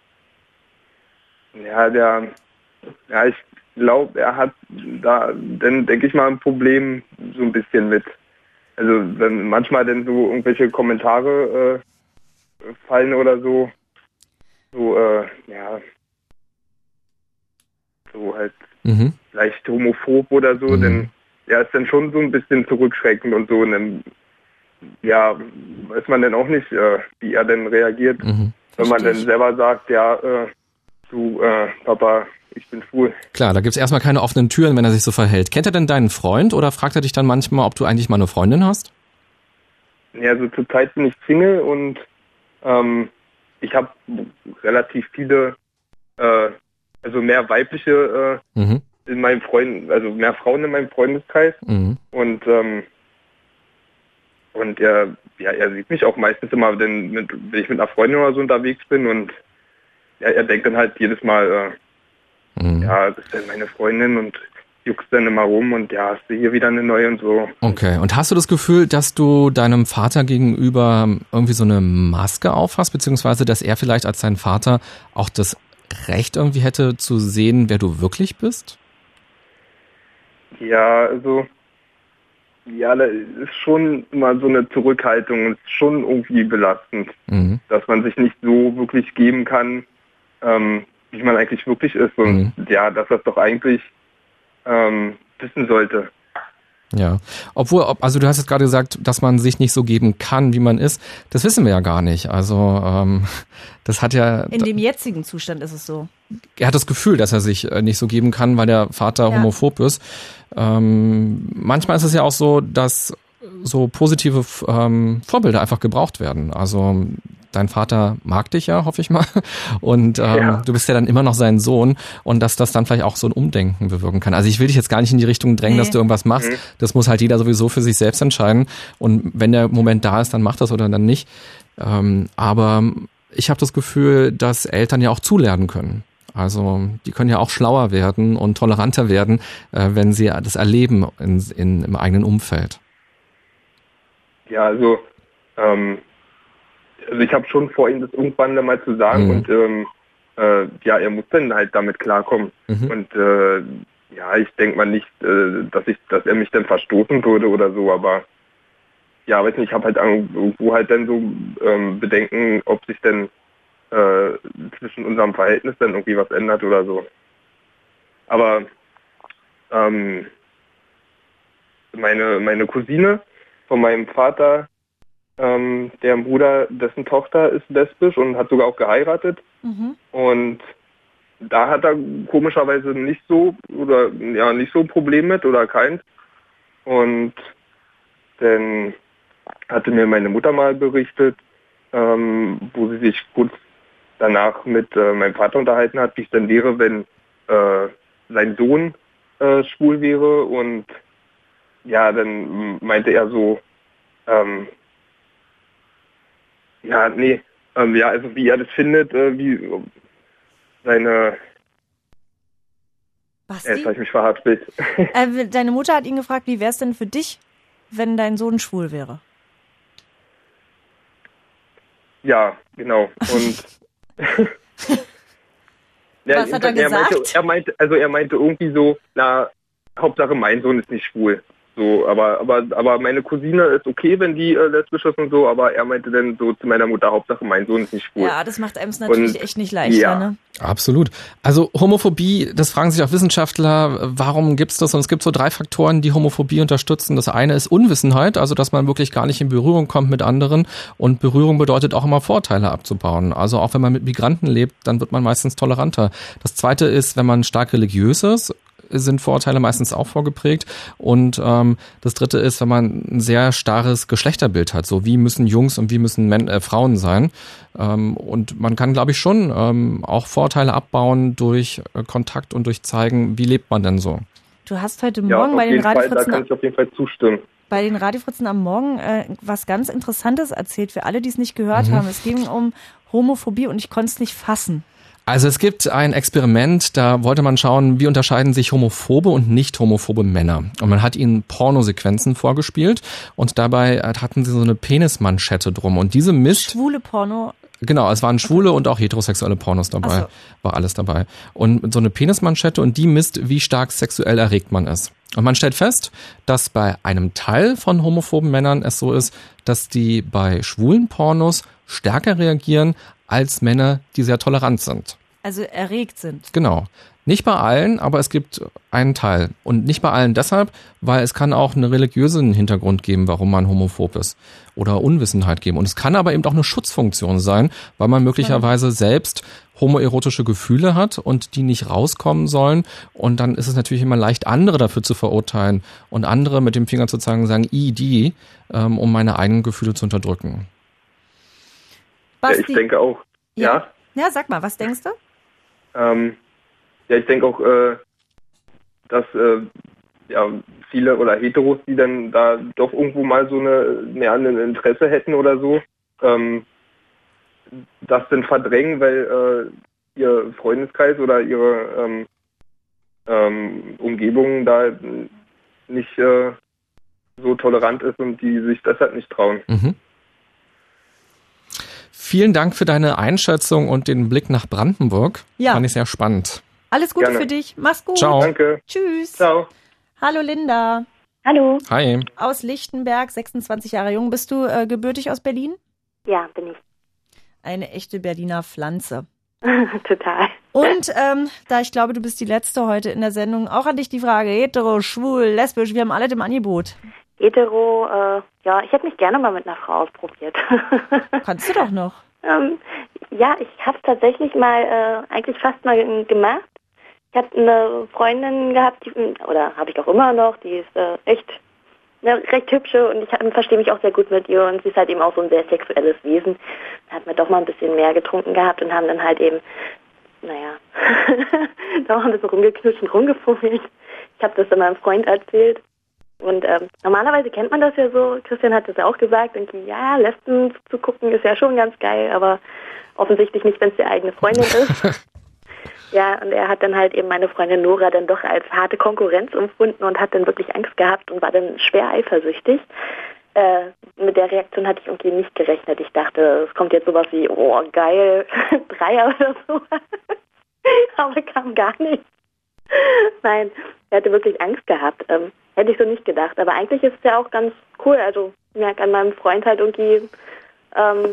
Speaker 14: Ja, ich glaube, er hat da, dann denke ich mal, ein Problem so ein bisschen mit. Also wenn manchmal dann so irgendwelche Kommentare fallen oder so halt leicht homophob oder so, denn er ist dann schon so ein bisschen zurückschreckend und so, und dann weiß man dann auch nicht, wie er denn reagiert, wenn man dann selber sagt, du Papa, ich bin schwul.
Speaker 1: Klar, da gibt's erstmal keine offenen Türen, wenn er sich so verhält. Kennt er denn deinen Freund oder fragt er dich dann manchmal, ob du eigentlich mal eine Freundin hast?
Speaker 14: Ja, also zurzeit bin ich Single, und ich habe relativ viele, also mehr weibliche in meinem also mehr Frauen in meinem Freundeskreis, und er sieht mich auch meistens immer, wenn ich mit einer Freundin oder so unterwegs bin, und er denkt dann halt jedes Mal, das ist ja meine Freundin, und juckst dann immer rum, und ja, hast du hier wieder eine neue und so.
Speaker 1: Okay, und hast du das Gefühl, dass du deinem Vater gegenüber irgendwie so eine Maske aufhast, beziehungsweise dass er vielleicht als dein Vater auch das Recht irgendwie hätte zu sehen, wer du wirklich bist?
Speaker 14: Ja, also da ist schon immer so eine Zurückhaltung, ist schon irgendwie belastend, dass man sich nicht so wirklich geben kann, wie man eigentlich wirklich ist, und dass das doch eigentlich wissen sollte.
Speaker 1: Ja, also du hast jetzt gerade gesagt, dass man sich nicht so geben kann, wie man ist. Das wissen wir ja gar nicht. Also das hat ja...
Speaker 3: In dem jetzigen Zustand ist es so.
Speaker 1: Er hat das Gefühl, dass er sich nicht so geben kann, weil der Vater homophob ist. Manchmal ist es ja auch so, dass so positive Vorbilder einfach gebraucht werden. Also dein Vater mag dich ja, hoffe ich mal. Und du bist ja dann immer noch sein Sohn, und dass das dann vielleicht auch so ein Umdenken bewirken kann. Also ich will dich jetzt gar nicht in die Richtung drängen, dass du irgendwas machst. Das muss halt jeder sowieso für sich selbst entscheiden. Und wenn der Moment da ist, dann macht das oder dann nicht. Aber ich habe das Gefühl, dass Eltern ja auch zulernen können. Also die können ja auch schlauer werden und toleranter werden, wenn sie das erleben im eigenen Umfeld.
Speaker 14: Ja, also ich habe schon vor, ihm das irgendwann mal zu sagen und er muss dann halt damit klarkommen. Und ich denke mal nicht, dass er mich dann verstoßen würde oder so, aber ja, weiß nicht, ich habe halt irgendwo halt dann so Bedenken, ob sich denn zwischen unserem Verhältnis dann irgendwie was ändert oder so. Aber meine Cousine von meinem Vater, deren Bruder, dessen Tochter ist lesbisch und hat sogar auch geheiratet. Und da hat er komischerweise nicht so ein Problem mit oder keins. Und dann hatte mir meine Mutter mal berichtet, wo sie sich kurz danach mit meinem Vater unterhalten hat, wie es denn wäre, wenn sein Sohn schwul wäre. Und ja, dann meinte er so, also wie er das findet, wie seine...
Speaker 3: Basti?
Speaker 14: Jetzt habe ich mich verhaspelt.
Speaker 3: Deine Mutter hat ihn gefragt, wie wäre es denn für dich, wenn dein Sohn schwul wäre?
Speaker 14: Ja, genau. Und
Speaker 3: was hat er gesagt?
Speaker 14: Er meinte irgendwie so, Hauptsache mein Sohn ist nicht schwul. So, aber meine Cousine ist okay, wenn die lesbisch ist und so, aber er meinte dann so zu meiner Mutter, Hauptsache mein Sohn ist nicht schwul.
Speaker 3: Ja, das macht einem es natürlich echt nicht leichter, ne?
Speaker 1: Absolut. Also Homophobie, das fragen sich auch Wissenschaftler, warum gibt's das? Und es gibt so 3 Faktoren, die Homophobie unterstützen. Das eine ist Unwissenheit, also dass man wirklich gar nicht in Berührung kommt mit anderen. Und Berührung bedeutet auch immer Vorteile abzubauen. Also auch wenn man mit Migranten lebt, dann wird man meistens toleranter. Das zweite ist, wenn man stark religiös ist, sind Vorurteile meistens auch vorgeprägt. Und das dritte ist, wenn man ein sehr starres Geschlechterbild hat. So wie müssen Jungs und wie müssen Frauen sein. Und man kann, glaube ich, schon auch Vorteile abbauen durch Kontakt und durch zeigen, wie lebt man denn so.
Speaker 3: Du hast heute Morgen bei den Radiofritzen...
Speaker 14: Da kann ich auf jeden Fall zustimmen.
Speaker 3: Bei den Radiofritzen am Morgen was ganz Interessantes erzählt, für alle, die es nicht gehört haben. Es ging um Homophobie und ich konnte es nicht fassen.
Speaker 1: Also es gibt ein Experiment, da wollte man schauen, wie unterscheiden sich homophobe und nicht homophobe Männer. Und man hat ihnen Pornosequenzen vorgespielt und dabei hatten sie so eine Penismanschette drum. Und diese misst...
Speaker 3: Schwule Porno...
Speaker 1: Genau, es waren schwule und auch heterosexuelle Pornos dabei. War alles dabei. Und so eine Penismanschette und die misst, wie stark sexuell erregt man ist. Und man stellt fest, dass bei einem Teil von homophoben Männern es so ist, dass die bei schwulen Pornos stärker reagieren als Männer, die sehr tolerant sind.
Speaker 3: Also erregt sind.
Speaker 1: Genau. Nicht bei allen, aber es gibt einen Teil. Und nicht bei allen deshalb, weil es kann auch einen religiösen Hintergrund geben, warum man homophob ist. Oder Unwissenheit geben. Und es kann aber eben auch eine Schutzfunktion sein, weil man möglicherweise selbst homoerotische Gefühle hat und die nicht rauskommen sollen. Und dann ist es natürlich immer leicht, andere dafür zu verurteilen und andere mit dem Finger zu zeigen, sagen, die, um meine eigenen Gefühle zu unterdrücken.
Speaker 3: Basti.
Speaker 14: Ja, ich denke auch. Ja,
Speaker 3: sag mal, was denkst du?
Speaker 14: Ich denke auch, dass viele oder Heteros, die dann da doch irgendwo mal so ein Interesse hätten oder so, das dann verdrängen, weil ihr Freundeskreis oder ihre Umgebung da nicht so tolerant ist und die sich deshalb nicht trauen.
Speaker 1: Vielen Dank für deine Einschätzung und den Blick nach Brandenburg.
Speaker 3: Ja.
Speaker 1: Fand ich sehr spannend.
Speaker 3: Alles Gute für dich. Mach's gut.
Speaker 1: Ciao.
Speaker 14: Danke.
Speaker 3: Tschüss.
Speaker 14: Ciao.
Speaker 3: Hallo Linda.
Speaker 5: Hallo.
Speaker 1: Hi.
Speaker 3: Aus Lichtenberg, 26 Jahre jung. Bist du gebürtig aus Berlin?
Speaker 5: Ja, bin ich.
Speaker 3: Eine echte Berliner Pflanze.
Speaker 5: Total.
Speaker 3: Und da ich glaube, du bist die Letzte heute in der Sendung, auch an dich die Frage, hetero, schwul, lesbisch, wir haben alle im Angebot.
Speaker 5: Hetero, ich hätte mich gerne mal mit einer Frau ausprobiert.
Speaker 3: Kannst du doch noch.
Speaker 5: Ja, ich habe es tatsächlich mal, eigentlich fast mal gemacht. Ich hatte eine Freundin gehabt, oder habe ich auch immer noch, die ist echt eine recht hübsche und ich verstehe mich auch sehr gut mit ihr und sie ist halt eben auch so ein sehr sexuelles Wesen. Da hat man doch mal ein bisschen mehr getrunken gehabt und haben dann halt eben, da haben wir so rumgeknutscht und rumgefummelt. Ich habe das dann meinem Freund erzählt. Und normalerweise kennt man das ja so, Christian hat das ja auch gesagt, ja, Lesben zu gucken ist ja schon ganz geil, aber offensichtlich nicht, wenn es die eigene Freundin ist. Ja, und er hat dann halt eben meine Freundin Nora dann doch als harte Konkurrenz empfunden und hat dann wirklich Angst gehabt und war dann schwer eifersüchtig.
Speaker 15: mit der Reaktion hatte ich irgendwie nicht gerechnet. Ich dachte, es kommt jetzt sowas wie, oh geil, Dreier oder so. Aber kam gar nicht. Nein, er hatte wirklich Angst gehabt. Hätte ich so nicht gedacht. Aber eigentlich ist es ja auch ganz cool. Also ich merke an meinem Freund halt irgendwie, also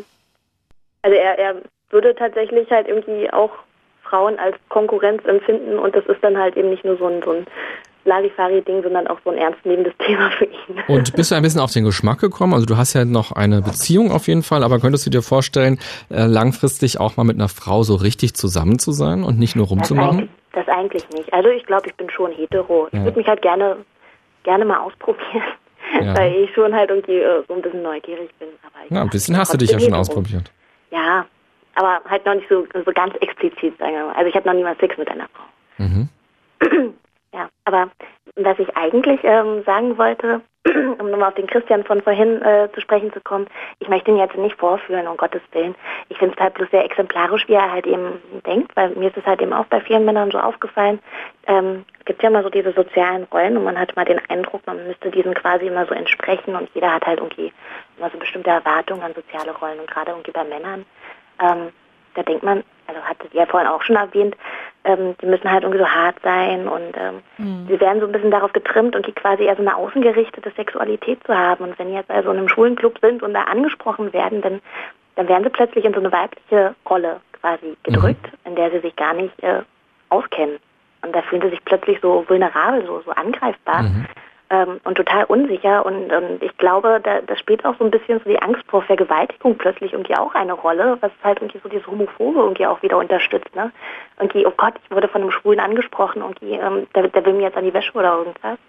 Speaker 15: er würde tatsächlich halt irgendwie auch Frauen als Konkurrenz empfinden und das ist dann halt eben nicht nur so ein Larifari-Ding, sondern auch so ein ernstnehmendes Thema für ihn.
Speaker 1: Und bist du ein bisschen auf den Geschmack gekommen? Also du hast ja noch eine Beziehung auf jeden Fall, aber könntest du dir vorstellen, langfristig auch mal mit einer Frau so richtig zusammen zu sein und nicht nur rumzumachen?
Speaker 15: Das eigentlich nicht. Also ich glaube, ich bin schon hetero. Ich würde mich halt gerne mal ausprobieren, weil ich schon halt irgendwie so ein bisschen neugierig bin. Aber
Speaker 1: ein bisschen hast du dich ja schon ausprobiert.
Speaker 15: Ja, aber halt noch nicht so ganz explizit, sagen wir mal. Also ich habe noch niemals Sex mit einer Frau.
Speaker 1: Mhm.
Speaker 15: Ja, aber was ich eigentlich sagen wollte, um nochmal auf den Christian von vorhin zu sprechen zu kommen, ich möchte ihn jetzt nicht vorführen, um Gottes Willen. Ich finde es halt bloß sehr exemplarisch, wie er halt eben denkt, weil mir ist es halt eben auch bei vielen Männern so aufgefallen. Es gibt ja immer so diese sozialen Rollen und man hat mal den Eindruck, man müsste diesen quasi immer so entsprechen und jeder hat halt irgendwie immer so bestimmte Erwartungen an soziale Rollen und gerade irgendwie bei Männern, da denkt man, also hattet ihr ja vorhin auch schon erwähnt, die müssen halt irgendwie so hart sein und sie werden so ein bisschen darauf getrimmt und die quasi eher so eine außengerichtete Sexualität zu haben. Und wenn die jetzt also in einem schwulen Club sind und da angesprochen werden, dann werden sie plötzlich in so eine weibliche Rolle quasi gedrückt, in der sie sich gar nicht auskennen. Und da fühlen sie sich plötzlich so vulnerabel, so angreifbar. Und total unsicher und ich glaube, da spielt auch so ein bisschen so die Angst vor Vergewaltigung plötzlich irgendwie auch eine Rolle, was halt irgendwie so dieses Homophobe irgendwie auch wieder unterstützt, ne? Irgendwie, oh Gott, ich wurde von einem Schwulen angesprochen, irgendwie, der will mir jetzt an die Wäsche oder irgendwas.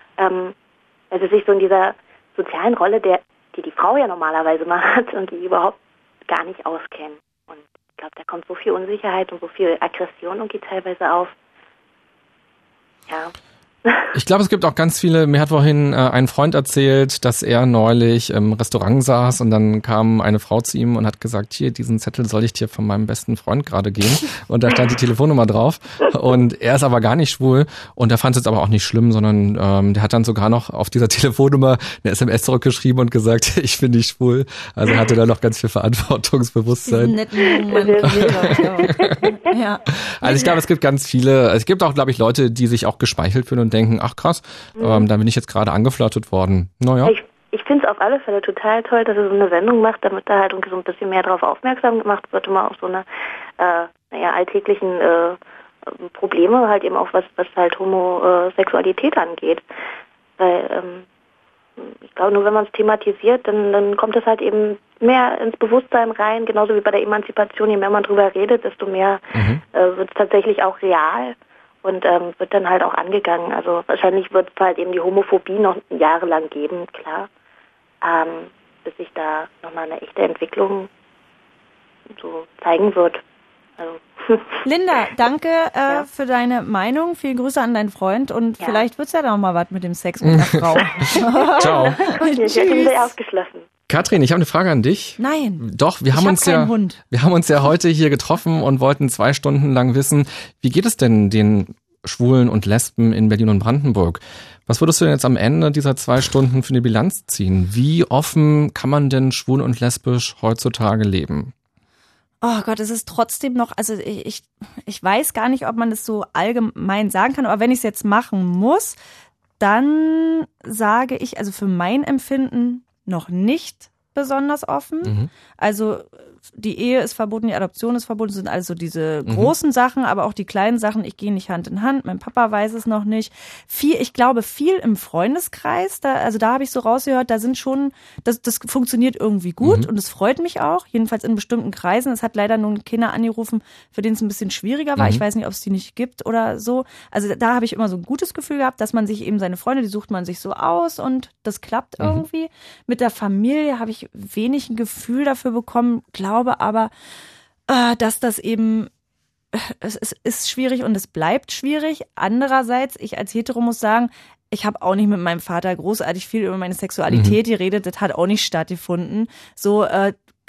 Speaker 15: Also sich so in dieser sozialen Rolle, die Frau ja normalerweise mal hat und die überhaupt gar nicht auskennen. Und ich glaube, da kommt so viel Unsicherheit und so viel Aggression irgendwie teilweise auf. Ja.
Speaker 1: Ich glaube, es gibt auch ganz viele, mir hat vorhin ein Freund erzählt, dass er neulich im Restaurant saß und dann kam eine Frau zu ihm und hat gesagt, hier, diesen Zettel soll ich dir von meinem besten Freund gerade geben und da stand die Telefonnummer drauf und er ist aber gar nicht schwul und er fand es jetzt aber auch nicht schlimm, sondern der hat dann sogar noch auf dieser Telefonnummer eine SMS zurückgeschrieben und gesagt, ich bin nicht schwul, also hatte da noch ganz viel Verantwortungsbewusstsein.
Speaker 3: Ja.
Speaker 1: Also ich glaube, es gibt ganz viele, es gibt auch, glaube ich, Leute, die sich auch geschmeichelt fühlen und denken, ach krass, da bin ich jetzt gerade angeflirtet worden. Naja.
Speaker 15: Ich finde es auf alle Fälle total toll, dass er so eine Sendung macht, damit da halt irgendwie so ein bisschen mehr drauf aufmerksam gemacht wird, immer auf so eine alltäglichen Probleme, halt eben auch was halt Homosexualität angeht. Weil ich glaube, nur wenn man es thematisiert, dann kommt es halt eben mehr ins Bewusstsein rein, genauso wie bei der Emanzipation, je mehr man drüber redet, desto mehr wird es tatsächlich auch real. Und wird dann halt auch angegangen. Also wahrscheinlich wird es halt eben die Homophobie noch jahrelang geben, klar. Bis sich da nochmal eine echte Entwicklung so zeigen wird. Also.
Speaker 3: Linda, danke für deine Meinung. Viele Grüße an deinen Freund und vielleicht wird's ja noch mal was mit dem Sex mit der Frau.
Speaker 1: Ciao.
Speaker 15: Okay, ich bin wieder ausgeschlossen.
Speaker 1: Katrin, ich habe eine Frage an dich.
Speaker 3: Nein.
Speaker 1: Doch, wir haben uns ja heute hier getroffen und wollten 2 Stunden lang wissen, wie geht es denn den Schwulen und Lesben in Berlin und Brandenburg? Was würdest du denn jetzt am Ende dieser 2 Stunden für eine Bilanz ziehen? Wie offen kann man denn schwul und lesbisch heutzutage leben?
Speaker 3: Oh Gott, es ist trotzdem noch, also ich weiß gar nicht, ob man das so allgemein sagen kann, aber wenn ich es jetzt machen muss, dann sage ich, also für mein Empfinden noch nicht besonders offen. Also die Ehe ist verboten, die Adoption ist verboten, das sind also diese großen Sachen, aber auch die kleinen Sachen, ich gehe nicht Hand in Hand, mein Papa weiß es noch nicht. Ich glaube viel im Freundeskreis, da habe ich so rausgehört, da sind schon, das funktioniert irgendwie gut und es freut mich auch, jedenfalls in bestimmten Kreisen. Es hat leider nun Kinder angerufen, für denen es ein bisschen schwieriger war. Ich weiß nicht, ob es die nicht gibt oder so. Also da habe ich immer so ein gutes Gefühl gehabt, dass man sich eben seine Freunde, die sucht man sich so aus und das klappt irgendwie. Mit der Familie habe ich wenig ein Gefühl dafür bekommen, glaube aber, dass das eben, es ist schwierig und es bleibt schwierig. Andererseits, ich als Hetero muss sagen, ich habe auch nicht mit meinem Vater großartig viel über meine Sexualität geredet, das hat auch nicht stattgefunden. So,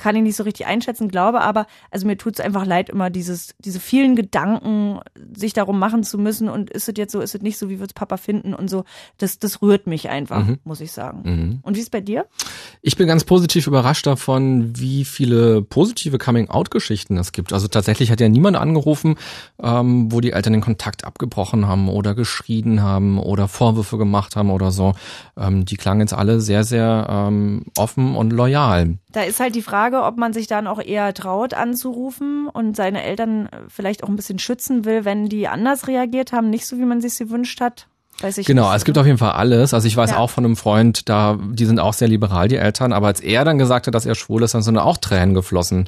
Speaker 3: kann ich nicht so richtig einschätzen, glaube aber, also mir tut's einfach leid, immer diese vielen Gedanken, sich darum machen zu müssen und ist es jetzt so, ist es nicht so, wie wird's Papa finden und so, das rührt mich einfach, muss ich sagen. Und wie ist bei dir?
Speaker 1: Ich bin ganz positiv überrascht davon, wie viele positive Coming-out-Geschichten es gibt. Also tatsächlich hat ja niemand angerufen, wo die Eltern den Kontakt abgebrochen haben oder geschrien haben oder Vorwürfe gemacht haben oder so. Die klangen jetzt alle sehr, sehr offen und loyal.
Speaker 3: Da ist halt die Frage, ob man sich dann auch eher traut anzurufen und seine Eltern vielleicht auch ein bisschen schützen will, wenn die anders reagiert haben, nicht so, wie man sich gewünscht hat. Weiß ich
Speaker 1: genau,
Speaker 3: nicht.
Speaker 1: Es gibt auf jeden Fall alles. Also ich weiß auch von einem Freund, die sind auch sehr liberal, die Eltern, aber als er dann gesagt hat, dass er schwul ist, dann sind auch Tränen geflossen.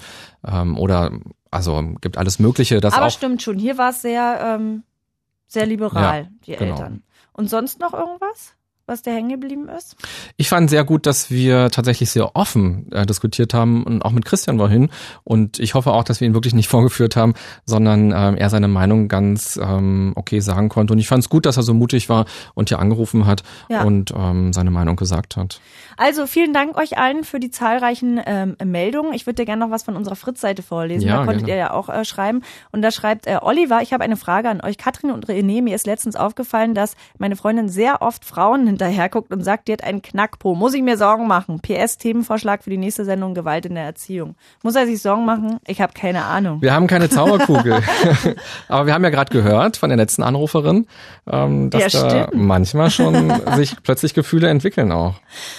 Speaker 1: Gibt alles Mögliche.
Speaker 3: Aber stimmt schon, hier war es sehr, sehr liberal, die Eltern. Und sonst noch irgendwas, was dir hängen geblieben ist?
Speaker 1: Ich fand sehr gut, dass wir tatsächlich sehr offen diskutiert haben und auch mit Christian vorhin. Und ich hoffe auch, dass wir ihn wirklich nicht vorgeführt haben, sondern er seine Meinung ganz okay sagen konnte. Und ich fand es gut, dass er so mutig war und hier angerufen hat und seine Meinung gesagt hat.
Speaker 3: Also vielen Dank euch allen für die zahlreichen Meldungen. Ich würde dir gerne noch was von unserer Fritz-Seite vorlesen. Da konntet ihr ja auch schreiben. Und da schreibt Oliver, ich habe eine Frage an euch. Katrin und René, mir ist letztens aufgefallen, dass meine Freundin sehr oft Frauen hinterher guckt und sagt, die hat einen Knackpo. Muss ich mir Sorgen machen? PS, Themenvorschlag für die nächste Sendung, Gewalt in der Erziehung. Muss er sich Sorgen machen? Ich habe keine Ahnung.
Speaker 1: Wir haben keine Zauberkugel. Aber wir haben ja gerade gehört von der letzten Anruferin, dass da manchmal schon sich plötzlich Gefühle entwickeln auch.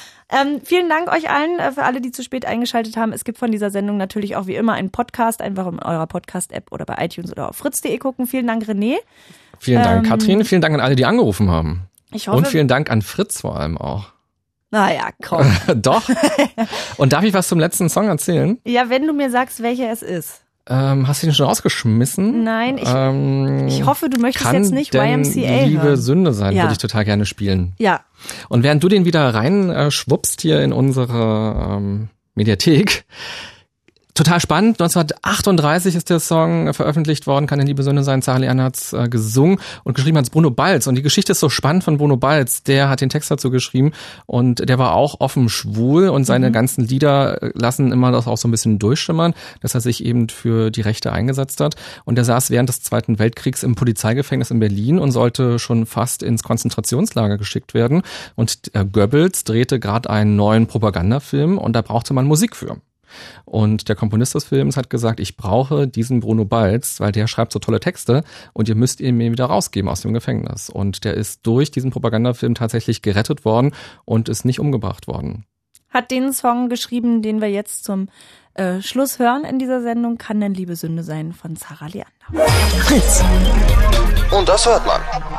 Speaker 3: Vielen Dank euch allen, für alle, die zu spät eingeschaltet haben. Es gibt von dieser Sendung natürlich auch wie immer einen Podcast, einfach in eurer Podcast-App oder bei iTunes oder auf fritz.de gucken. Vielen Dank, René.
Speaker 1: Vielen Dank, Katrin. Vielen Dank an alle, die angerufen haben.
Speaker 3: Ich hoffe,
Speaker 1: und vielen Dank an Fritz vor allem auch.
Speaker 3: Naja, komm.
Speaker 1: Doch. Und darf ich was zum letzten Song erzählen?
Speaker 3: Ja, wenn du mir sagst, welcher es ist.
Speaker 1: Hast du ihn schon rausgeschmissen?
Speaker 3: Nein, ich hoffe, du möchtest jetzt nicht
Speaker 1: YMCA
Speaker 3: hören.
Speaker 1: Liebe Sünde sein, würde ich total gerne spielen.
Speaker 3: Ja.
Speaker 1: Und während du den wieder rein schwuppst hier in unsere Mediathek, total spannend. 1938 ist der Song veröffentlicht worden, Kann denn Liebe Sünde sein. Sarah Leander hat's gesungen und geschrieben hat's Bruno Balz. Und die Geschichte ist so spannend von Bruno Balz. Der hat den Text dazu geschrieben und der war auch offen schwul und seine ganzen Lieder lassen immer das auch so ein bisschen durchschimmern, dass er sich eben für die Rechte eingesetzt hat. Und er saß während des Zweiten Weltkriegs im Polizeigefängnis in Berlin und sollte schon fast ins Konzentrationslager geschickt werden. Und Goebbels drehte gerade einen neuen Propagandafilm und da brauchte man Musik für. Und der Komponist des Films hat gesagt, ich brauche diesen Bruno Balz, weil der schreibt so tolle Texte und ihr müsst ihn mir wieder rausgeben aus dem Gefängnis. Und der ist durch diesen Propagandafilm tatsächlich gerettet worden und ist nicht umgebracht worden.
Speaker 3: Hat den Song geschrieben, den wir jetzt zum Schluss hören in dieser Sendung, Kann denn Liebe Sünde sein, von Sarah Leander.
Speaker 16: Fritz. Und das hört man.